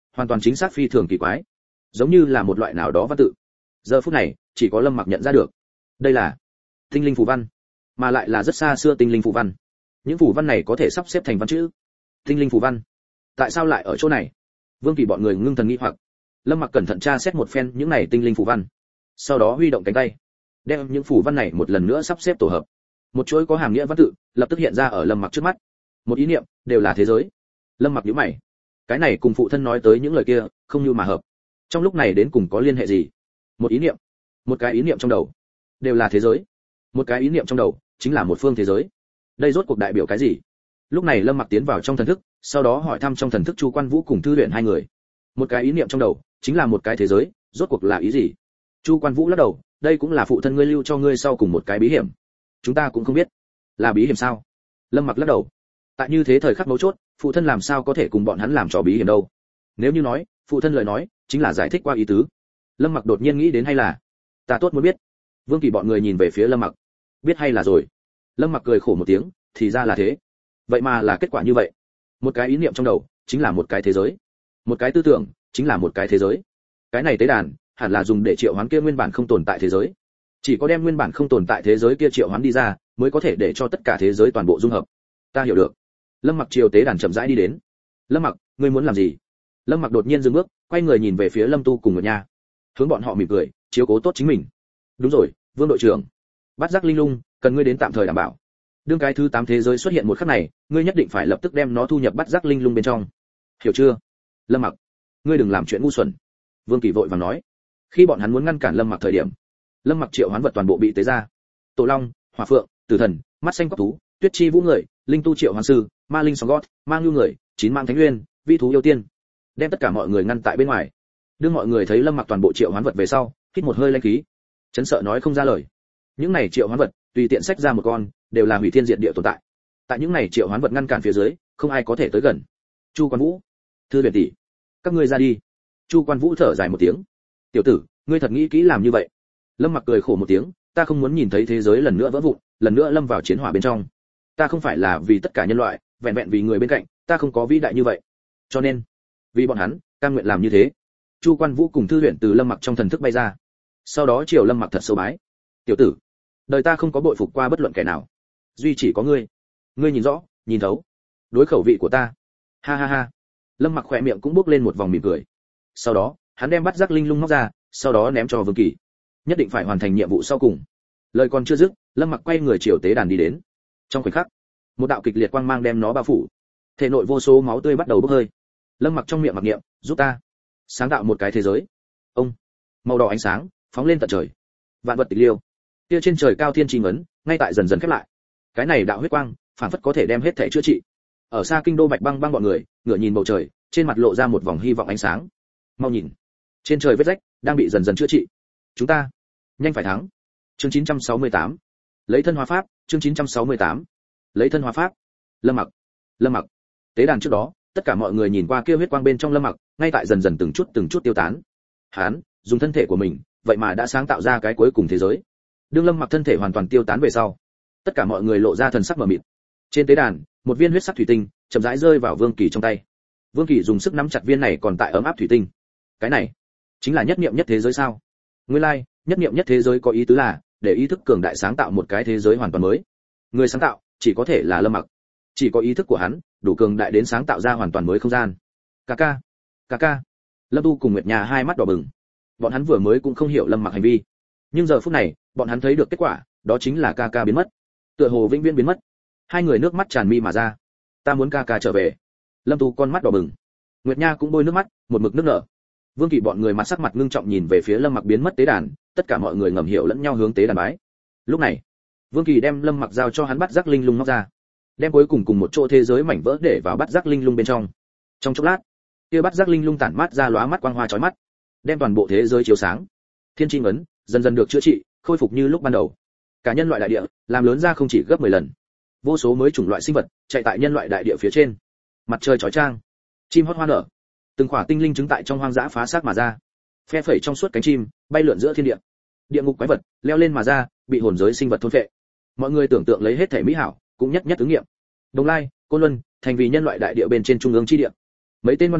hoàn toàn chính xác phi thường kỳ quái, giống như là một loại nào đó văn tự. Giờ phút này, chỉ có Lâm Mặc nhận ra được, đây là tinh linh phù văn, mà lại là rất xa xưa tinh linh phù văn. Những phù văn này có thể sắp xếp thành văn chữ. Tinh linh phù văn, tại sao lại ở chỗ này? Vương Kỳ bọn người ngưng thần nghi hoặc. Lâm Mặc cẩn thận tra xét một phen những này tinh linh phù văn, sau đó huy động cánh tay, đem những phù văn này một lần nữa sắp xếp tổ hợp. Một chuỗi có hàm nghĩa văn tự lập tức hiện ra ở Lâm Mặc trước mắt. Một ý niệm, đều là thế giới. Lâm Mặc nhíu mày. Cái này cùng phụ thân nói tới những lời kia, không như mà hợp. Trong lúc này đến cùng có liên hệ gì? Một ý niệm, một cái ý niệm trong đầu, đều là thế giới. Một cái ý niệm trong đầu, chính là một phương thế giới. Đây rốt cuộc đại biểu cái gì? Lúc này Lâm Mặc tiến vào trong thần thức, sau đó hỏi thăm trong thần thức Chu Quan Vũ cùng Thư Huyền hai người. Một cái ý niệm trong đầu, chính là một cái thế giới, rốt cuộc là ý gì? Chu Quan Vũ lắc đầu, đây cũng là phụ thân ngươi lưu cho ngươi sau cùng một cái bí hiểm. Chúng ta cũng không biết, là bí hiểm sao? Lâm Mặc lắc đầu. Tại như thế thời khắc mấu chốt, phụ thân làm sao có thể cùng bọn hắn làm trò bí hiểm đâu? Nếu như nói, phụ thân lời nói, chính là giải thích qua ý tứ. Lâm Mặc đột nhiên nghĩ đến hay là, ta tốt muốn biết. Vương Kỳ bọn người nhìn về phía Lâm Mặc. Biết hay là rồi? Lâm Mặc cười khổ một tiếng, thì ra là thế. Vậy mà là kết quả như vậy. Một cái ý niệm trong đầu, chính là một cái thế giới. Một cái tư tưởng, chính là một cái thế giới. Cái này tế đàn, hẳn là dùng để triệu hoán kia nguyên bản không tồn tại thế giới. Chỉ có đem nguyên bản không tồn tại thế giới kia triệu hoán đi ra, mới có thể để cho tất cả thế giới toàn bộ dung hợp. Ta hiểu được. Lâm Mặc chiều tế đàn chậm rãi đi đến. Lâm Mặc, ngươi muốn làm gì? Lâm Mặc đột nhiên dừng bước, quay người nhìn về phía Lâm Tu cùng Nguyệt Nha, hướng bọn họ mỉm cười, chiếu cố tốt chính mình. Đúng rồi, Vương đội trưởng, Bát Giác Linh Lung, cần ngươi đến tạm thời đảm bảo. Đương cái thứ tám thế giới xuất hiện một khắc này, ngươi nhất định phải lập tức đem nó thu nhập Bát Giác Linh Lung bên trong. Hiểu chưa? Lâm Mặc, ngươi đừng làm chuyện ngu xuẩn. Vương Kỳ vội vàng nói. Khi bọn hắn muốn ngăn cản Lâm Mặc thời điểm, Lâm Mặc triệu hoán vật toàn bộ bị tế ra. Tổ Long, Hỏa Phượng, Tử Thần, Mắt Xanh Cóc Thú, Tuyết Chi Vũ Người, Linh Tu Triệu Hoàn Sư, Ma Linh Song Gót, Mang Lưu Người, Chín Mang Thánh Nguyên, Vi Thú Yêu Tiên, đem tất cả mọi người ngăn tại bên ngoài. Đương mọi người thấy Lâm Mặc toàn bộ triệu hoán vật về sau, hít một hơi lãnh khí, chấn sợ nói không ra lời. Những này triệu hoán vật, tùy tiện xách ra một con, đều là hủy thiên diệt địa tồn tại. Tại những này triệu hoán vật ngăn cản phía dưới, không ai có thể tới gần. Chu Quan Vũ, Thư Huyền tỷ, các ngươi ra đi. Chu Quan Vũ thở dài một tiếng. Tiểu tử, ngươi thật nghĩ kỹ làm như vậy? Lâm Mặc cười khổ một tiếng, ta không muốn nhìn thấy thế giới lần nữa vỡ vụn, lần nữa lâm vào chiến hỏa bên trong. Ta không phải là vì tất cả nhân loại, vẹn vẹn vì người bên cạnh, ta không có vĩ đại như vậy. Cho nên, vì bọn hắn, cam nguyện làm như thế. Chu Quan Vũ cùng Thư Huyền từ Lâm Mặc trong thần thức bay ra, sau đó chiều Lâm Mặc thật sâu bái. Tiểu tử, đời ta không có bội phục qua bất luận kẻ nào, duy chỉ có ngươi. Ngươi nhìn rõ, nhìn thấu, đối khẩu vị của ta. Ha ha ha. Lâm Mặc khỏe miệng cũng bước lên một vòng mỉm cười. Sau đó, hắn đem Bát Giác Linh Lung móc ra, sau đó ném cho Vương Kỳ. Nhất định phải hoàn thành nhiệm vụ sau cùng. Lời còn chưa dứt, Lâm Mặc quay người chiều tế đàn đi đến. Trong khoảnh khắc, một đạo kịch liệt quang mang đem nó bao phủ. Thể nội vô số máu tươi bắt đầu bốc hơi. Lâm Mặc trong miệng mặc niệm, giúp ta sáng tạo một cái thế giới. Ông, màu đỏ ánh sáng phóng lên tận trời. Vạn vật tịch liêu. Kia trên trời cao thiên chi ngấn, ngay tại dần dần khép lại. Cái này đạo huyết quang, phản phất có thể đem hết thể chữa trị. Ở xa kinh đô Bạch Băng Băng bọn người, ngửa nhìn bầu trời, trên mặt lộ ra một vòng hy vọng ánh sáng. Mau nhìn, trên trời vết rách đang bị dần dần chữa trị. Chúng ta nhanh phải thắng. Chương chín trăm sáu mươi tám. Lấy thân hóa pháp, chương chín trăm sáu mươi tám. Lấy thân hóa pháp. Lâm Mặc, Lâm Mặc. Tế đàn trước đó, tất cả mọi người nhìn qua kia huyết quang bên trong Lâm Mặc, ngay tại dần dần từng chút từng chút tiêu tán. Hắn, dùng thân thể của mình, vậy mà đã sáng tạo ra cái cuối cùng thế giới. Đương Lâm Mặc thân thể hoàn toàn tiêu tán về sau, tất cả mọi người lộ ra thần sắc mờ mịt. Trên tế đàn, một viên huyết sắc thủy tinh chậm rãi rơi vào Vương Kỳ trong tay. Vương Kỳ dùng sức nắm chặt viên này còn tại ấm áp thủy tinh. Cái này chính là nhất niệm nhất thế giới sao? Nguyên lai, like, nhất niệm nhất thế giới có ý tứ là để ý thức cường đại sáng tạo một cái thế giới hoàn toàn mới. Người sáng tạo chỉ có thể là Lâm Mặc. Chỉ có ý thức của hắn đủ cường đại đến sáng tạo ra hoàn toàn mới không gian. Ca ca, ca ca. Lâm Tu cùng Nguyệt Nha hai mắt đỏ bừng. Bọn hắn vừa mới cũng không hiểu Lâm Mặc hành vi, nhưng giờ phút này, bọn hắn thấy được kết quả, đó chính là ca ca biến mất. Tựa hồ vĩnh viễn biến mất. Hai người nước mắt tràn mi mà ra. Ta muốn ca ca trở về. Lâm Tu con mắt đỏ bừng. Nguyệt Nha cũng bôi nước mắt, một mực nước nở. Vương Kỳ bọn người mặt sắc mặt ngưng trọng nhìn về phía Lâm Mặc biến mất tế đàn, tất cả mọi người ngầm hiểu lẫn nhau hướng tế đàn bái. Lúc này, Vương Kỳ đem Lâm Mặc giao cho hắn Bát Giác Linh Lung móc ra, đem cuối cùng cùng một chỗ thế giới mảnh vỡ để vào Bát Giác Linh Lung bên trong. Trong chốc lát, kia Bát Giác Linh Lung tản mát ra lóa mắt quang hoa chói mắt, đem toàn bộ thế giới chiếu sáng. Thiên Chi Ngấn dần dần được chữa trị, khôi phục như lúc ban đầu. Cả nhân loại đại địa làm lớn ra không chỉ gấp mười lần. Vô số mới chủng loại sinh vật chạy tại nhân loại đại địa phía trên. Mặt trời chói chang, chim hót hoa nở, từng khỏa tinh linh trứng tại trong hoang dã phá xác mà ra, phe phẩy trong suốt cánh chim bay lượn giữa thiên địa. Địa ngục quái vật leo lên mà ra, bị hồn giới sinh vật thôn phệ. Mọi người tưởng tượng lấy hết thể mỹ hảo, cũng nhất nhất ứng nghiệm. Đồng Lai, Côn Luân, thành vì nhân loại đại địa bên trên trung ương chi địa. Mấy tên ngon đồng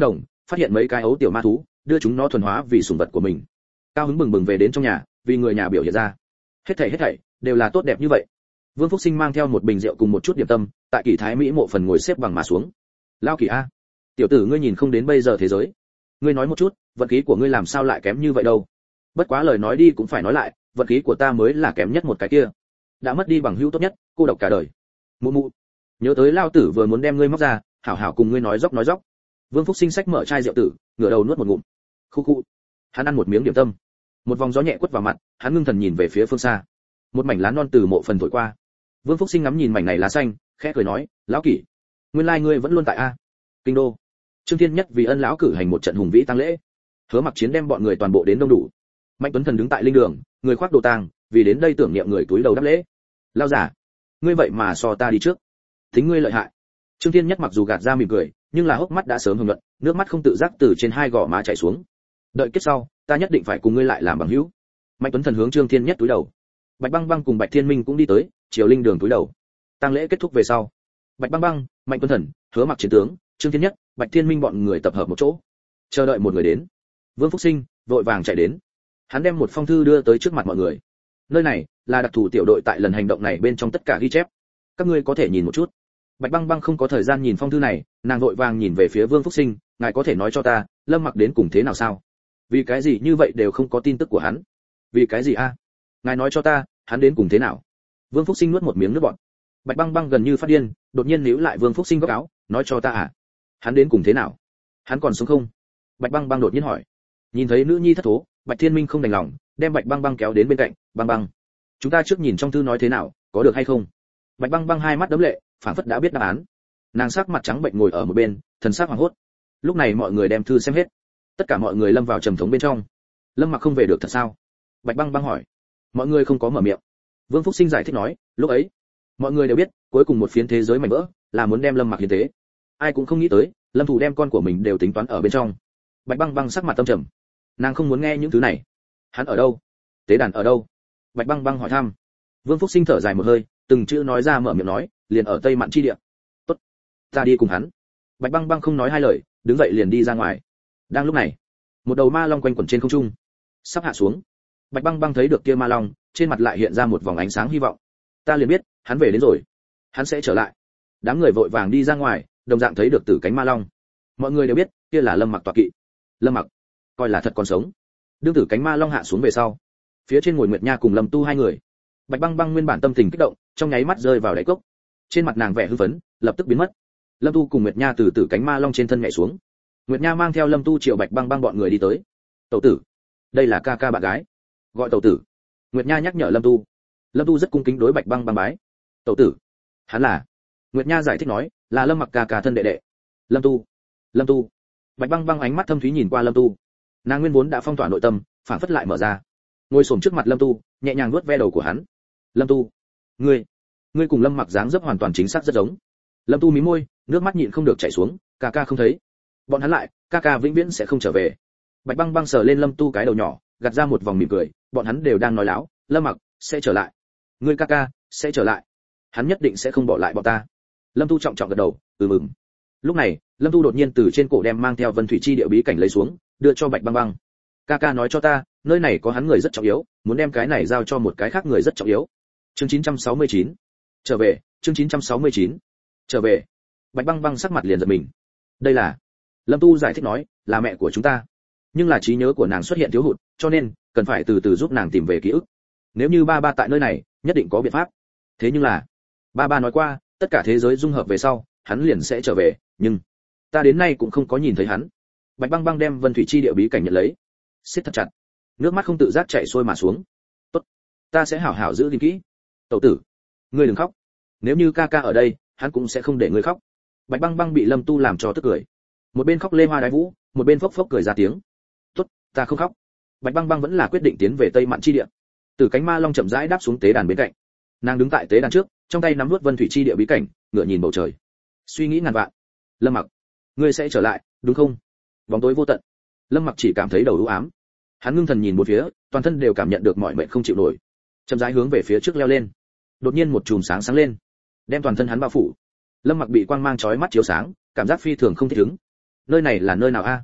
phát hiện mấy cái ấu tiểu ma thú, đưa chúng nó thuần hóa vì sủng vật của mình. Cao hứng bừng bừng về đến trong nhà, vì người nhà biểu hiện ra. Hết thảy hết thảy đều là tốt đẹp như vậy. Vương Phúc Sinh mang theo một bình rượu cùng một chút điểm tâm, tại Kỷ Thái Mỹ mộ phần ngồi xếp bằng mà xuống. Lao Kỷ a, tiểu tử ngươi nhìn không đến bây giờ thế giới. Ngươi nói một chút, vận khí của ngươi làm sao lại kém như vậy đâu? Bất quá lời nói đi cũng phải nói lại, vận khí của ta mới là kém nhất một cái kia. Đã mất đi bằng hữu tốt nhất, cô độc cả đời. Mụ mụ, nhớ tới lao tử vừa muốn đem ngươi móc ra, hảo hảo cùng ngươi nói dốc nói dốc. Vương Phúc Sinh xách mở chai rượu tử, ngửa đầu nuốt một ngụm. Khu khu. Hắn ăn một miếng điểm tâm. Một vòng gió nhẹ quất vào mặt, hắn ngưng thần nhìn về phía phương xa. Một mảnh lá non từ mộ phần thổi qua. Vương Phúc Sinh ngắm nhìn mảnh này lá xanh, khẽ cười nói, lão Kỷ, nguyên lai ngươi vẫn luôn tại a. Kinh đô. Trương Thiên Nhất vì ân lão cử hành một trận hùng vĩ tang lễ. Hứa Mặc Chiến đem bọn người toàn bộ đến đông đủ. Mạnh Tuấn Thần đứng tại linh đường, người khoác đồ tang, vì đến đây tưởng niệm người túi đầu đáp lễ. Lao giả, ngươi vậy mà so ta đi trước. Tính ngươi lợi hại. Trương Thiên Nhất mặc dù gạt ra mỉm cười, nhưng là hốc mắt đã sớm hồng nhuận, nước mắt không tự giác từ trên hai gò má chảy xuống. Đợi kiếp sau, ta nhất định phải cùng ngươi lại làm bằng hữu. Mạnh Tuấn Thần hướng Trương Thiên Nhất túi đầu. Bạch Băng Băng cùng Bạch Thiên Minh cũng đi tới, chiều linh đường túi đầu. Tang lễ kết thúc về sau, Bạch Băng Băng, Mạnh Tuấn Thần, Hứa Mặc Chiến tướng, Trương Thiên Nhất, Bạch Thiên Minh bọn người tập hợp một chỗ, chờ đợi một người đến. Vương Phúc Sinh vội vàng chạy đến. Hắn đem một phong thư đưa tới trước mặt mọi người. Nơi này là đặc thù tiểu đội tại lần hành động này bên trong tất cả ghi chép. Các ngươi có thể nhìn một chút. Bạch Băng Băng không có thời gian nhìn phong thư này, nàng vội vàng nhìn về phía Vương Phúc Sinh, ngài có thể nói cho ta, Lâm Mặc đến cùng thế nào sao? Vì cái gì như vậy đều không có tin tức của hắn? Vì cái gì a? Ngài nói cho ta, hắn đến cùng thế nào? Vương Phúc Sinh nuốt một miếng nước bọt. Bạch Băng Băng gần như phát điên, đột nhiên níu lại Vương Phúc Sinh góc áo, nói cho ta à? Hắn đến cùng thế nào? Hắn còn sống không? Bạch Băng Băng đột nhiên hỏi. Nhìn thấy nữ nhi thất thố, Bạch Thiên Minh không đành lòng, đem Bạch Băng Băng kéo đến bên cạnh, "Băng Băng, chúng ta trước nhìn trong thư nói thế nào, có được hay không?" Bạch Băng Băng hai mắt đấm lệ, phảng phất đã biết đáp án. Nàng sắc mặt trắng bệnh ngồi ở một bên, thần sắc hoảng hốt. Lúc này mọi người đem thư xem hết, tất cả mọi người lâm vào trầm thống bên trong. Lâm Mặc không về được thật sao? Bạch Băng Băng hỏi. Mọi người không có mở miệng. Vương Phúc Sinh giải thích nói, lúc ấy mọi người đều biết, cuối cùng một phiến thế giới mảnh vỡ là muốn đem Lâm Mặc hiến tế. Ai cũng không nghĩ tới, Lâm Thủ đem con của mình đều tính toán ở bên trong. Bạch Băng Băng sắc mặt tâm trầm. Nàng không muốn nghe những thứ này. Hắn ở đâu? Tế đàn ở đâu? Bạch Băng Băng hỏi thăm. Vương Phúc Sinh thở dài một hơi, từng chữ nói ra mở miệng nói, liền ở Tây Mạn chi địa. Tốt, ta đi cùng hắn. Bạch Băng Băng không nói hai lời, đứng dậy liền đi ra ngoài. Đang lúc này, một đầu ma long quanh quẩn trên không trung, sắp hạ xuống. Bạch Băng Băng thấy được kia ma long, trên mặt lại hiện ra một vòng ánh sáng hy vọng. Ta liền biết, hắn về đến rồi, hắn sẽ trở lại. Đám người vội vàng đi ra ngoài, đồng dạng thấy được tử cánh ma long. Mọi người đều biết, kia là Lâm Mặc tọa kỵ. Lâm Mặc, coi là thật còn sống. Đương tử cánh ma long hạ xuống về sau, phía trên ngồi Nguyệt Nha cùng Lâm Tu hai người. Bạch Băng Băng nguyên bản tâm tình kích động, trong nháy mắt rơi vào đáy cốc. Trên mặt nàng vẻ hưng phấn, lập tức biến mất. Lâm Tu cùng Nguyệt Nha từ tử cánh ma long trên thân nhảy xuống. Nguyệt Nha mang theo Lâm Tu triệu Bạch Băng Băng bọn người đi tới. Tẩu tử, đây là ca ca bạn gái, gọi tẩu tử. Nguyệt Nha nhắc nhở Lâm Tu. Lâm Tu rất cung kính đối Bạch Băng Băng bái. Tẩu tử, hắn là. Nguyệt Nha giải thích nói, là Lâm Mặc ca ca thân đệ đệ. Lâm Tu, Lâm Tu. Bạch Băng Băng ánh mắt thâm thúy nhìn qua Lâm Tu. Nàng nguyên vốn đã phong tỏa nội tâm, phản phất lại mở ra. Ngồi xổm trước mặt Lâm Tu, nhẹ nhàng vuốt ve đầu của hắn. Lâm Tu, ngươi, ngươi cùng Lâm Mặc dáng dấp hoàn toàn chính xác rất giống. Lâm Tu mí môi, nước mắt nhịn không được chảy xuống, ca ca không thấy. Bọn hắn lại, ca ca vĩnh viễn sẽ không trở về. Bạch Băng Băng sờ lên Lâm Tu cái đầu nhỏ, gạt ra một vòng mỉm cười, bọn hắn đều đang nói láo, Lâm Mặc sẽ trở lại. Ngươi ca ca sẽ trở lại. Hắn nhất định sẽ không bỏ lại bọn ta. Lâm Tu trọng trọng gật đầu, ừm ừm. Lúc này, Lâm Tu đột nhiên từ trên cổ đem mang theo Vân Thủy Chi địa bí cảnh lấy xuống, đưa cho Bạch Băng Băng. Ca ca nói cho ta, nơi này có hắn người rất trọng yếu, muốn đem cái này giao cho một cái khác người rất trọng yếu. Chương chín trăm sáu mươi chín. Trở về, chương chín trăm sáu mươi chín. Trở về. Bạch Băng Băng sắc mặt liền giật mình. Đây là, Lâm Tu giải thích nói, là mẹ của chúng ta. Nhưng là trí nhớ của nàng xuất hiện thiếu hụt, cho nên cần phải từ từ giúp nàng tìm về ký ức. Nếu như ba ba tại nơi này, nhất định có biện pháp. Thế nhưng là, ba ba nói qua, tất cả thế giới dung hợp về sau, hắn liền sẽ trở về, nhưng ta đến nay cũng không có nhìn thấy hắn. Bạch Băng Băng đem Vân Thủy Chi địa bí cảnh nhận lấy, siết thật chặt, nước mắt không tự giác chảy xuôi mà xuống. Tốt, ta sẽ hảo hảo giữ gìn kỹ. Tẩu tử, ngươi đừng khóc. Nếu như ca ca ở đây, hắn cũng sẽ không để ngươi khóc. Bạch Băng Băng bị Lâm Tu làm cho tức cười, một bên khóc lê hoa đái vũ, một bên phốc phốc cười ra tiếng. Tốt, ta không khóc. Bạch Băng Băng vẫn là quyết định tiến về Tây Mạn Chi địa. Từ cánh ma long chậm rãi đáp xuống tế đàn bên cạnh. Nàng đứng tại tế đàn trước, trong tay nắm nuốt Vân Thủy Chi địa bí cảnh, ngửa nhìn bầu trời, suy nghĩ ngàn vạn. Lâm Mặc, ngươi sẽ trở lại, đúng không? Bóng tối vô tận. Lâm Mặc chỉ cảm thấy đầu u ám. Hắn ngưng thần nhìn một phía, toàn thân đều cảm nhận được mọi mệnh không chịu nổi. Chậm rãi hướng về phía trước leo lên. Đột nhiên một chùm sáng sáng lên, đem toàn thân hắn bao phủ. Lâm Mặc bị quang mang chói mắt chiếu sáng, cảm giác phi thường không thích ứng. Nơi này là nơi nào a?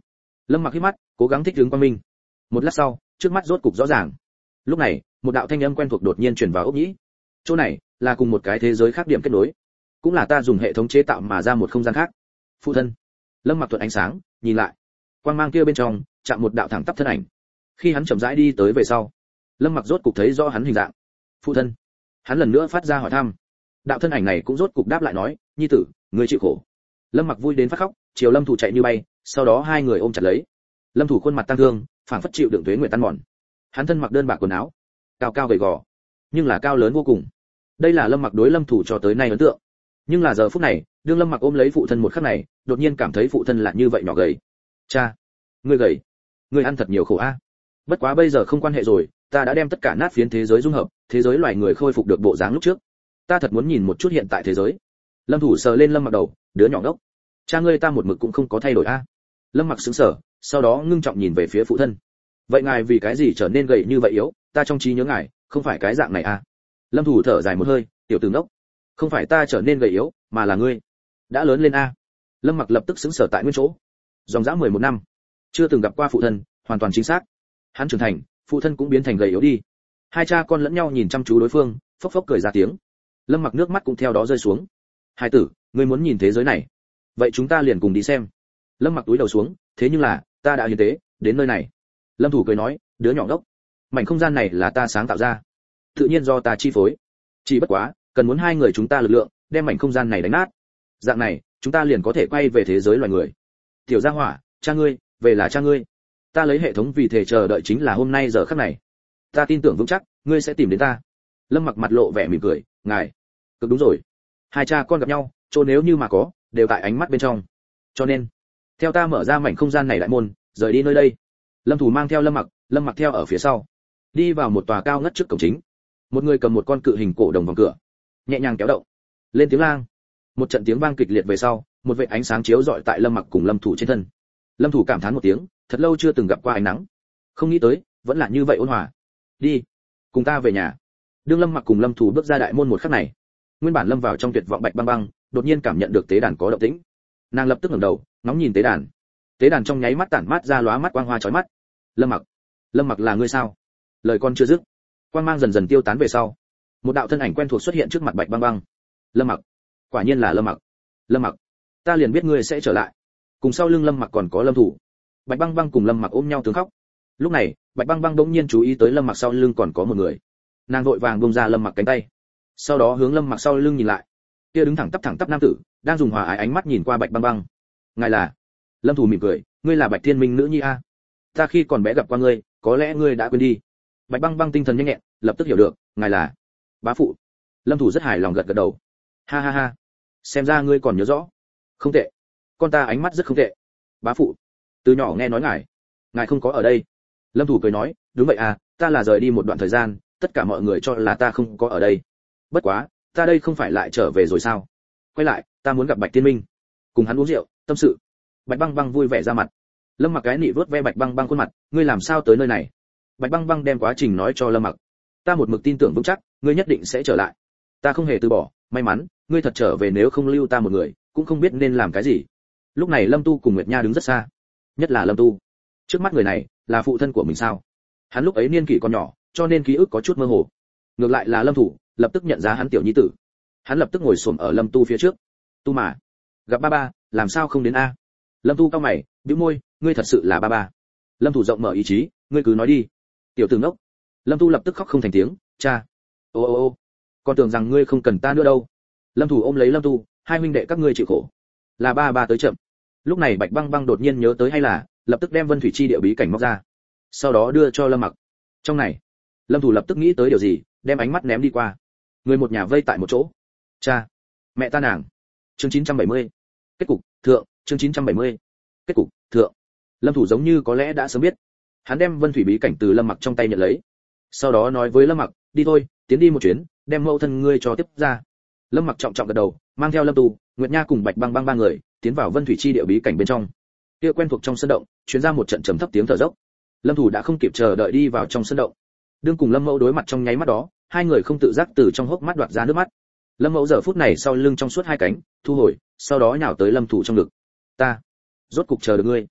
Lâm Mặc hít mắt, cố gắng thích ứng quang minh. Một lát sau, trước mắt rốt cục rõ ràng. Lúc này, một đạo thanh âm quen thuộc đột nhiên truyền vào ốc nhĩ. Chỗ này là cùng một cái thế giới khác điểm kết nối, cũng là ta dùng hệ thống chế tạo mà ra một không gian khác. Phụ thân. Lâm Mặc thuận ánh sáng, nhìn lại. Quang mang kia bên trong, chạm một đạo thẳng tắp thân ảnh. Khi hắn chậm rãi đi tới về sau, Lâm Mặc rốt cục thấy rõ hắn hình dạng. Phụ thân. Hắn lần nữa phát ra hỏi thăm. Đạo thân ảnh này cũng rốt cục đáp lại nói, nhi tử, ngươi chịu khổ. Lâm Mặc vui đến phát khóc, chiều Lâm Thủ chạy như bay, sau đó hai người ôm chặt lấy. Lâm Thủ khuôn mặt tăng thương, phảng phất chịu đựng tuế nguyệt tan mòn. Hắn thân mặc đơn bạc quần áo, cao cao gầy gò, nhưng là cao lớn vô cùng. Đây là Lâm Mặc đối Lâm Thủ cho tới nay ấn tượng. Nhưng là giờ phút này, đương Lâm Mặc ôm lấy phụ thân một khắc này, đột nhiên cảm thấy phụ thân lại như vậy nhỏ gầy. Cha, ngươi gầy, ngươi ăn thật nhiều khổ a. Bất quá bây giờ không quan hệ rồi, ta đã đem tất cả nát phiến thế giới dung hợp, thế giới loài người khôi phục được bộ dáng lúc trước. Ta thật muốn nhìn một chút hiện tại thế giới. Lâm Thủ sờ lên Lâm Mặc đầu, đứa nhỏ ngốc. Cha ngươi ta một mực cũng không có thay đổi a. Lâm Mặc sững sờ, sau đó ngưng trọng nhìn về phía phụ thân. Vậy ngài vì cái gì trở nên gầy như vậy yếu? Ta trong trí nhớ ngài không phải cái dạng này a. Lâm Thủ thở dài một hơi, tiểu tử ngốc, không phải ta trở nên gầy yếu, mà là ngươi đã lớn lên a. Lâm Mặc lập tức sững sờ tại nguyên chỗ. Dòng dã mười một năm, chưa từng gặp qua phụ thân, hoàn toàn chính xác. Hắn trưởng thành, phụ thân cũng biến thành gầy yếu đi. Hai cha con lẫn nhau nhìn chăm chú đối phương, phốc phốc cười ra tiếng. Lâm Mặc nước mắt cũng theo đó rơi xuống. Hai tử, ngươi muốn nhìn thế giới này, vậy chúng ta liền cùng đi xem. Lâm Mặc túi đầu xuống, thế nhưng là ta đã hiến tế đến nơi này. Lâm Thủ cười nói, đứa nhỏ ngốc, mảnh không gian này là ta sáng tạo ra, tự nhiên do ta chi phối. Chỉ bất quá, cần muốn hai người chúng ta lực lượng, đem mảnh không gian này đánh nát. Dạng này, chúng ta liền có thể quay về thế giới loài người. Tiểu Gia Hỏa, cha ngươi, về là cha ngươi. Ta lấy hệ thống vì thể chờ đợi chính là hôm nay giờ khắc này. Ta tin tưởng vững chắc, ngươi sẽ tìm đến ta. Lâm Mặc mặt lộ vẻ mỉm cười, ngài, cực đúng rồi. Hai cha con gặp nhau, chỗ nếu như mà có, đều tại ánh mắt bên trong. Cho nên, theo ta mở ra mảnh không gian này đại môn, rời đi nơi đây. Lâm Thủ mang theo Lâm Mặc, Lâm Mặc theo ở phía sau, đi vào một tòa cao ngất trước cổng chính. Một người cầm một con cự hình cổ đồng vòng cửa, nhẹ nhàng kéo động, lên tiếng lang. Một trận tiếng vang kịch liệt về sau, một vệt ánh sáng chiếu rọi tại Lâm Mặc cùng Lâm Thủ trên thân. Lâm Thủ cảm thán một tiếng, thật lâu chưa từng gặp qua ánh nắng, không nghĩ tới vẫn là như vậy ôn hòa. Đi, cùng ta về nhà. Đương Lâm Mặc cùng Lâm Thủ bước ra đại môn một khắc này, nguyên bản lâm vào trong tuyệt vọng Bạch Băng Băng đột nhiên cảm nhận được tế đàn có động tĩnh. Nàng lập tức ngẩng đầu, ngóng nhìn tế đàn. Tế đàn trong nháy mắt tản mát ra lóa mắt quang hoa chói mắt. Lâm Mặc, Lâm Mặc là ngươi sao? Lời con chưa dứt, quang mang dần dần tiêu tán về sau, một đạo thân ảnh quen thuộc xuất hiện trước mặt Bạch Băng Băng. Lâm Mặc, quả nhiên là Lâm Mặc. Lâm Mặc, ta liền biết ngươi sẽ trở lại. Cùng sau lưng Lâm Mặc còn có Lâm Thủ. Bạch Băng Băng cùng Lâm Mặc ôm nhau tướng khóc. Lúc này, Bạch Băng Băng đột nhiên chú ý tới Lâm Mặc sau lưng còn có một người. Nàng vội vàng buông ra Lâm Mặc cánh tay, sau đó hướng Lâm Mặc sau lưng nhìn lại. Kia đứng thẳng tắp thẳng tắp nam tử, đang dùng hòa ái ánh mắt nhìn qua Bạch Băng Băng. Ngài là? Lâm Thủ mỉm cười, ngươi là Bạch Thiên Minh nữ nhi a. Ta khi còn bé gặp qua ngươi, có lẽ ngươi đã quên đi. Bạch Băng Băng tinh thần nhanh nhẹn, lập tức hiểu được, ngài là bá phụ. Lâm Thủ rất hài lòng gật gật đầu. Ha ha ha, xem ra ngươi còn nhớ rõ. Không tệ, con ta ánh mắt rất không tệ. Bá phụ, từ nhỏ nghe nói ngài, ngài không có ở đây. Lâm Thủ cười nói, đúng vậy à, ta là rời đi một đoạn thời gian, tất cả mọi người cho là ta không có ở đây. Bất quá, ta đây không phải lại trở về rồi sao? Quay lại, ta muốn gặp Bạch Thiên Minh, cùng hắn uống rượu, tâm sự. Bạch Băng Băng vui vẻ ra mặt. Lâm Mặc cái nị vớt ve Bạch Băng Băng khuôn mặt, ngươi làm sao tới nơi này? Bạch Băng Băng đem quá trình nói cho Lâm Mặc. Ta một mực tin tưởng vững chắc, ngươi nhất định sẽ trở lại. Ta không hề từ bỏ, may mắn, ngươi thật trở về, nếu không lưu ta một người, cũng không biết nên làm cái gì. Lúc này Lâm Tu cùng Nguyệt Nha đứng rất xa, nhất là Lâm Tu. Trước mắt người này, là phụ thân của mình sao? Hắn lúc ấy niên kỷ còn nhỏ, cho nên ký ức có chút mơ hồ. Ngược lại là Lâm Thủ, lập tức nhận ra hắn tiểu nhi tử. Hắn lập tức ngồi xổm ở Lâm Tu phía trước. Tu mà, gặp ba ba, làm sao không đến a? Lâm Tu cau mày, bĩu môi, ngươi thật sự là ba ba? Lâm Thủ rộng mở ý chí, ngươi cứ nói đi. Tiểu tử ngốc. Lâm Tu lập tức khóc không thành tiếng, cha. Ô ô ô, con tưởng rằng ngươi không cần ta nữa đâu. Lâm Thủ ôm lấy Lâm Tu, hai huynh đệ các ngươi chịu khổ. Là ba ba tới chậm. Lúc này Bạch Băng Băng đột nhiên nhớ tới hay là, lập tức đem Vân Thủy Chi địa bí cảnh móc ra, sau đó đưa cho Lâm Mặc. Trong này, Lâm Thủ lập tức nghĩ tới điều gì, đem ánh mắt ném đi qua. Người một nhà vây tại một chỗ. Cha, mẹ ta nàng. Chương chín trăm bảy mươi. Kết cục, thượng, chương chín trăm bảy mươi. Kết cục, thượng. Lâm Thủ giống như có lẽ đã sớm biết. Hắn đem Vân Thủy bí cảnh từ Lâm Mặc trong tay nhận lấy, sau đó nói với Lâm Mặc, đi thôi, tiến đi một chuyến, đem mẫu thân ngươi cho tiếp ra. Lâm Mặc trọng trọng gật đầu, mang theo Lâm Tu, Nguyệt Nha cùng Bạch Băng Băng ba người tiến vào Vân Thủy Chi địa bí cảnh bên trong. Kia quen thuộc trong sân động, truyền ra một trận trầm thấp tiếng thở dốc. Lâm Thủ đã không kịp chờ đợi đi vào trong sân động. Đương cùng Lâm Mẫu đối mặt trong nháy mắt đó, hai người không tự giác từ trong hốc mắt đoạt ra nước mắt. Lâm Mẫu giờ phút này sau lưng trong suốt hai cánh, thu hồi, sau đó nhào tới Lâm Thủ trong ngực. Ta, rốt cục chờ được ngươi.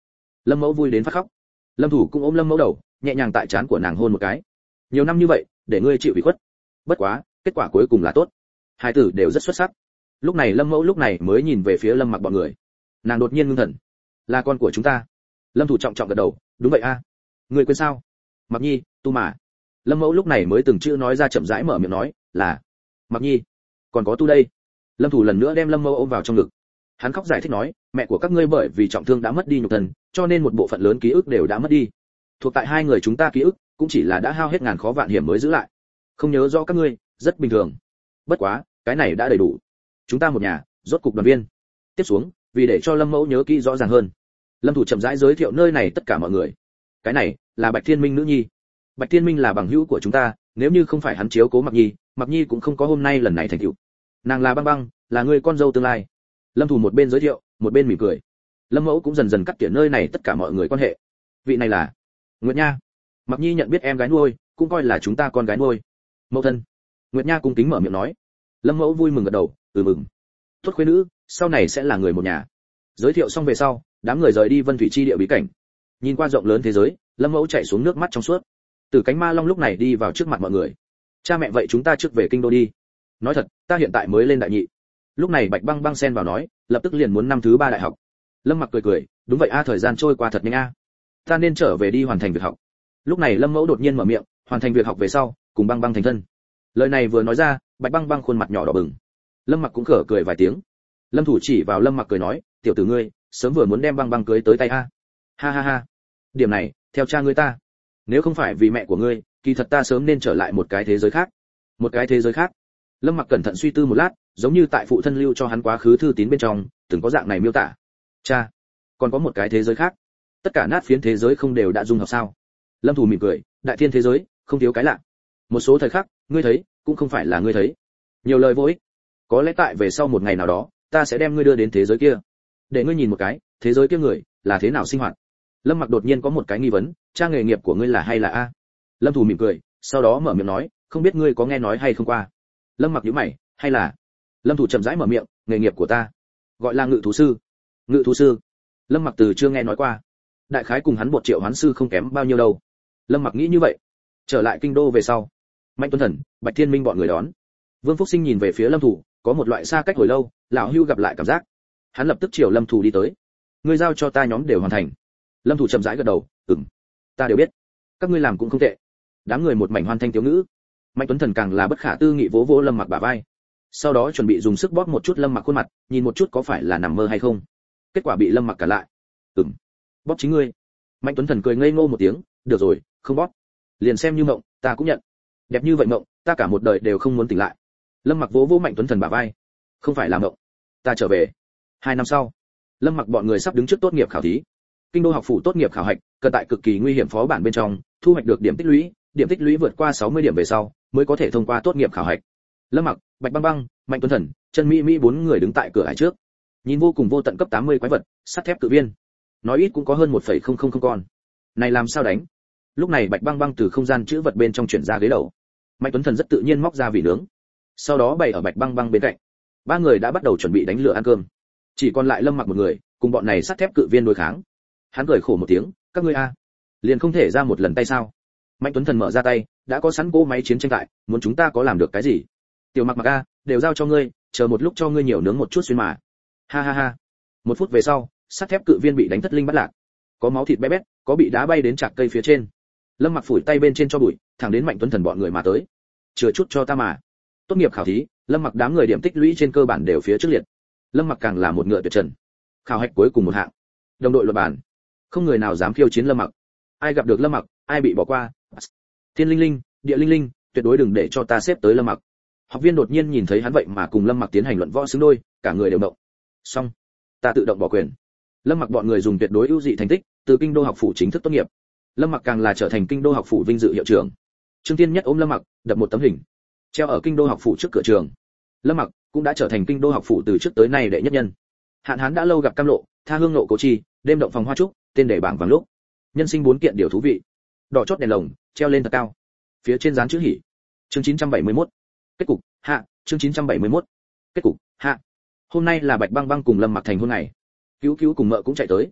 Lâm Mẫu vui đến phát khóc. Lâm Thủ cũng ôm Lâm Mẫu đầu, nhẹ nhàng tại trán của nàng hôn một cái. Nhiều năm như vậy, để ngươi chịu ủy khuất. Bất quá, kết quả cuối cùng là tốt. Hai tử đều rất xuất sắc. Lúc này Lâm Mẫu lúc này mới nhìn về phía Lâm Mặc bọn người. Nàng đột nhiên ngưng thần. Là con của chúng ta. Lâm Thủ trọng trọng gật đầu, đúng vậy a. Ngươi quên sao? Mặc Nhi, Tu mà. Lâm Mẫu lúc này mới từng chữ nói ra, chậm rãi mở miệng nói, là Mặc Nhi, còn có Tu đây. Lâm Thủ lần nữa đem Lâm Mẫu ôm vào trong ngực. Hắn khóc giải thích nói, mẹ của các ngươi bởi vì trọng thương đã mất đi nhục thân, cho nên một bộ phận lớn ký ức đều đã mất đi. Thuộc tại hai người chúng ta ký ức, cũng chỉ là đã hao hết ngàn khó vạn hiểm mới giữ lại. Không nhớ rõ các ngươi, rất bình thường. Bất quá, cái này đã đầy đủ. Chúng ta một nhà, rốt cục đoàn viên. Tiếp xuống, vì để cho Lâm Mẫu nhớ kỹ rõ ràng hơn, Lâm Thủ chậm rãi giới thiệu nơi này tất cả mọi người. Cái này là Bạch Thiên Minh nữ nhi. Bạch Thiên Minh là bằng hữu của chúng ta, nếu như không phải hắn chiếu cố Mặc Nhi, Mặc Nhi cũng không có hôm nay lần này thành tựu. Nàng là Băng Băng, là người con dâu tương lai. Lâm Thủ một bên giới thiệu, một bên mỉm cười. Lâm Mẫu cũng dần dần cắt tỉa nơi này tất cả mọi người quan hệ. Vị này là Nguyệt Nha. Mặc Nhi nhận biết em gái nuôi, cũng coi là chúng ta con gái nuôi. Mẫu thân. Nguyệt Nha cung kính mở miệng nói. Lâm Mẫu vui mừng gật đầu, ừ mừng. Tốt khuê nữ, sau này sẽ là người một nhà. Giới thiệu xong về sau, đám người rời đi Vân Thủy chi địa bí cảnh. Nhìn qua rộng lớn thế giới, Lâm Mẫu chạy xuống nước mắt trong suốt. Từ Cánh Ma Long lúc này đi vào trước mặt mọi người. Cha mẹ, vậy chúng ta trước về kinh đô đi. Nói thật, ta hiện tại mới lên đại nhị. Lúc này Bạch Băng Băng xen vào nói, lập tức liền muốn năm thứ ba đại học. Lâm Mặc cười cười, đúng vậy a, thời gian trôi qua thật nhanh a. Ta nên trở về đi hoàn thành việc học. Lúc này Lâm Mẫu đột nhiên mở miệng, hoàn thành việc học về sau, cùng Băng Băng thành thân. Lời này vừa nói ra, Bạch Băng Băng khuôn mặt nhỏ đỏ bừng. Lâm Mặc cũng khở cười vài tiếng. Lâm Thủ chỉ vào Lâm Mặc cười nói, tiểu tử ngươi, sớm vừa muốn đem Băng Băng cưới tới tay a. Ha ha ha. Điểm này, theo cha ngươi ta, nếu không phải vì mẹ của ngươi, kỳ thật ta sớm nên trở lại một cái thế giới khác. Một cái thế giới khác. Lâm Mặc cẩn thận suy tư một lát, giống như tại phụ thân lưu cho hắn quá khứ thư tín bên trong, từng có dạng này miêu tả. Cha, còn có một cái thế giới khác. Tất cả nát phiến thế giới không đều đã dung hợp sao? Lâm Thủ mỉm cười, đại thiên thế giới, không thiếu cái lạ. Một số thời khắc, ngươi thấy, cũng không phải là ngươi thấy. Nhiều lời vô ích. Có lẽ tại về sau một ngày nào đó, ta sẽ đem ngươi đưa đến thế giới kia, để ngươi nhìn một cái, thế giới kia người là thế nào sinh hoạt. Lâm Mặc đột nhiên có một cái nghi vấn, cha nghề nghiệp của ngươi là hay là a? Lâm Thủ mỉm cười, sau đó mở miệng nói, không biết ngươi có nghe nói hay không qua. Lâm Mặc nhíu mày, hay là? Lâm Thủ chậm rãi mở miệng, nghề nghiệp của ta gọi là ngự thú sư. Ngự thú sư? Lâm Mặc từ chưa nghe nói qua. Đại khái cùng hắn một triệu hoán sư không kém bao nhiêu đâu. Lâm Mặc nghĩ như vậy. Trở lại kinh đô về sau, Mạnh Tuấn Thần, Bạch Thiên Minh bọn người đón. Vương Phúc Sinh nhìn về phía Lâm Thủ, có một loại xa cách hồi lâu, lão hưu gặp lại cảm giác. Hắn lập tức chiều Lâm Thủ đi tới. Ngươi giao cho ta nhóm đều hoàn thành. Lâm Thủ chậm rãi gật đầu, ừm, ta đều biết. Các ngươi làm cũng không tệ. Đám người một mảnh hoan thanh tiếu ngữ. Mạnh Tuấn Thần càng là bất khả tư nghị vỗ vỗ Lâm Mặc bả vai. Sau đó chuẩn bị dùng sức bóp một chút Lâm Mặc khuôn mặt, nhìn một chút có phải là nằm mơ hay không. Kết quả bị Lâm Mặc cản lại. Ừm, bóp chính ngươi. Mạnh Tuấn Thần cười ngây ngô một tiếng, được rồi, không bóp. Liền xem như mộng, ta cũng nhận. Đẹp như vậy mộng, ta cả một đời đều không muốn tỉnh lại. Lâm Mặc vỗ vỗ Mạnh Tuấn Thần bả vai. Không phải là mộng, ta trở về. Hai năm sau, Lâm Mặc bọn người sắp đứng trước tốt nghiệp khảo thí. Kinh đô học phủ tốt nghiệp khảo hạch, cần tại cực kỳ nguy hiểm phó bản bên trong, thu hoạch được điểm tích lũy, điểm tích lũy vượt qua sáu mươi điểm về sau, mới có thể thông qua tốt nghiệp khảo hạch. Lâm Mặc, Bạch Băng Băng, Mạnh Tuấn Thần, Trần Mỹ Mỹ bốn người đứng tại cửa ải trước. Nhìn vô cùng vô tận cấp tám mươi quái vật, sắt thép cự viên. Nói ít cũng có hơn một phẩy không không không con. Này làm sao đánh? Lúc này Bạch Băng Băng từ không gian chữ vật bên trong chuyển ra ghế đầu. Mạnh Tuấn Thần rất tự nhiên móc ra vị nướng, sau đó bày ở Bạch Băng Băng bên cạnh. Ba người đã bắt đầu chuẩn bị đánh lửa ăn cơm. Chỉ còn lại Lâm Mặc một người, cùng bọn này sắt thép cự viên đối kháng. Hắn cười khổ một tiếng, các ngươi a, liền không thể ra một lần tay sao? Mạnh Tuấn Thần mở ra tay, đã có sẵn cỗ máy chiến tranh tại, muốn chúng ta có làm được cái gì? Tiểu Mặc Mặc a, đều giao cho ngươi, chờ một lúc cho ngươi nhiều nướng một chút xuyên mà. Ha ha ha. Một phút về sau, sắt thép cự viên bị đánh thất linh bắt lạc. Có máu thịt bé bét, có bị đá bay đến chạc cây phía trên. Lâm Mặc phủi tay bên trên cho bụi, thẳng đến Mạnh Tuấn Thần bọn người mà tới. Chừa chút cho ta mà. Tốt nghiệp khảo thí, Lâm Mặc đám người điểm tích lũy trên cơ bản đều phía trước liệt. Lâm Mặc càng là một ngựa tuyệt trần. Khảo hạch cuối cùng một hạng. Đồng đội luật bản. Không người nào dám khiêu chiến Lâm Mặc. Ai gặp được Lâm Mặc, ai bị bỏ qua. Thiên linh linh, địa linh linh, tuyệt đối đừng để cho ta xếp tới Lâm Mặc. Học viên đột nhiên nhìn thấy hắn vậy mà cùng Lâm Mặc tiến hành luận võ xứng đôi, cả người đều động. Xong, ta tự động bỏ quyền. Lâm Mặc bọn người dùng tuyệt đối ưu dị thành tích, từ kinh đô học phủ chính thức tốt nghiệp. Lâm Mặc càng là trở thành kinh đô học phủ vinh dự hiệu trưởng. Trương Tiên Nhất ôm Lâm Mặc, đập một tấm hình, treo ở kinh đô học phủ trước cửa trường. Lâm Mặc cũng đã trở thành kinh đô học phủ từ trước tới nay đệ nhất nhân. Hạn Hán đã lâu gặp cam lộ, tha hương nộ cố chi, đêm động phòng hoa trúc, tên để bảng vàng lúc. Nhân sinh bốn kiện điều thú vị. Đỏ chót đèn lồng, treo lên thật cao. Phía trên dán chữ hỉ. Chương chín trăm bảy mươi mốt. Kết cục, hạ, chương chín trăm bảy mươi mốt. Kết cục, hạ. Hôm nay là Bạch Băng Băng cùng Lâm Mặc thành hôn ngày. Cứu cứu cùng mợ cũng chạy tới.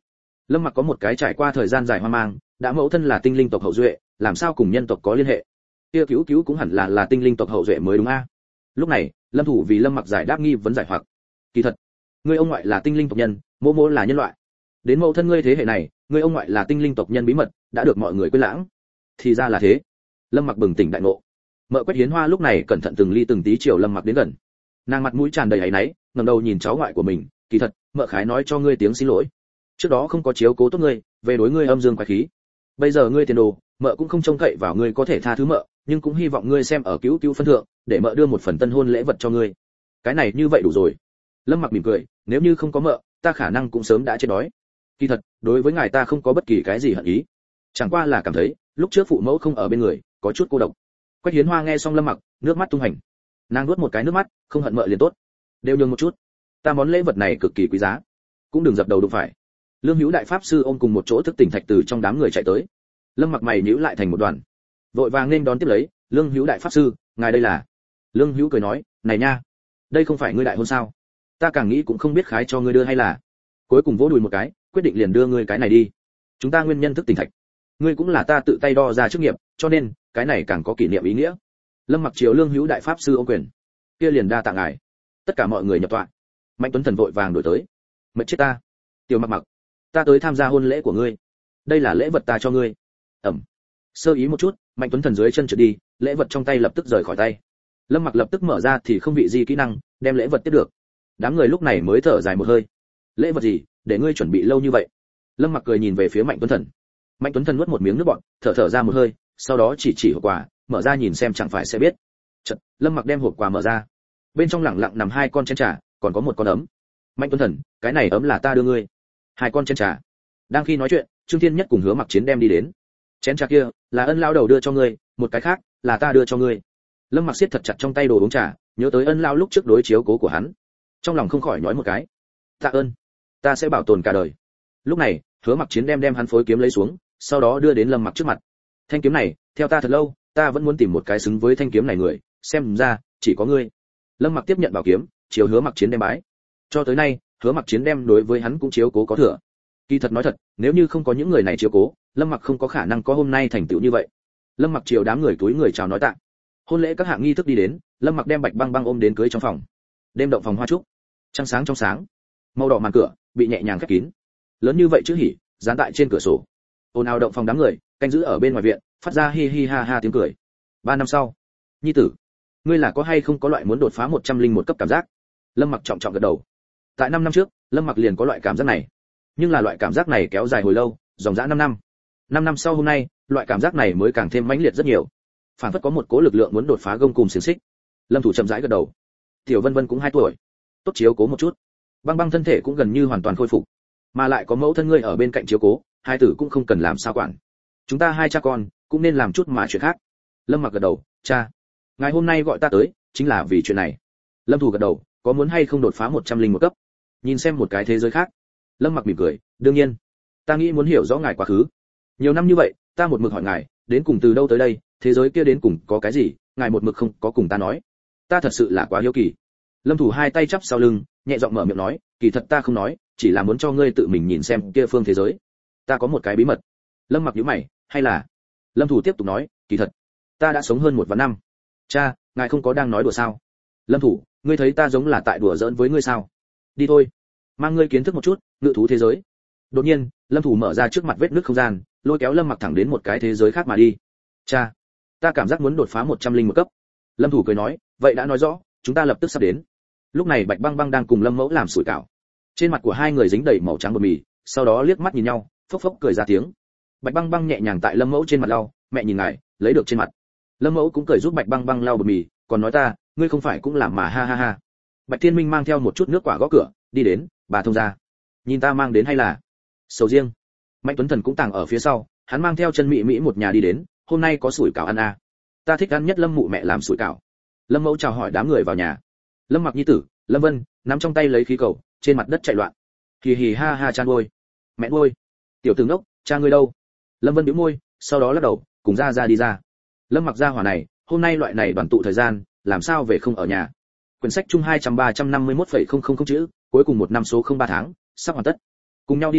Lâm Mặc có một cái trải qua thời gian dài hoang mang, đã mẫu thân là tinh linh tộc hậu duệ, làm sao cùng nhân tộc có liên hệ? Kia cứu cứu cũng hẳn là là tinh linh tộc hậu duệ mới đúng a. Lúc này, Lâm Thủ vì Lâm Mặc giải đáp nghi vấn giải hoặc. Kỳ thật, ngươi ông ngoại là tinh linh tộc nhân, mô mô là nhân loại. Đến mẫu thân ngươi thế hệ này, ngươi ông ngoại là tinh linh tộc nhân bí mật, đã được mọi người quên lãng. Thì ra là thế. Lâm Mặc bừng tỉnh đại ngộ. Mợ Quách Hiến Hoa lúc này cẩn thận từng ly từng tí chiều Lâm Mặc đến gần. Nàng mặt mũi tràn đầy áy náy, ngẩng đầu nhìn cháu ngoại của mình, kỳ thật, mợ khái nói cho ngươi tiếng xin lỗi. Trước đó không có chiếu cố tốt ngươi, về đối ngươi âm dương quái khí. Bây giờ ngươi tiền đồ, mợ cũng không trông cậy vào ngươi có thể tha thứ mợ, nhưng cũng hy vọng ngươi xem ở cứu cứu phân thượng, để mợ đưa một phần tân hôn lễ vật cho ngươi. Cái này như vậy đủ rồi. Lâm Mặc mỉm cười, nếu như không có mợ, ta khả năng cũng sớm đã chết đói. Kỳ thật, đối với ngài ta không có bất kỳ cái gì hận ý, chẳng qua là cảm thấy, lúc trước phụ mẫu không ở bên người, có chút cô độc. Quách Hiến Hoa nghe xong Lâm Mặc, nước mắt tung hành. Nàng nuốt một cái nước mắt, không hận mợ liền tốt. Đều nhường một chút, ta món lễ vật này cực kỳ quý giá, cũng đừng dập đầu đụng phải. Lương Hữu đại pháp sư ôm cùng một chỗ thức tỉnh thạch từ trong đám người chạy tới. Lâm Mặc mày nhíu lại thành một đoàn, vội vàng nên đón tiếp lấy. Lương Hữu đại pháp sư, ngài đây là? Lương Hữu cười nói, này nha, đây không phải ngươi đại hôn sao? Ta càng nghĩ cũng không biết khái cho ngươi đưa hay là. Cuối cùng vỗ đùi một cái, quyết định liền đưa ngươi cái này đi. Chúng ta nguyên nhân thức tỉnh thạch, ngươi cũng là ta tự tay đo ra chức nghiệp, cho nên cái này càng có kỷ niệm ý nghĩa. Lâm Mặc chiều Lương Hữu đại pháp sư ôm quyền, kia liền đa tạ ngài. Tất cả mọi người nhập tọa. Mạnh Tuấn Thần vội vàng đổi tới, mệt chết ta. Tiểu Mặc Mặc, ta tới tham gia hôn lễ của ngươi, đây là lễ vật ta cho ngươi. Ẩm. Sơ ý một chút, Mạnh Tuấn Thần dưới chân trượt đi, lễ vật trong tay lập tức rời khỏi tay. Lâm Mặc lập tức mở ra thì không bị gì kỹ năng, đem lễ vật tiếp được. Đám người lúc này mới thở dài một hơi. Lễ vật gì, để ngươi chuẩn bị lâu như vậy? Lâm Mặc cười nhìn về phía Mạnh Tuấn Thần. Mạnh Tuấn Thần nuốt một miếng nước bọt, thở thở ra một hơi, sau đó chỉ chỉ hộp quà, mở ra nhìn xem chẳng phải sẽ biết. Chợt, Lâm Mặc đem hộp quà mở ra. Bên trong lẳng lặng nằm hai con chén trà, còn có một con ấm. Mạnh Tuấn Thần, cái này ấm là ta đưa ngươi. Hai con chén trà. Đang khi nói chuyện, Trương Thiên Nhất cùng Hứa Mặc Chiến đem đi đến. Chén trà kia là Ân lão đầu đưa cho ngươi, một cái khác là ta đưa cho ngươi. Lâm Mặc siết thật chặt trong tay đồ uống trà, nhớ tới Ân lão lúc trước đối chiếu cố của hắn, trong lòng không khỏi nói một cái, tạ ơn, ta sẽ bảo tồn cả đời. Lúc này, Hứa Mặc Chiến đem đem hắn phối kiếm lấy xuống, sau đó đưa đến Lâm Mặc trước mặt. Thanh kiếm này, theo ta thật lâu, ta vẫn muốn tìm một cái xứng với thanh kiếm này người, xem ra chỉ có ngươi. Lâm Mặc tiếp nhận bảo kiếm, chiều Hứa Mặc Chiến đem bái. Cho tới nay, Hứa Mặc Chiến đem đối với hắn cũng chiếu cố có thừa. Kỳ thật nói thật, nếu như không có những người này chiếu cố, Lâm Mặc không có khả năng có hôm nay thành tựu như vậy. Lâm Mặc chiều đám người túi người chào nói tạ. Hôn lễ các hạng nghi thức đi đến, Lâm Mặc đem Bạch Băng Băng ôm đến cưới trong phòng. Đêm động phòng hoa trúc, trăng sáng trong sáng, màu đỏ màn cửa bị nhẹ nhàng khép kín. Lớn như vậy chữ hỉ dán tại trên cửa sổ. Ồn ào động phòng đám người canh giữ ở bên ngoài viện, phát ra hi hi ha ha tiếng cười. Ba năm sau, nhi tử, ngươi là có hay không có loại muốn đột phá một trăm linh một cấp cảm giác? Lâm Mặc trọng trọng gật đầu. Tại năm năm trước, Lâm Mặc liền có loại cảm giác này, nhưng là loại cảm giác này kéo dài hồi lâu, dòng dã năm năm. Năm năm sau hôm nay, loại cảm giác này mới càng thêm mãnh liệt rất nhiều. Phản phất có một cố lực lượng muốn đột phá gông cùng xiềng xích. Lâm Thủ chậm rãi gật đầu. Tiểu Vân Vân cũng hai tuổi, tốt chiếu cố một chút. Băng Băng thân thể cũng gần như hoàn toàn khôi phục, mà lại có mẫu thân ngươi ở bên cạnh chiếu cố, hai tử cũng không cần làm sao quản. Chúng ta hai cha con cũng nên làm chút mà chuyện khác. Lâm Mặc gật đầu, cha, ngài hôm nay gọi ta tới chính là vì chuyện này. Lâm Thủ gật đầu, có muốn hay không đột phá một trăm linh một cấp, nhìn xem một cái thế giới khác. Lâm Mặc mỉm cười, đương nhiên, ta nghĩ muốn hiểu rõ ngài quá khứ. Nhiều năm như vậy, ta một mực hỏi ngài, đến cùng từ đâu tới đây, thế giới kia đến cùng có cái gì, ngài một mực không có cùng ta nói. Ta thật sự là quá hiếu kỳ. Lâm Thủ hai tay chắp sau lưng, nhẹ giọng mở miệng nói, kỳ thật ta không nói, chỉ là muốn cho ngươi tự mình nhìn xem kia phương thế giới. Ta có một cái bí mật. Lâm Mặc nhíu mày, hay là? Lâm Thủ tiếp tục nói, kỳ thật, ta đã sống hơn một vạn năm. Cha, ngài không có đang nói đùa sao? Lâm Thủ, ngươi thấy ta giống là tại đùa giỡn với ngươi sao? Đi thôi, mang ngươi kiến thức một chút ngự thú thế giới. Đột nhiên, Lâm Thủ mở ra trước mặt vết nứt không gian, lôi kéo Lâm Mặc thẳng đến một cái thế giới khác mà đi. Cha, ta cảm giác muốn đột phá một trăm linh một cấp. Lâm Thủ cười nói, vậy đã nói rõ, chúng ta lập tức sắp đến. Lúc này Bạch Băng Băng đang cùng Lâm Mẫu làm sủi cảo. Trên mặt của hai người dính đầy màu trắng bột mì, sau đó liếc mắt nhìn nhau, phốc phốc cười ra tiếng. Bạch Băng Băng nhẹ nhàng tại Lâm Mẫu trên mặt lau, mẹ nhìn ngài, lấy được trên mặt. Lâm Mẫu cũng cười giúp Bạch Băng Băng lau bột mì, còn nói ta, ngươi không phải cũng làm mà ha ha ha. Bạch Thiên Minh mang theo một chút nước quả gõ cửa, đi đến, bà thông ra. Nhìn ta mang đến hay là sầu riêng? Mạnh Tuấn Thần cũng tàng ở phía sau, hắn mang theo chân Mị Mỹ một nhà đi đến, hôm nay có sủi cảo ăn à? Ta thích ăn nhất Lâm mụ mẹ làm sủi cảo. Lâm Mẫu chào hỏi đám người vào nhà. Lâm Mặc nhi tử, Lâm Vân, nắm trong tay lấy khí cầu, trên mặt đất chạy loạn. Hì hì ha ha chan ôi. Mẹ nuôi. Tiểu tử ngốc, cha ngươi đâu? Lâm Vân bĩu môi, sau đó lắc đầu, cùng ra ra đi ra. Lâm Mặc ra hỏa này, hôm nay loại này đoàn tụ thời gian, làm sao về không ở nhà? Quyển sách chung hai trăm ba trăm năm mươi mốt phẩy không không không chữ, cuối cùng một năm số không ba tháng, sắp hoàn tất. Cùng nhau đi tới,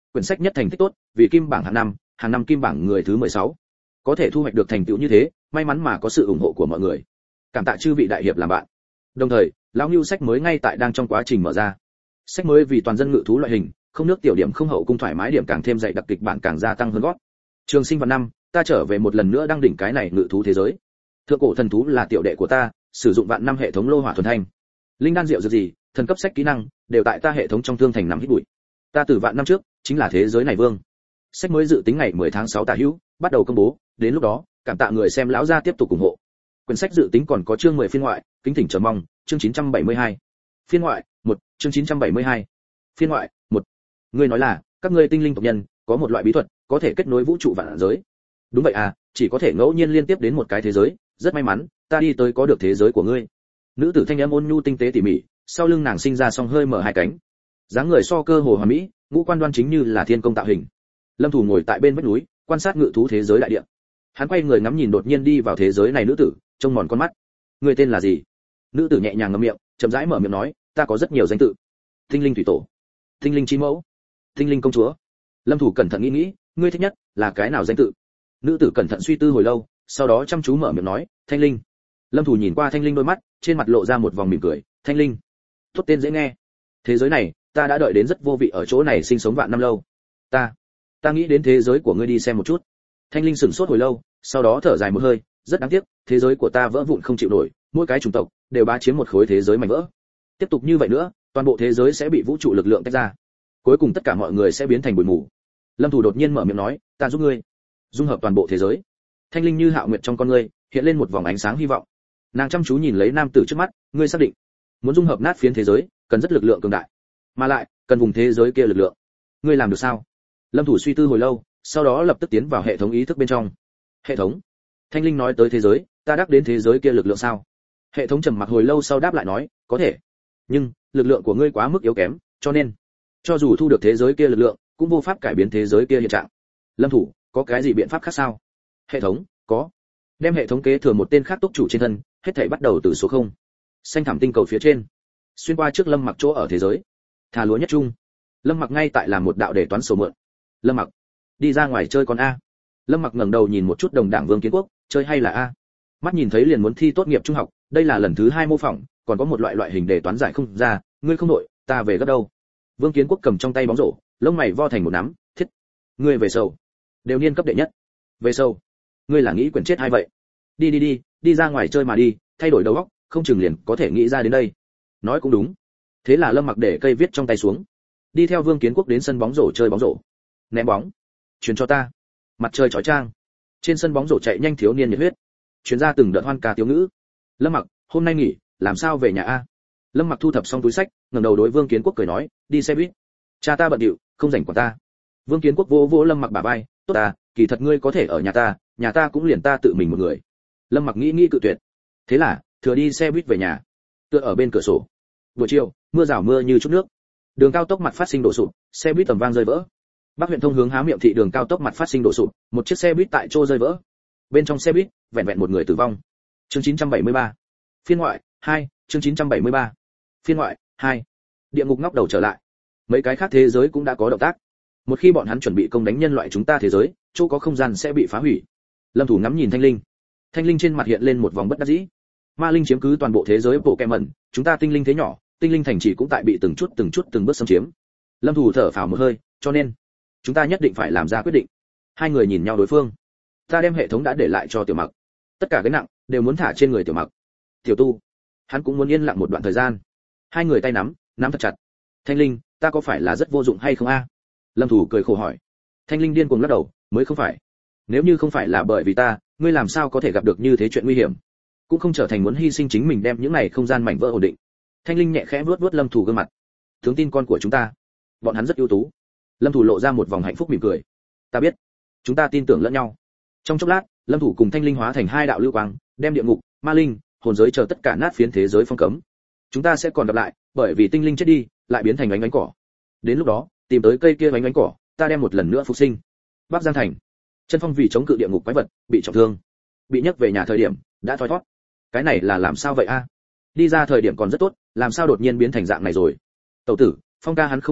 quyển sách nhất thành tích tốt, vì kim bảng hạng năm, hàng năm kim bảng người thứ mười sáu. Có thể thu hoạch được thành tựu như thế, may mắn mà có sự ủng hộ của mọi người. Cảm tạ chư vị đại hiệp làm bạn. Đồng thời, lão Nưu sách mới ngay tại đang trong quá trình mở ra. Sách mới vì toàn dân ngự thú loại hình, không nước tiểu điểm không hậu cung thoải mái điểm càng thêm dày đặc kịch bản càng gia tăng hơn gót. Trường sinh vạn năm, ta trở về một lần nữa đang đỉnh cái này ngự thú thế giới. Thượng cổ thần thú là tiểu đệ của ta, sử dụng vạn năm hệ thống lô hỏa thuần thanh. Linh đan diệu dược gì, thần cấp sách kỹ năng, đều tại ta hệ thống trong thương thành nắm hít bụi. Ta từ vạn năm trước, chính là thế giới này vương. Sách mới dự tính ngày mười tháng sáu tả hữu, bắt đầu công bố, đến lúc đó, cảm tạ người xem lão gia tiếp tục ủng hộ. Quyển sách dự tính còn có chương mười phiên ngoại, kính thỉnh chờ mong, chương chín trăm bảy mươi hai. Phiên ngoại, một, chương chín trăm bảy mươi hai. Phiên ngoại, một. Ngươi nói là, các ngươi tinh linh tộc nhân, có một loại bí thuật, có thể kết nối vũ trụ vạn giới. Đúng vậy à, chỉ có thể ngẫu nhiên liên tiếp đến một cái thế giới, rất may mắn, ta đi tới có được thế giới của ngươi. Nữ tử thanh âm ôn nhu tinh tế tỉ mỉ, sau lưng nàng sinh ra song hơi mở hai cánh. Dáng người so cơ hồ hoàn mỹ, ngũ quan đoan chính như là thiên công tạo hình. Lâm Thủ ngồi tại bên vách núi, quan sát ngự thú thế giới đại địa. Hắn quay người ngắm nhìn đột nhiên đi vào thế giới này nữ tử, trông mòn con mắt. Người tên là gì? Nữ tử nhẹ nhàng ngậm miệng, chậm rãi mở miệng nói, ta có rất nhiều danh tự. Tinh linh thủy tổ, tinh linh chi mẫu, tinh linh công chúa. Lâm Thủ cẩn thận nghĩ nghĩ, ngươi thích nhất là cái nào danh tự? Nữ tử cẩn thận suy tư hồi lâu, sau đó chăm chú mở miệng nói, Thanh Linh. Lâm Thủ nhìn qua Thanh Linh đôi mắt, trên mặt lộ ra một vòng mỉm cười, Thanh Linh, tốt tên dễ nghe. Thế giới này, ta đã đợi đến rất vô vị ở chỗ này sinh sống vạn năm lâu. Ta, ta nghĩ đến thế giới của ngươi đi xem một chút. Thanh Linh sững sốt hồi lâu, sau đó thở dài một hơi, rất đáng tiếc, thế giới của ta vỡ vụn không chịu nổi, mỗi cái chủng tộc đều bá chiếm một khối thế giới mảnh vỡ. Tiếp tục như vậy nữa, toàn bộ thế giới sẽ bị vũ trụ lực lượng tách ra. Cuối cùng tất cả mọi người sẽ biến thành bụi mù. Lâm Thủ đột nhiên mở miệng nói, ta giúp ngươi dung hợp toàn bộ thế giới. Thanh Linh như hạo nguyệt trong con ngươi hiện lên một vòng ánh sáng hy vọng. Nàng chăm chú nhìn lấy nam tử trước mắt, ngươi xác định muốn dung hợp nát phiến thế giới, cần rất lực lượng cường đại, mà lại cần vùng thế giới kia lực lượng. Ngươi làm được sao? Lâm Thủ suy tư hồi lâu, sau đó lập tức tiến vào hệ thống ý thức bên trong. Hệ thống. Thanh Linh nói tới thế giới, ta đắc đến thế giới kia lực lượng sao? Hệ thống trầm mặc hồi lâu sau đáp lại nói, có thể, nhưng lực lượng của ngươi quá mức yếu kém, cho nên cho dù thu được thế giới kia lực lượng, cũng vô pháp cải biến thế giới kia hiện trạng. Lâm Thủ, có cái gì biện pháp khác sao? Hệ thống, có. Đem hệ thống kế thừa một tên khác túc chủ trên thân, hết thảy bắt đầu từ số không. Xanh thảm tinh cầu phía trên, xuyên qua trước Lâm Mặc chỗ ở thế giới. Thả lúa nhất trung. Lâm Mặc ngay tại làm một đạo để toán sổ mượn. Lâm Mặc, đi ra ngoài chơi con a. Lâm Mặc ngẩng đầu nhìn một chút đồng đảng Vương Kiến Quốc, chơi hay là a? Mắt nhìn thấy liền muốn thi tốt nghiệp trung học, đây là lần thứ hai mô phỏng, còn có một loại loại hình đề toán giải không ra, ngươi không nội, ta về gấp đâu. Vương Kiến Quốc cầm trong tay bóng rổ, lông mày vo thành một nắm, thiết. Ngươi về sầu, đều niên cấp đệ nhất. Về sầu, ngươi là nghĩ quyển chết hay vậy? Đi đi đi, đi ra ngoài chơi mà đi, thay đổi đầu óc, không chừng liền có thể nghĩ ra đến đây. Nói cũng đúng. Thế là Lâm Mặc để cây viết trong tay xuống, đi theo Vương Kiến Quốc đến sân bóng rổ chơi bóng rổ. Ném bóng, truyền cho ta. Mặt trời chói chang, trên sân bóng rổ chạy nhanh thiếu niên nhiệt huyết, truyền ra từng đợt hoan ca thiếu ngữ. Lâm Mặc, hôm nay nghỉ, làm sao về nhà a? Lâm Mặc thu thập xong túi sách, ngẩng đầu đối Vương Kiến Quốc cười nói, đi xe buýt. Cha ta bận điệu, không rảnh quản ta. Vương Kiến Quốc vỗ vỗ Lâm Mặc bả vai, tốt à, kỳ thật ngươi có thể ở nhà ta, nhà ta cũng liền ta tự mình một người. Lâm Mặc nghĩ nghĩ cự tuyệt. Thế là, thừa đi xe buýt về nhà, tựa ở bên cửa sổ. Buổi chiều, mưa rào mưa như chút nước. Đường cao tốc mặt phát sinh đổ sụp, xe buýt tầm vang rơi vỡ. Bắc huyện thông hướng Há Miệng thị đường cao tốc mặt phát sinh đổ sụp, một chiếc xe buýt tại chỗ rơi vỡ. Bên trong xe buýt, vẹn vẹn một người tử vong. Chương chín trăm bảy mươi ba. Phiên ngoại hai, chương chín trăm bảy mươi ba. Phiên ngoại hai. Địa ngục ngóc đầu trở lại. Mấy cái khác thế giới cũng đã có động tác. Một khi bọn hắn chuẩn bị công đánh nhân loại chúng ta thế giới, chỗ có không gian sẽ bị phá hủy. Lâm Thủ ngắm nhìn Thanh Linh. Thanh Linh trên mặt hiện lên một vòng bất đắc dĩ. Ma linh chiếm cứ toàn bộ thế giới bộ kẹm mẩn, chúng ta tinh linh thế nhỏ, tinh linh thành trì cũng tại bị từng chút từng chút từng bước xâm chiếm. Lâm Thủ thở phào một hơi, cho nên chúng ta nhất định phải làm ra quyết định. Hai người nhìn nhau đối phương. Ta đem hệ thống đã để lại cho Tiểu Mặc, tất cả cái nặng đều muốn thả trên người Tiểu Mặc. Tiểu Tu, hắn cũng muốn yên lặng một đoạn thời gian. Hai người tay nắm, nắm thật chặt. Thanh Linh, ta có phải là rất vô dụng hay không a? Lâm Thủ cười khổ hỏi. Thanh Linh điên cuồng lắc đầu, mới không phải. Nếu như không phải là bởi vì ta, ngươi làm sao có thể gặp được như thế chuyện nguy hiểm, cũng không trở thành muốn hy sinh chính mình đem những này không gian mảnh vỡ ổn định. Thanh Linh nhẹ khẽ vuốt vuốt Lâm Thủ gương mặt. Tướng tin con của chúng ta, bọn hắn rất ưu tú. Lâm Thủ lộ ra một vòng hạnh phúc mỉm cười. Ta biết, chúng ta tin tưởng lẫn nhau. Trong chốc lát, Lâm Thủ cùng Thanh Linh hóa thành hai đạo lưu quang, đem địa ngục, ma linh, hồn giới chờ tất cả nát phiến thế giới phong cấm. Chúng ta sẽ còn gặp lại, bởi vì tinh linh chết đi, lại biến thành ánh ánh cỏ. Đến lúc đó, tìm tới cây kia ánh ánh cỏ, ta đem một lần nữa phục sinh. Bắc Giang thành, Chân Phong vì chống cự địa ngục quái vật, bị trọng thương, bị nhấc về nhà thời điểm, đã thoi thoát. Cái này là làm sao vậy a? Đi ra thời điểm còn rất tốt, làm sao đột nhiên biến thành dạng này rồi? Tẩu tử, Phong ca hắn không có chuyện,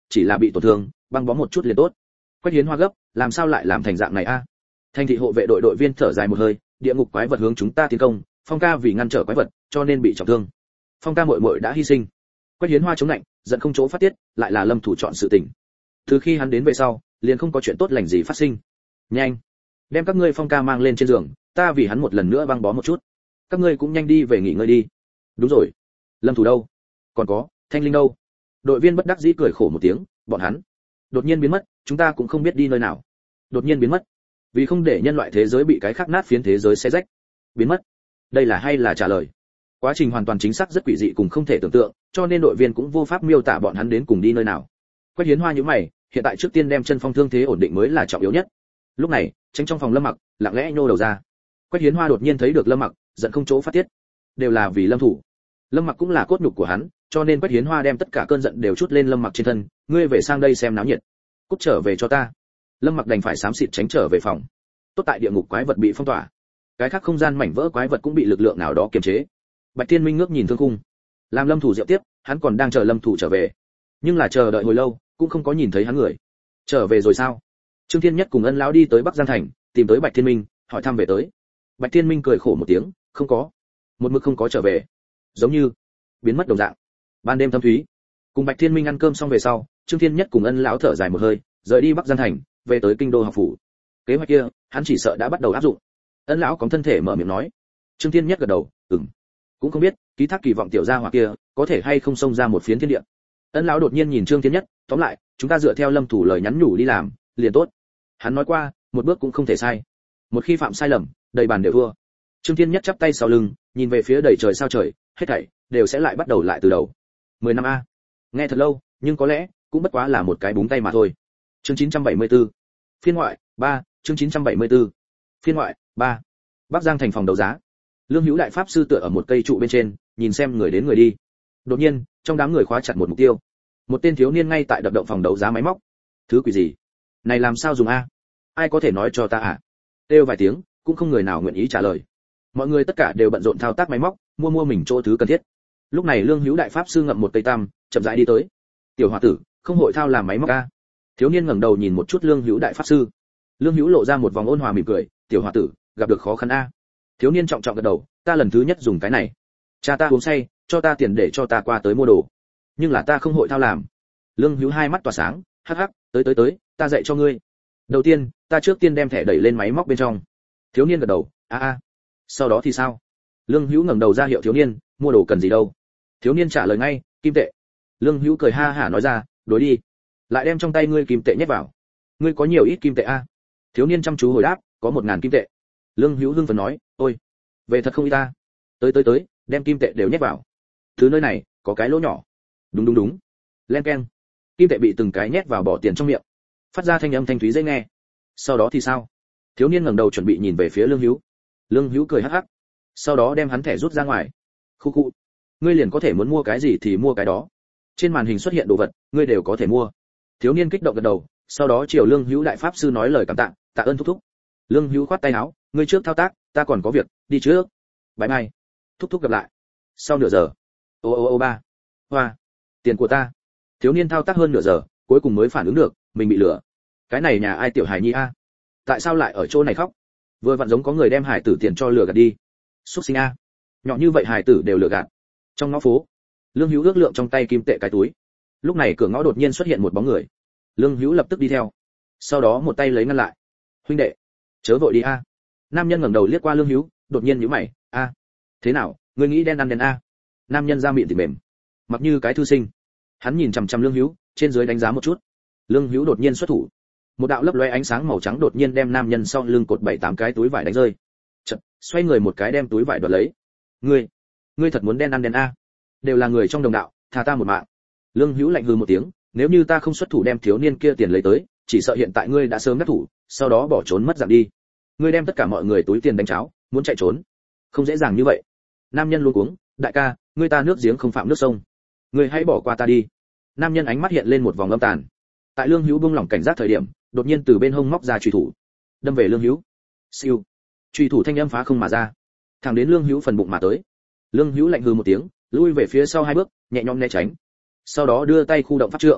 chỉ là bị tổn thương, băng bó một chút liền tốt. Quách Hiến Hoa gấp, làm sao lại làm thành dạng này a? Thành thị hộ vệ đội đội viên thở dài một hơi, địa ngục quái vật hướng chúng ta tiến công, Phong ca vì ngăn trở quái vật, cho nên bị trọng thương. Phong ca muội muội đã hy sinh. Quách Hiến Hoa chống lạnh, giận không chỗ phát tiết, lại là Lâm Thủ chọn sự tình. Từ khi hắn đến về sau, liền không có chuyện tốt lành gì phát sinh. Nhanh, đem các ngươi Phong ca mang lên trên giường, ta vì hắn một lần nữa băng bó một chút. Các ngươi cũng nhanh đi về nghỉ ngơi đi. Đúng rồi, Lâm Thủ đâu? Còn có, Thanh Linh đâu? Đội viên bất đắc dĩ cười khổ một tiếng, bọn hắn đột nhiên biến mất, chúng ta cũng không biết đi nơi nào. Đột nhiên biến mất, vì không để nhân loại thế giới bị cái khác nát phiến thế giới xé rách. Biến mất. Đây là hay là trả lời? Quá trình hoàn toàn chính xác rất quỷ dị cùng không thể tưởng tượng, cho nên đội viên cũng vô pháp miêu tả bọn hắn đến cùng đi nơi nào. Quách Hiến Hoa nhíu mày, hiện tại trước tiên đem chân phong thương thế ổn định mới là trọng yếu nhất. Lúc này, tránh trong phòng Lâm Mặc, lặng lẽ nhô đầu ra. Quách Hiến Hoa đột nhiên thấy được Lâm Mặc, giận không chỗ phát tiết. Đều là vì Lâm Thủ. Lâm Mặc cũng là cốt nhục của hắn, cho nên Quách Hiến Hoa đem tất cả cơn giận đều trút lên Lâm Mặc trên thân, ngươi về sang đây xem náo nhiệt. Cút trở về cho ta. Lâm Mặc đành phải xám xịt tránh trở về phòng. Tốt tại địa ngục quái vật bị phong tỏa, cái khác không gian mảnh vỡ quái vật cũng bị lực lượng nào đó kiềm chế. Bạch Thiên Minh ngước nhìn thương khung, làm Lâm Thủ diệu tiếp, hắn còn đang chờ Lâm Thủ trở về, nhưng là chờ đợi hồi lâu, cũng không có nhìn thấy hắn người. Trở về rồi sao? Trương Thiên Nhất cùng Ân lão đi tới Bắc Giang thành, tìm tới Bạch Thiên Minh, hỏi thăm về tới. Bạch Thiên Minh cười khổ một tiếng, không có, một mực không có trở về, giống như biến mất đồng dạng. Ban đêm thâm thúy, cùng Bạch Thiên Minh ăn cơm xong về sau, Trương Thiên Nhất cùng Ân lão thở dài một hơi, rời đi Bắc Giang thành, về tới kinh đô học phủ. Kế hoạch kia, hắn chỉ sợ đã bắt đầu áp dụng. Ân lão có thân thể mở miệng nói. Trương Thiên Nhất gật đầu, ừm. Cũng không biết, ký thác kỳ vọng tiểu gia hỏa kia, có thể hay không xông ra một phiến thiên địa. Ân lão đột nhiên nhìn Trương Thiên Nhất, tóm lại, chúng ta dựa theo Lâm Thủ lời nhắn nhủ đi làm, liền tốt. Hắn nói qua, một bước cũng không thể sai. Một khi phạm sai lầm, đầy bàn đều thua. Trương Thiên Nhất chắp tay sau lưng, nhìn về phía đầy trời sao trời, hết thảy đều sẽ lại bắt đầu lại từ đầu. Mười năm a. Nghe thật lâu, nhưng có lẽ cũng bất quá là một cái búng tay mà thôi. Chương chín trăm bảy mươi tư. Phiên ngoại ba, chương chín trăm bảy mươi tư. Phiên ngoại ba. Bắc Giang thành phòng đấu giá. Lương Hữu đại pháp sư tựa ở một cây trụ bên trên, nhìn xem người đến người đi. Đột nhiên, trong đám người khóa chặt một mục tiêu. Một tên thiếu niên ngay tại đập động phòng đấu giá máy móc. Thứ quỷ gì? Này làm sao dùng a? Ai có thể nói cho ta à? Kêu vài tiếng, cũng không người nào nguyện ý trả lời. Mọi người tất cả đều bận rộn thao tác máy móc, mua mua mình chỗ thứ cần thiết. Lúc này Lương Hữu đại pháp sư ngậm một cây tam, chậm rãi đi tới. Tiểu hòa tử, không hội thao làm máy móc a? Thiếu niên ngẩng đầu nhìn một chút Lương Hữu đại pháp sư. Lương Hữu lộ ra một vòng ôn hòa mỉm cười, tiểu hòa tử, gặp được khó khăn a? Thiếu niên trọng trọng gật đầu, ta lần thứ nhất dùng cái này. Cha ta uống say, cho ta tiền để cho ta qua tới mua đồ. Nhưng là ta không hội thao làm. Lương Hữu hai mắt tỏa sáng, hắc hắc, tới tới tới, ta dạy cho ngươi. Đầu tiên, ta trước tiên đem thẻ đẩy lên máy móc bên trong. Thiếu niên gật đầu, a a. Sau đó thì sao? Lương Hữu ngẩng đầu ra hiệu thiếu niên, mua đồ cần gì đâu? Thiếu niên trả lời ngay, kim tệ. Lương Hữu cười ha hả nói ra, đối đi. Lại đem trong tay ngươi kim tệ nhét vào. Ngươi có nhiều ít kim tệ a? Thiếu niên chăm chú hồi đáp, có một ngàn kim tệ. Lương Hữu hưng phấn nói, ôi, về thật không y ta. Tới tới tới, đem kim tệ đều nhét vào. Thứ nơi này có cái lỗ nhỏ. Đúng đúng đúng. Len keng. Kim tệ bị từng cái nhét vào bỏ tiền trong miệng, phát ra thanh âm thanh thúy dễ nghe. Sau đó thì sao? Thiếu niên ngẩng đầu chuẩn bị nhìn về phía Lương Hữu. Lương Hữu cười hắc hắc. Sau đó đem hắn thẻ rút ra ngoài. Khu khu. Ngươi liền có thể muốn mua cái gì thì mua cái đó. Trên màn hình xuất hiện đồ vật, ngươi đều có thể mua. Thiếu niên kích động gật đầu, sau đó chiều Lương Hữu đại pháp sư nói lời cảm tạ, tạ ơn thúc thúc. Lương Hữu khoát tay áo, ngươi trước thao tác, ta còn có việc, đi trước. Bye bye. Thúc thúc gặp lại. Sau nửa giờ. Ô ô ô ba. Hoa. Tiền của ta. Thiếu niên thao tác hơn nửa giờ, cuối cùng mới phản ứng được, mình bị lừa. Cái này nhà ai tiểu hài nhi a? Tại sao lại ở chỗ này khóc? Vừa vặn giống có người đem hài tử tiền cho lừa gạt đi. Súc sinh a. Nhỏ như vậy hài tử đều lừa gạt. Trong ngõ phố, Lương Hữu ước lượng trong tay kim tệ cái túi. Lúc này cửa ngõ đột nhiên xuất hiện một bóng người. Lương Hữu lập tức đi theo. Sau đó một tay lấy ngăn lại. Huynh đệ, chớ vội đi a. Nam nhân ngẩng đầu liếc qua Lương Hữu, đột nhiên nhíu mày, a, thế nào, ngươi nghĩ đen ăn đen a? Nam nhân da miệng thì mềm, mặc như cái thư sinh. Hắn nhìn chằm chằm Lương Hữu, trên dưới đánh giá một chút. Lương Hữu đột nhiên xuất thủ, một đạo lấp lóe ánh sáng màu trắng đột nhiên đem nam nhân sau lưng cột bảy tám cái túi vải đánh rơi. Chợt, xoay người một cái đem túi vải đoạt lấy. Ngươi, ngươi thật muốn đen ăn đen a? Đều là người trong đồng đạo, tha ta một mạng. Lương Hữu lạnh hừ một tiếng, nếu như ta không xuất thủ đem thiếu niên kia tiền lấy tới, chỉ sợ hiện tại ngươi đã sớm đắc thủ, sau đó bỏ trốn mất dạng đi. Ngươi đem tất cả mọi người túi tiền đánh cháo, muốn chạy trốn, không dễ dàng như vậy. Nam nhân luống cuống, đại ca, ngươi ta nước giếng không phạm nước sông, ngươi hãy bỏ qua ta đi. Nam nhân ánh mắt hiện lên một vòng âm tàn. Tại Lương Hữu buông lỏng cảnh giác thời điểm, đột nhiên từ bên hông móc ra chùy thủ, đâm về Lương Hữu. Siêu, chùy thủ thanh âm phá không mà ra, thẳng đến Lương Hữu phần bụng mà tới. Lương Hữu lạnh hừ một tiếng, lui về phía sau hai bước, nhẹ nhõm né tránh. Sau đó đưa tay khu động pháp trượng,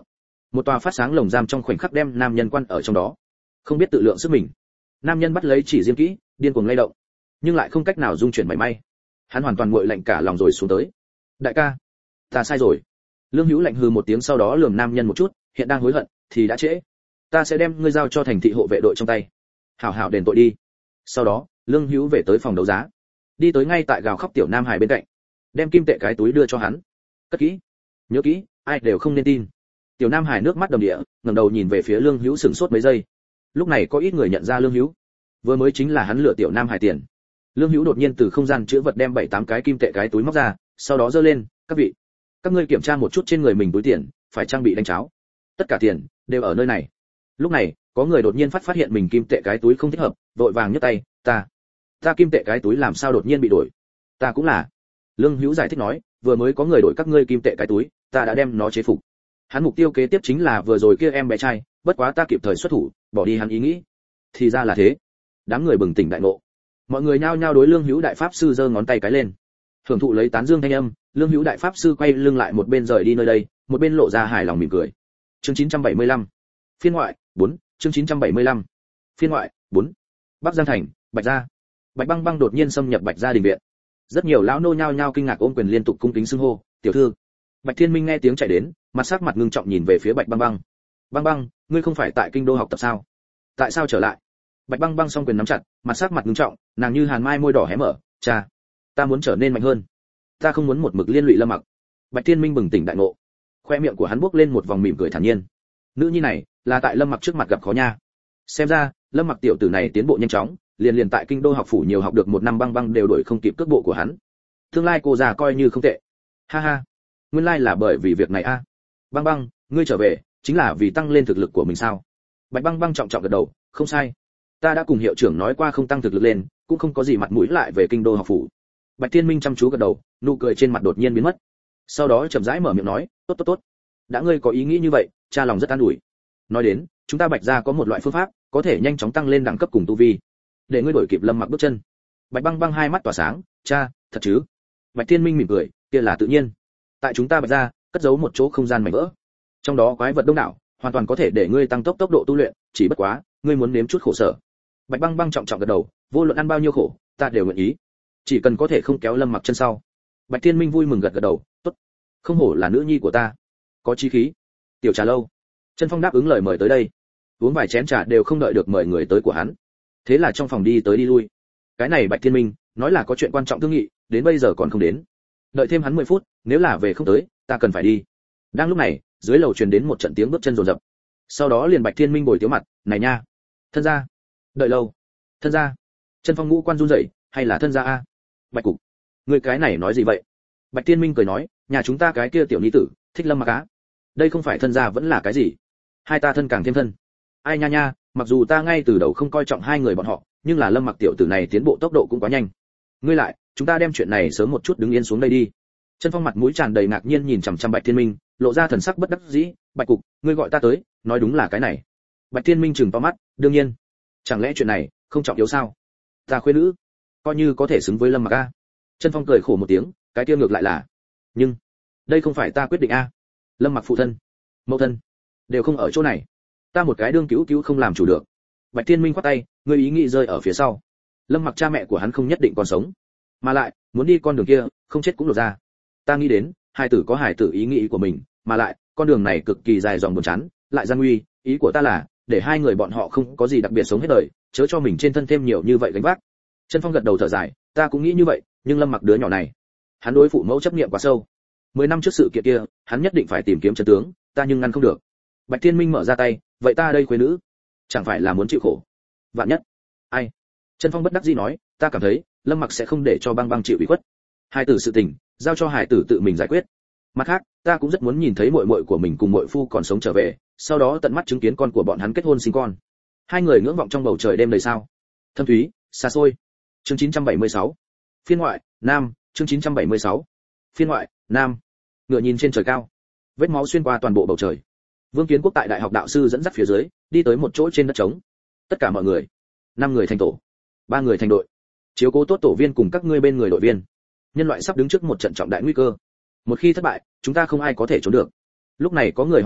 Một tòa phát sáng lồng giam trong khoảnh khắc đem nam nhân quan ở trong đó, không biết tự lượng sức mình. Nam nhân bắt lấy chỉ diêm kỹ, điên cuồng lay động, nhưng lại không cách nào dung chuyển mảy may. Hắn hoàn toàn nguội lạnh cả lòng rồi xuống tới. Đại ca, ta sai rồi. Lương Hữu lạnh hừ một tiếng, sau đó lườm nam nhân một chút, hiện đang hối hận thì đã trễ. Ta sẽ đem ngươi giao cho thành thị hộ vệ đội trong tay, hảo hảo đền tội đi. Sau đó Lương Hữu về tới phòng đấu giá, đi tới ngay tại gào khóc tiểu nam hải bên cạnh, đem kim tệ cái túi đưa cho hắn. Cất kỹ, nhớ kỹ, ai đều không nên tin. Tiểu nam hải nước mắt đầm đìa, ngẩng đầu nhìn về phía Lương Hữu sững sốt mấy giây. Lúc này có ít người nhận ra Lương Hữu, vừa mới chính là hắn lừa tiểu nam hải tiền. Lương Hữu đột nhiên từ không gian chứa vật đem bảy tám cái kim tệ cái túi móc ra, sau đó giơ lên, các vị, các ngươi kiểm tra một chút trên người mình túi tiền, phải trang bị đánh cháo. Tất cả tiền đều ở nơi này. Lúc này có người đột nhiên phát phát hiện mình kim tệ cái túi không thích hợp, vội vàng nhấc tay, ta, ta kim tệ cái túi làm sao đột nhiên bị đổi? Ta cũng là. Lương Hữu giải thích nói, vừa mới có người đổi các ngươi kim tệ cái túi, ta đã đem nó chế phục. Hắn mục tiêu kế tiếp chính là vừa rồi kia em bé trai, bất quá ta kịp thời xuất thủ, bỏ đi hắn ý nghĩ. Thì ra là thế. Đám người bừng tỉnh đại ngộ. Mọi người nhao nhao đối Lương Hữu đại pháp sư giơ ngón tay cái lên. Hưởng thụ lấy tán dương thanh âm, Lương Hữu đại pháp sư quay lưng lại một bên rời đi nơi đây, một bên lộ ra hài lòng mỉm cười. Chương chín trăm bảy mươi lăm. Phiên ngoại bốn, chương chín trăm bảy mươi lăm. Phiên ngoại bốn. Bắc Giang thành, Bạch gia. Bạch Băng Băng đột nhiên xâm nhập Bạch gia đình viện. Rất nhiều lão nô nhao nhao kinh ngạc ôm quyền liên tục cung kính xưng hô, "Tiểu thư." Bạch Thiên Minh nghe tiếng chạy đến, mặt sắc mặt ngưng trọng nhìn về phía Bạch Băng Băng. "Băng Băng, ngươi không phải tại kinh đô học tập sao? Tại sao trở lại?" Bạch Băng Băng song quyền nắm chặt, mặt sắc mặt ngưng trọng, nàng như hàn mai môi đỏ hé mở, "Cha, ta muốn trở nên mạnh hơn. Ta không muốn một mực liên lụy Lâm Mặc." Bạch Thiên Minh bừng tỉnh đại ngộ, khoe miệng của hắn bước lên một vòng mỉm cười thản nhiên. Nữ nhi này là tại Lâm Mặc trước mặt gặp khó nha. Xem ra Lâm Mặc tiểu tử này tiến bộ nhanh chóng, liền liền tại kinh đô học phủ nhiều học được một năm Băng Băng đều đuổi không kịp cước bộ của hắn. Tương lai cô già coi như không tệ. Ha ha, nguyên lai là bởi vì việc này a. À. Băng Băng, ngươi trở về chính là vì tăng lên thực lực của mình sao? Bạch Băng Băng trọng trọng gật đầu, không sai. Ta đã cùng hiệu trưởng nói qua không tăng thực lực lên, cũng không có gì mặt mũi lại về kinh đô học phủ. Bạch Thiên Minh chăm chú gật đầu, nụ cười trên mặt đột nhiên biến mất. Sau đó chậm rãi mở miệng nói, tốt tốt tốt, đã ngươi có ý nghĩ như vậy, cha lòng rất an ủi. Nói đến, chúng ta Bạch gia có một loại phương pháp, có thể nhanh chóng tăng lên đẳng cấp cùng tu vi, để ngươi đổi kịp Lâm Mặc bước chân. Bạch Băng Băng hai mắt tỏa sáng, cha, thật chứ? Bạch Thiên Minh mỉm cười, kia là tự nhiên. Tại chúng ta Bạch gia, cất giấu một chỗ không gian mảnh vỡ, trong đó quái vật đông đảo, hoàn toàn có thể để ngươi tăng tốc tốc độ tu luyện, chỉ bất quá, ngươi muốn nếm chút khổ sở. Bạch Băng Băng trọng trọng gật đầu, vô luận ăn bao nhiêu khổ, ta đều nguyện ý, chỉ cần có thể không kéo Lâm Mặc chân sau. Bạch Thiên Minh vui mừng gật gật đầu, tốt, không hổ là nữ nhi của ta, có chí khí. Tiểu trà lâu, Chân Phong đáp ứng lời mời tới đây, uống vài chén trà đều không đợi được mời người tới của hắn, thế là trong phòng đi tới đi lui. Cái này Bạch Thiên Minh nói là có chuyện quan trọng thương nghị, đến bây giờ còn không đến, đợi thêm hắn mười phút, nếu là về không tới, ta cần phải đi. Đang lúc này, dưới lầu truyền đến một trận tiếng bước chân rồn rập, sau đó liền Bạch Thiên Minh bồi tiếu mặt, này nha, thân gia, đợi lâu, thân gia. Chân Phong ngũ quan run rẩy, hay là thân gia a? Bạch cục, người cái này nói gì vậy? Bạch Thiên Minh cười nói, nhà chúng ta cái kia tiểu nhi tử thích Lâm Mặc á, đây không phải thân gia vẫn là cái gì? Hai ta thân càng thêm thân. Ai nha nha, mặc dù ta ngay từ đầu không coi trọng hai người bọn họ, nhưng là Lâm Mặc tiểu tử này tiến bộ tốc độ cũng quá nhanh. Ngươi lại, chúng ta đem chuyện này sớm một chút đứng yên xuống đây đi. Chân Phong mặt mũi tràn đầy ngạc nhiên nhìn chằm chằm Bạch Thiên Minh, lộ ra thần sắc bất đắc dĩ, Bạch cục, ngươi gọi ta tới, nói đúng là cái này. Bạch Thiên Minh trừng to mắt, đương nhiên, chẳng lẽ chuyện này không trọng yếu sao? Ta khuê nữ, coi như có thể xứng với Lâm Mặc a. Chân Phong cười khổ một tiếng, cái kia ngược lại là, nhưng đây không phải ta quyết định a. Lâm Mặc phụ thân, mẫu thân đều không ở chỗ này, ta một cái đương cứu cứu không làm chủ được. Bạch Thiên Minh khoát tay, ngươi ý nghĩ rơi ở phía sau. Lâm Mặc cha mẹ của hắn không nhất định còn sống, mà lại muốn đi con đường kia, không chết cũng lột ra. Ta nghĩ đến, hai tử có hài tử ý nghĩ của mình, mà lại con đường này cực kỳ dài dòng buồn chán, lại gian nguy, ý của ta là để hai người bọn họ không có gì đặc biệt sống hết đời, chớ cho mình trên thân thêm nhiều như vậy gánh vác. Chân Phong gật đầu thở dài, ta cũng nghĩ như vậy, nhưng Lâm Mặc đứa nhỏ này, hắn đối phụ mẫu chấp niệm quá sâu. Mười năm trước sự kiện kia, hắn nhất định phải tìm kiếm chân tướng, ta nhưng ngăn không được. Bạch Thiên Minh mở ra tay, vậy ta đây khuê nữ, chẳng phải là muốn chịu khổ? Vạn nhất, ai? Chân Phong bất đắc dĩ nói, ta cảm thấy Lâm Mặc sẽ không để cho Băng Băng chịu ủy khuất. Hai tử sự tình, giao cho hải tử tự mình giải quyết. Mặt khác, ta cũng rất muốn nhìn thấy muội muội của mình cùng muội phu còn sống trở về, sau đó tận mắt chứng kiến con của bọn hắn kết hôn sinh con. Hai người ngưỡng vọng trong bầu trời đêm đầy sao. Thâm thúy, xa xôi. Chương chín trăm bảy mươi sáu. Phiên ngoại, Nam, chương chín trăm bảy mươi sáu. Phiên ngoại, Nam. Ngựa nhìn trên trời cao, vết máu xuyên qua toàn bộ bầu trời. Vương Kiến Quốc tại đại học đạo sư dẫn dắt phía dưới, đi tới một chỗ trên đất trống. Tất cả mọi người, năm người thành tổ, ba người thành đội, chiếu cố tốt tổ viên cùng các ngươi bên người đội viên. Nhân loại sắp đứng trước một trận trọng đại nguy cơ. Một khi thất bại, chúng ta không ai có thể trốn được. Lúc này có người hỏi thăm,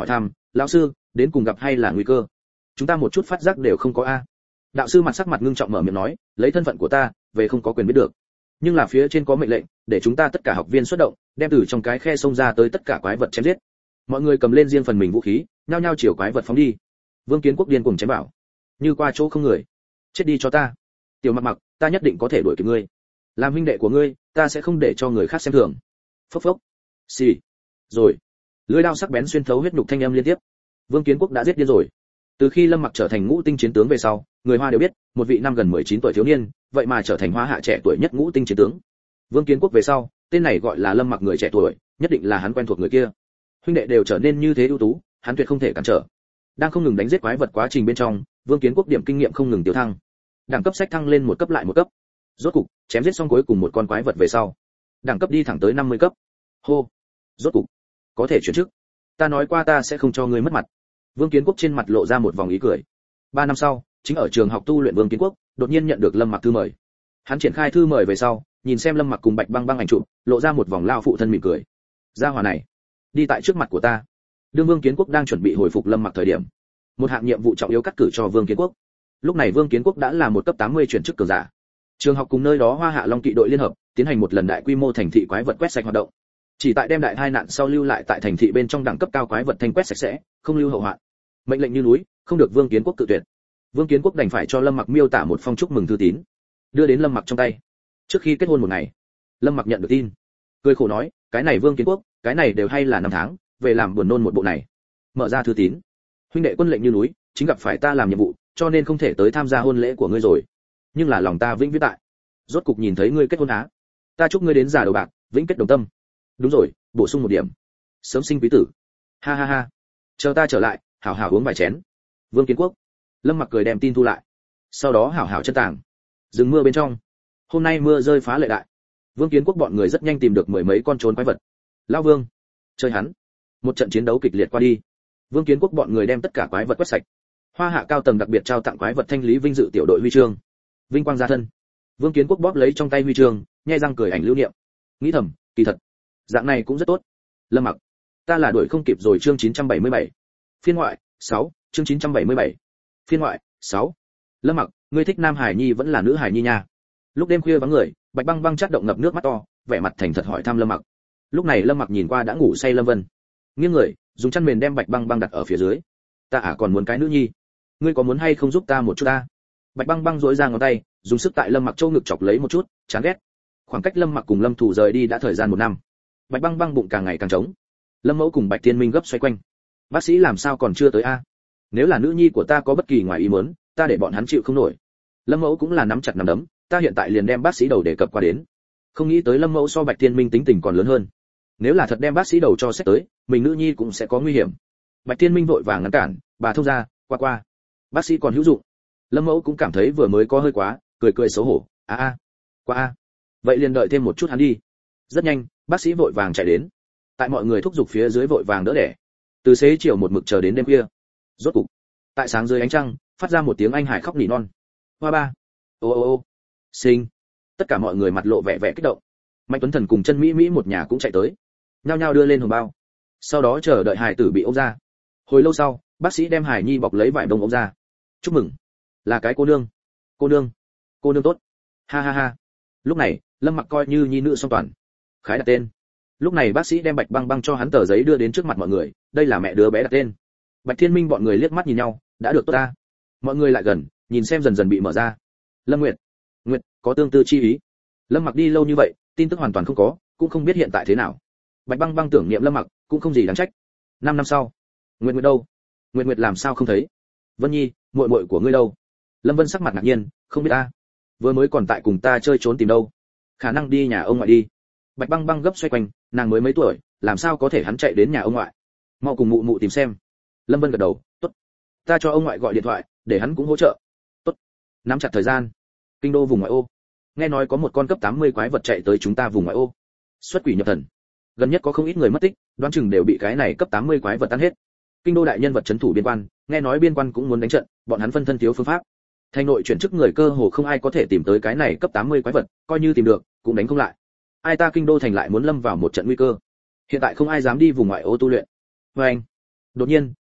lão sư, đến cùng gặp hay là nguy cơ? Chúng ta một chút phát giác đều không có a. Đạo sư mặt sắc mặt ngưng trọng mở miệng nói, lấy thân phận của ta, về không có quyền biết được. Nhưng là phía trên có mệnh lệnh, để chúng ta tất cả học viên xuất động, đem từ trong cái khe xông ra tới tất cả quái vật chém giết. Mọi người cầm lên riêng phần mình vũ khí, nhao nhao chiều quái vật phóng đi. Vương Kiến Quốc điên cuồng chém bảo, như qua chỗ không người. Chết đi cho ta. Tiểu Mặc Mặc, ta nhất định có thể đuổi kịp ngươi. Làm huynh đệ của ngươi, ta sẽ không để cho người khác xem thường. Phốc phốc. Xì. Rồi. Lưỡi dao sắc bén xuyên thấu huyết nhục thanh âm liên tiếp. Vương Kiến Quốc đã giết điên rồi. Từ khi Lâm Mặc trở thành ngũ tinh chiến tướng về sau, người Hoa đều biết, một vị năm gần mười chín tuổi thiếu niên, vậy mà trở thành Hoa hạ trẻ tuổi nhất ngũ tinh chiến tướng. Vương Kiến Quốc về sau, tên này gọi là Lâm Mặc người trẻ tuổi, nhất định là hắn quen thuộc người kia. Huynh đệ đều trở nên như thế ưu tú, hắn tuyệt không thể cản trở. Đang không ngừng đánh giết quái vật quá trình bên trong, Vương Kiến Quốc điểm kinh nghiệm không ngừng tiêu thăng. Đẳng cấp sách thăng lên một cấp lại một cấp. Rốt cục, chém giết xong cuối cùng một con quái vật về sau, đẳng cấp đi thẳng tới năm mươi cấp. Hô, rốt cục có thể chuyển chức. Ta nói qua ta sẽ không cho ngươi mất mặt. Vương Kiến Quốc trên mặt lộ ra một vòng ý cười. Ba năm sau, chính ở trường học tu luyện Vương Kiến Quốc, đột nhiên nhận được Lâm Mặc thư mời. Hắn triển khai thư mời về sau, nhìn xem Lâm Mặc cùng Bạch Băng Băng ảnh chụp, lộ ra một vòng lao phụ thân mỉm cười. Gia hỏa này, đi tại trước mặt của ta. Đương Vương Kiến Quốc đang chuẩn bị hồi phục Lâm Mặc thời điểm, một hạng nhiệm vụ trọng yếu cắt cử cho Vương Kiến Quốc. Lúc này Vương Kiến Quốc đã là một cấp tám mươi chuyển chức cường giả. Trường học cùng nơi đó Hoa Hạ Long Kỵ đội liên hợp, tiến hành một lần đại quy mô thành thị quái vật quét sạch hoạt động. Chỉ tại đem đại hai nạn sau lưu lại tại thành thị bên trong đẳng cấp cao quái vật thanh quét sạch sẽ, không lưu hậu hoạn. Mệnh lệnh như núi, không được Vương Kiến Quốc cự tuyệt. Vương Kiến Quốc đành phải cho Lâm Mặc miêu tả một phong chúc mừng thư tín, đưa đến Lâm Mặc trong tay. Trước khi kết hôn một ngày, Lâm Mặc nhận được tin, cười khổ nói, cái này Vương Kiến Quốc, cái này đều hay là năm tháng, về làm buồn nôn một bộ này. Mở ra thư tín, huynh đệ quân lệnh như núi, chính gặp phải ta làm nhiệm vụ, cho nên không thể tới tham gia hôn lễ của ngươi rồi. Nhưng là lòng ta vĩnh viễn tại. Rốt cục nhìn thấy ngươi kết hôn á. Ta chúc ngươi đến già đầu bạc, vĩnh kết đồng tâm. Đúng rồi, bổ sung một điểm. Sớm sinh quý tử. Ha ha ha. Chờ ta trở lại, hảo hảo uống vài chén. Vương Kiến Quốc. Lâm Mặc cười đem tin thu lại. Sau đó hảo hảo chân tàng. Rừng mưa bên trong. Hôm nay mưa rơi phá lệ đại. Vương Kiến Quốc bọn người rất nhanh tìm được mười mấy con trốn quái vật. Lão Vương, chơi hắn. Một trận chiến đấu kịch liệt qua đi. Vương Kiến Quốc bọn người đem tất cả quái vật quét sạch. Hoa Hạ cao tầng đặc biệt trao tặng quái vật thanh lý vinh dự tiểu đội huy chương. Vinh quang gia thân. Vương Kiến Quốc bóp lấy trong tay huy chương, nhếch răng cười ảnh lưu niệm. Nghĩ thầm, kỳ thật, dạng này cũng rất tốt. Lâm Mặc, ta là đuổi không kịp rồi. Chương chín trăm bảy mươi bảy. Phiên ngoại sáu, chương chín trăm bảy mươi bảy. Phiên ngoại sáu. Lâm Mặc, ngươi thích nam hải nhi vẫn là nữ hải nhi nha? Lúc đêm khuya vắng người, Bạch Băng Băng chát động ngập nước mắt to, vẻ mặt thành thật hỏi thăm Lâm Mặc. Lúc này Lâm Mặc nhìn qua đã ngủ say Lâm Vân, nghiêng người, dùng chăn mền đem Bạch Băng Băng đặt ở phía dưới. Ta à còn muốn cái nữ nhi, ngươi có muốn hay không giúp ta một chút ta? Bạch Băng Băng duỗi ra ngón tay, dùng sức tại Lâm Mặc châu ngực chọc lấy một chút, chán ghét. Khoảng cách Lâm Mặc cùng Lâm Thủ rời đi đã thời gian một năm. Bạch Băng Băng bụng càng ngày càng trống. Lâm Mẫu cùng Bạch Tiên Minh gấp xoay quanh. Bác sĩ làm sao còn chưa tới a? Nếu là nữ nhi của ta có bất kỳ ngoài ý muốn, ta để bọn hắn chịu không nổi. Lâm Mẫu cũng là nắm chặt nắm đấm, ta hiện tại liền đem bác sĩ đầu đề cập qua đến. Không nghĩ tới Lâm Mẫu so Bạch Tiên Minh tính tình còn lớn hơn. Nếu là thật đem bác sĩ đầu cho xét tới, mình nữ nhi cũng sẽ có nguy hiểm. Bạch Tiên Minh vội vàng ngăn cản, bà thông ra, qua qua. Bác sĩ còn hữu dụng. Lâm Mẫu cũng cảm thấy vừa mới có hơi quá, cười cười xấu hổ, a a, qua a. Vậy liền đợi thêm một chút hắn đi. Rất nhanh, bác sĩ vội vàng chạy đến. Tại mọi người thúc giục phía dưới vội vàng đỡ đẻ. Từ xế chiều một mực chờ đến đêm khuya. Rốt cục, tại sáng dưới ánh trăng, phát ra một tiếng anh hải khóc nỉ non. Hoa ba, ô ô ô, sinh. Tất cả mọi người mặt lộ vẻ vẻ kích động. Mạnh Tuấn Thần cùng Chân Mỹ Mỹ một nhà cũng chạy tới, nhao nhao đưa lên hồng bao. Sau đó chờ đợi hải tử bị ôm ra. Hồi lâu sau, bác sĩ đem hải nhi bọc lấy vải đông ôm ra. Chúc mừng, là cái cô nương. Cô nương, cô nương tốt. Ha ha ha. Lúc này, Lâm Mặc coi như nhi nữ song toàn, khái đặt tên. Lúc này bác sĩ đem Bạch Băng Băng cho hắn tờ giấy đưa đến trước mặt mọi người, đây là mẹ đứa bé đặt tên. Bạch Thiên Minh bọn người liếc mắt nhìn nhau, đã được tốt ta. Mọi người lại gần, nhìn xem dần dần bị mở ra. Lâm Nguyệt, Nguyệt, có tương tư chi ý. Lâm Mặc đi lâu như vậy, tin tức hoàn toàn không có, cũng không biết hiện tại thế nào. Bạch Băng Băng tưởng niệm Lâm Mặc, cũng không gì đáng trách. Năm năm sau, Nguyệt Nguyệt đâu? Nguyệt Nguyệt làm sao không thấy? Vân Nhi, muội muội của ngươi đâu? Lâm Vân sắc mặt ngạc nhiên, không biết ta. Vừa mới còn tại cùng ta chơi trốn tìm đâu? Khả năng đi nhà ông ngoại đi. Bạch Băng Băng gấp xoay quanh, nàng mới mấy tuổi, làm sao có thể hắn chạy đến nhà ông ngoại? Mau cùng mụ mụ tìm xem. Lâm Vân gật đầu, tốt. Ta cho ông ngoại gọi điện thoại, để hắn cũng hỗ trợ. Tốt. Nắm chặt thời gian. Kinh đô vùng ngoại ô. Nghe nói có một con cấp tám mươi quái vật chạy tới chúng ta vùng ngoại ô. Xuất quỷ nhập thần. Gần nhất có không ít người mất tích, đoán chừng đều bị cái này cấp tám mươi quái vật tan hết. Kinh đô đại nhân vật trấn thủ biên quan, nghe nói biên quan cũng muốn đánh trận, bọn hắn phân thân thiếu phương pháp. Thành nội chuyển chức người cơ hồ không ai có thể tìm tới cái này cấp tám mươi quái vật, coi như tìm được, cũng đánh không lại. Ai ta kinh đô thành lại muốn lâm vào một trận nguy cơ. Hiện tại không ai dám đi vùng ngoại ô tu luyện. Và anh, đột nhiên,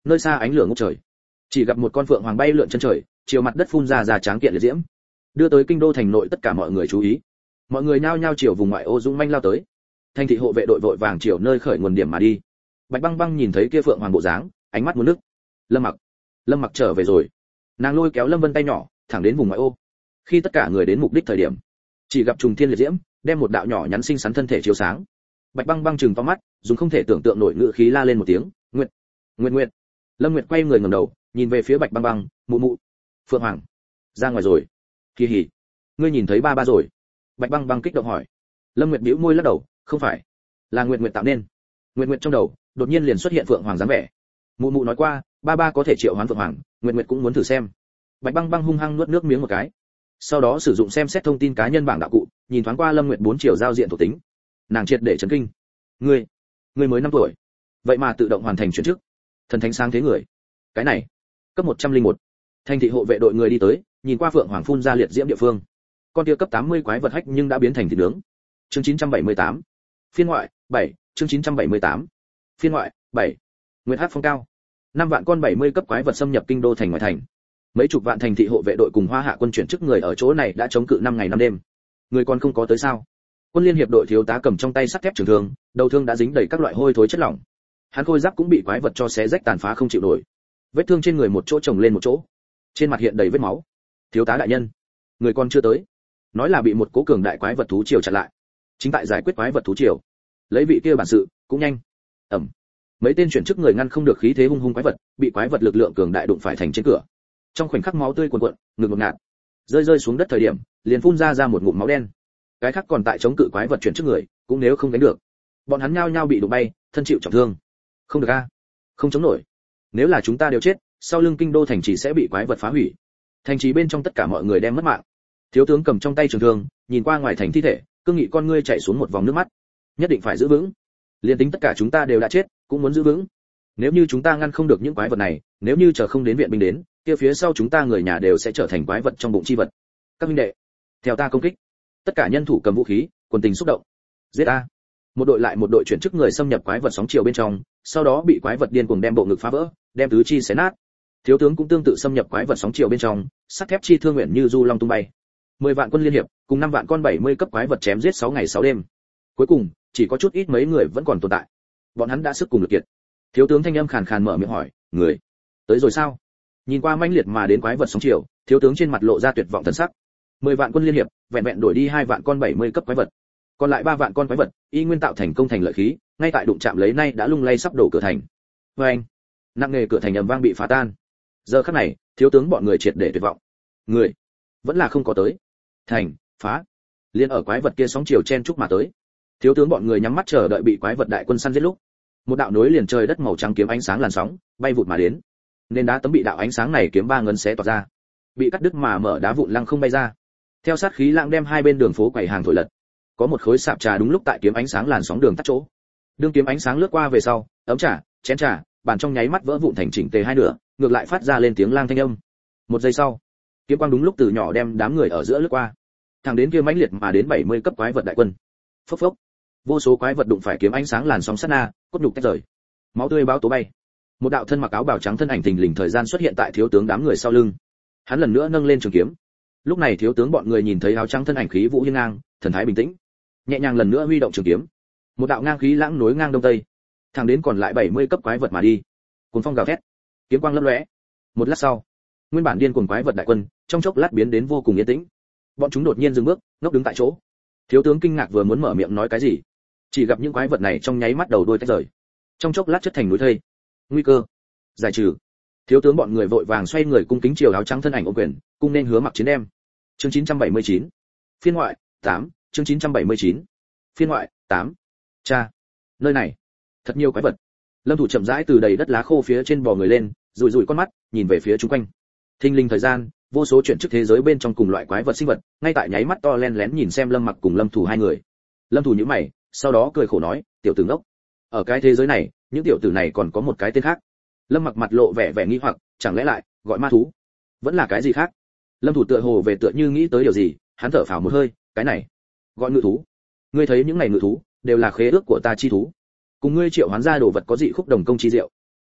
nơi xa ánh lửa ngút trời. Chỉ gặp một con phượng hoàng bay lượn chân trời, chiều mặt đất phun ra ra tráng kiện liệt diễm, đưa tới kinh đô thành nội tất cả mọi người chú ý. Mọi người nhao nhao chiều vùng ngoại ô dũng manh lao tới. Thành thị hộ vệ đội vội vàng chiều nơi khởi nguồn điểm mà đi. Bạch Băng Băng nhìn thấy kia phượng hoàng bộ dáng, ánh mắt muốn nước. Lâm Mặc, Lâm Mặc trở về rồi. Nàng lôi kéo Lâm Vân tay nhỏ, thẳng đến vùng ngoại ô. Khi tất cả người đến mục đích thời điểm, chỉ gặp trùng thiên liệt diễm, đem một đạo nhỏ nhắn xinh xắn thân thể chiếu sáng. Bạch Băng Băng trừng to mắt, dùng không thể tưởng tượng nổi ngữ khí la lên một tiếng, "Nguyệt, Nguyệt Nguyệt." Lâm Nguyệt quay người ngẩng đầu, nhìn về phía Bạch Băng Băng, "Mụ mụ, Phượng Hoàng ra ngoài rồi." "Kỳ hỉ, ngươi nhìn thấy ba ba rồi?" Bạch Băng Băng kích động hỏi. Lâm Nguyệt bĩu môi lắc đầu, "Không phải, là Nguyệt Nguyệt tạo nên." Nguyệt Nguyệt trong đầu đột nhiên liền xuất hiện Phượng Hoàng dáng vẻ. Mụ mụ nói qua, ba ba có thể triệu hoán Phượng Hoàng, Nguyệt Nguyệt cũng muốn thử xem. Bạch Băng Băng hung hăng nuốt nước miếng một cái. Sau đó sử dụng xem xét thông tin cá nhân bảng đạo cụ, nhìn thoáng qua Lâm Nguyệt bốn chiều giao diện thuộc tính. Nàng triệt để chấn kinh. "Ngươi, ngươi mới năm tuổi, vậy mà tự động hoàn thành chuyển chức. Thần thánh sáng thế người." Cái này, cấp một trăm lẻ một. Thành thị hộ vệ đội người đi tới, nhìn qua Phượng Hoàng phun ra liệt diễm địa phương. Con kia cấp tám mươi quái vật hách nhưng đã biến thành thịt nướng. Chương chín trăm bảy mươi tám. Phiên ngoại bảy, chương chín trăm bảy mươi tám. Phiên ngoại bảy. Nguyệt Hắc phong cao. Năm vạn con bảy mươi cấp quái vật xâm nhập kinh đô thành ngoài thành. Mấy chục vạn thành thị hộ vệ đội cùng Hoa Hạ quân chuyển chức người ở chỗ này đã chống cự năm ngày năm đêm. Người còn không có tới sao? Quân liên hiệp đội thiếu tá cầm trong tay sắt thép trường thương, đầu thương đã dính đầy các loại hôi thối chất lỏng. Hắn khôi giáp cũng bị quái vật cho xé rách tàn phá không chịu nổi. Vết thương trên người một chỗ chồng lên một chỗ, trên mặt hiện đầy vết máu. "Thiếu tá đại nhân, người còn chưa tới." Nói là bị một cố cường đại quái vật thú triều chặn lại. Chính tại giải quyết quái vật thú triều. Lấy vị kia bản sự, cũng nhanh. Ầm. Mấy tên chuyển chức người ngăn không được khí thế hung hung quái vật, bị quái vật lực lượng cường đại đụng phải thành trên cửa. Trong khoảnh khắc máu tươi cuồn cuộn, ngực ngột ngạt. Rơi rơi xuống đất thời điểm, liền phun ra ra một ngụm máu đen. Cái khác còn tại chống cự quái vật chuyển chức người, cũng nếu không đánh được. Bọn hắn nhao nhao bị đụng bay, thân chịu trọng thương. Không được a, không chống nổi. Nếu là chúng ta đều chết, sau lưng kinh đô thành trì sẽ bị quái vật phá hủy. Thành trì bên trong tất cả mọi người đem mất mạng. Thiếu tướng cầm trong tay trường thương, nhìn qua ngoài thành thi thể, cương nghị con ngươi chảy xuống một vòng nước mắt. Nhất định phải giữ vững. Liên tính tất cả chúng ta đều đã chết, cũng muốn giữ vững. Nếu như chúng ta ngăn không được những quái vật này, nếu như chờ không đến viện binh đến, kia phía sau chúng ta người nhà đều sẽ trở thành quái vật trong bụng chi vật. Các huynh đệ, theo ta công kích. Tất cả nhân thủ cầm vũ khí, quần tình xúc động. Giết a. Một đội lại một đội chuyển chức người xâm nhập quái vật sóng chiều bên trong, sau đó bị quái vật điên cuồng đem bộ ngực phá vỡ, đem tứ chi xé nát. Thiếu tướng cũng tương tự xâm nhập quái vật sóng chiều bên trong, sắt thép chi thương nguyện như du long tung bay. Mười vạn quân liên hiệp, cùng năm vạn con bảy mươi cấp quái vật chém giết sáu ngày sáu đêm. Cuối cùng, chỉ có chút ít mấy người vẫn còn tồn tại. Bọn hắn đã sức cùng lực kiệt. Thiếu tướng thanh âm khàn khàn mở miệng hỏi, "Người tới rồi sao?" Nhìn qua mãnh liệt mà đến quái vật sóng chiều, thiếu tướng trên mặt lộ ra tuyệt vọng thần sắc. Mười vạn quân liên hiệp, vẹn vẹn đổi đi hai vạn con bảy mươi cấp quái vật. Còn lại ba vạn con quái vật, y nguyên tạo thành công thành lợi khí, ngay tại đụng chạm lấy nay đã lung lay sắp đổ cửa thành. Oeng! Nặng nề cửa thành ầm vang bị phá tan. Giờ khắc này, thiếu tướng bọn người triệt để tuyệt vọng. Người vẫn là không có tới. Thành phá. Liên ở quái vật kia sóng chiều chen chúc mà tới. Thiếu tướng bọn người nhắm mắt chờ đợi bị quái vật đại quân săn giết lúc. Một đạo nối liền trời đất màu trắng kiếm ánh sáng làn sóng, bay vụt mà đến. Nên đá tấm bị đạo ánh sáng này kiếm ba ngân xé toạc ra. Bị cắt đứt mà mở đá vụn lăng không bay ra. Theo sát khí lãng đem hai bên đường phố quầy hàng thổi lật. Có một khối sạp trà đúng lúc tại kiếm ánh sáng làn sóng đường tắt chỗ. Đường kiếm ánh sáng lướt qua về sau, ấm trà, chén trà, bàn trong nháy mắt vỡ vụn thành chỉnh tề hai nửa, ngược lại phát ra lên tiếng lang thanh âm. Một giây sau, kiếm quang đúng lúc từ nhỏ đem đám người ở giữa lướt qua. Thẳng đến kia mãnh liệt mà đến bảy mươi cấp quái vật đại quân. Phốc phốc. Vô số quái vật đụng phải kiếm ánh sáng làn sóng sát na, cốt nhục tách rời. Máu tươi báo tố bay. Một đạo thân mặc áo bào trắng thân ảnh thình lình thời gian xuất hiện tại thiếu tướng đám người sau lưng. Hắn lần nữa nâng lên trường kiếm. Lúc này thiếu tướng bọn người nhìn thấy áo trắng thân ảnh khí vũ hiên ngang, thần thái bình tĩnh. Nhẹ nhàng lần nữa huy động trường kiếm. Một đạo ngang khí lãng nối ngang đông tây, thẳng đến còn lại bảy mươi cấp quái vật mà đi. Cuồng phong gào thét, kiếm quang lấp lóe. Một lát sau, nguyên bản điên cuồng quái vật đại quân, trong chốc lát biến đến vô cùng yên tĩnh. Bọn chúng đột nhiên dừng bước, ngốc đứng tại chỗ. Thiếu tướng kinh ngạc vừa muốn mở miệng nói cái gì, chỉ gặp những quái vật này trong nháy mắt đầu đuôi tách rời, trong chốc lát chất thành núi thây. Nguy cơ giải trừ. Thiếu tướng bọn người vội vàng xoay người cung kính chiều áo trắng thân ảnh ôm quyền, cung nên hứa mặc chiến đem. Chương chín trăm bảy mươi chín. Phiên ngoại tám, chương chín trăm bảy mươi chín. Phiên ngoại tám. Cha, nơi này thật nhiều quái vật. Lâm Thủ chậm rãi từ đầy đất lá khô phía trên bò người lên, rủi rủi con mắt, nhìn về phía chung quanh. Thinh linh thời gian, vô số chuyện trước thế giới bên trong cùng loại quái vật sinh vật, ngay tại nháy mắt to len lén nhìn xem Lâm Mặc cùng Lâm Thủ hai người. Lâm Thủ nhíu mày, sau đó cười khổ nói, tiểu tử ngốc. Ở cái thế giới này, những tiểu tử này còn có một cái tên khác. Lâm Mặc mặt lộ vẻ vẻ nghi hoặc, chẳng lẽ lại gọi ma thú? Vẫn là cái gì khác? Lâm Thủ tựa hồ về tựa như nghĩ tới điều gì, hắn thở phào một hơi, cái này gọi ngự thú. Ngươi thấy những này ngự thú đều là khế ước của ta chi thú, cùng ngươi triệu hoán ra đồ vật có dị khúc đồng công chi diệu.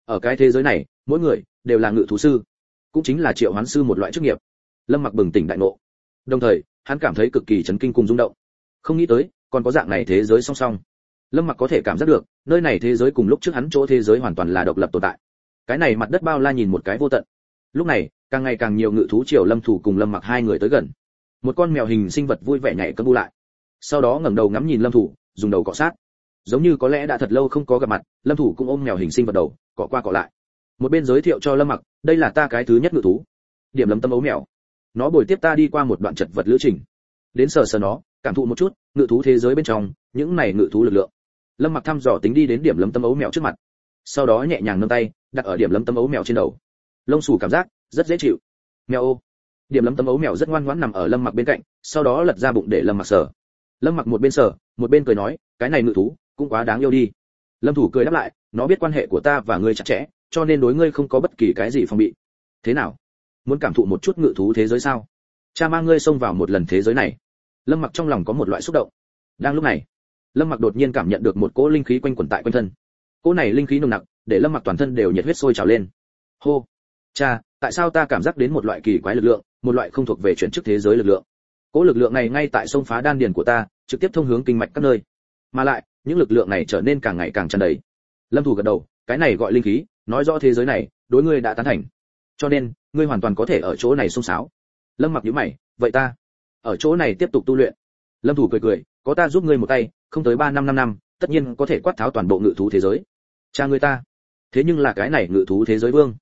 ở cái thế giới này mỗi người đều là ngự thú sư, cũng chính là triệu hoán sư một loại chức nghiệp. Lâm Mặc bừng tỉnh đại ngộ, đồng thời hắn cảm thấy cực kỳ chấn kinh cùng rung động, không nghĩ tới còn có dạng này thế giới song song. Lâm Mặc có thể cảm giác được nơi này thế giới cùng lúc trước hắn chỗ thế giới hoàn toàn là độc lập tồn tại. Cái này mặt đất bao la nhìn một cái vô tận. Lúc này càng ngày càng nhiều ngự thú triều Lâm Thủ cùng Lâm Mặc hai người tới gần. Một con mèo hình sinh vật vui vẻ nhảy cẫng bu lại, sau đó ngẩng đầu ngắm nhìn Lâm Thủ, dùng đầu cọ sát, giống như có lẽ đã thật lâu không có gặp mặt. Lâm Thủ cũng ôm mèo hình sinh vật đầu cọ qua cọ lại. Một bên giới thiệu cho Lâm Mặc, đây là ta cái thứ nhất ngự thú, Điểm Lâm Tâm Ấu Mèo. Nó bồi tiếp ta đi qua một đoạn chật vật lữ trình, đến sờ sờ nó, cảm thụ một chút ngự thú thế giới bên trong những này ngự thú lực lượng. Lâm Mặc thăm dò tính đi đến Điểm Lâm Tâm Ấu Mèo trước mặt, sau đó nhẹ nhàng nâng tay đặt ở Điểm Lâm Tâm Ấu Mèo trên đầu, lông xù cảm giác rất dễ chịu. Mèo ô. Điểm Lâm Tâm Ấu Mèo rất ngoan ngoãn nằm ở Lâm Mặc bên cạnh, sau đó lật ra bụng để Lâm Mặc sờ. Lâm Mặc một bên sờ một bên cười nói, cái này ngự thú cũng quá đáng yêu đi. Lâm Thủ cười đáp lại, nó biết quan hệ của ta và ngươi chặt chẽ, cho nên đối ngươi không có bất kỳ cái gì phòng bị. Thế nào, muốn cảm thụ một chút ngự thú thế giới sao? Cha mang ngươi xông vào một lần thế giới này. Lâm Mặc trong lòng có một loại xúc động. Đang lúc này, Lâm Mặc đột nhiên cảm nhận được một cỗ linh khí quanh quẩn tại quanh thân. Cỗ này linh khí nồng nặc, để Lâm Mặc toàn thân đều nhiệt huyết sôi trào lên. Hô, cha, tại sao ta cảm giác đến một loại kỳ quái lực lượng, một loại không thuộc về chuyển chức thế giới lực lượng? Cỗ lực lượng này ngay tại sông phá đan điền của ta, trực tiếp thông hướng kinh mạch các nơi. Mà lại, những lực lượng này trở nên càng ngày càng tràn đầy. Lâm Thủ gật đầu, cái này gọi linh khí, nói rõ thế giới này đối ngươi đã tán thành, cho nên ngươi hoàn toàn có thể ở chỗ này xông xáo. Lâm Mặc nhíu mày, vậy ta ở chỗ này tiếp tục tu luyện? Lâm Thủ cười cười, có ta giúp ngươi một tay, không tới ba năm năm năm, tất nhiên có thể quát tháo toàn bộ ngự thú thế giới. Cha ngươi ta, thế nhưng là cái này ngự thú thế giới vương.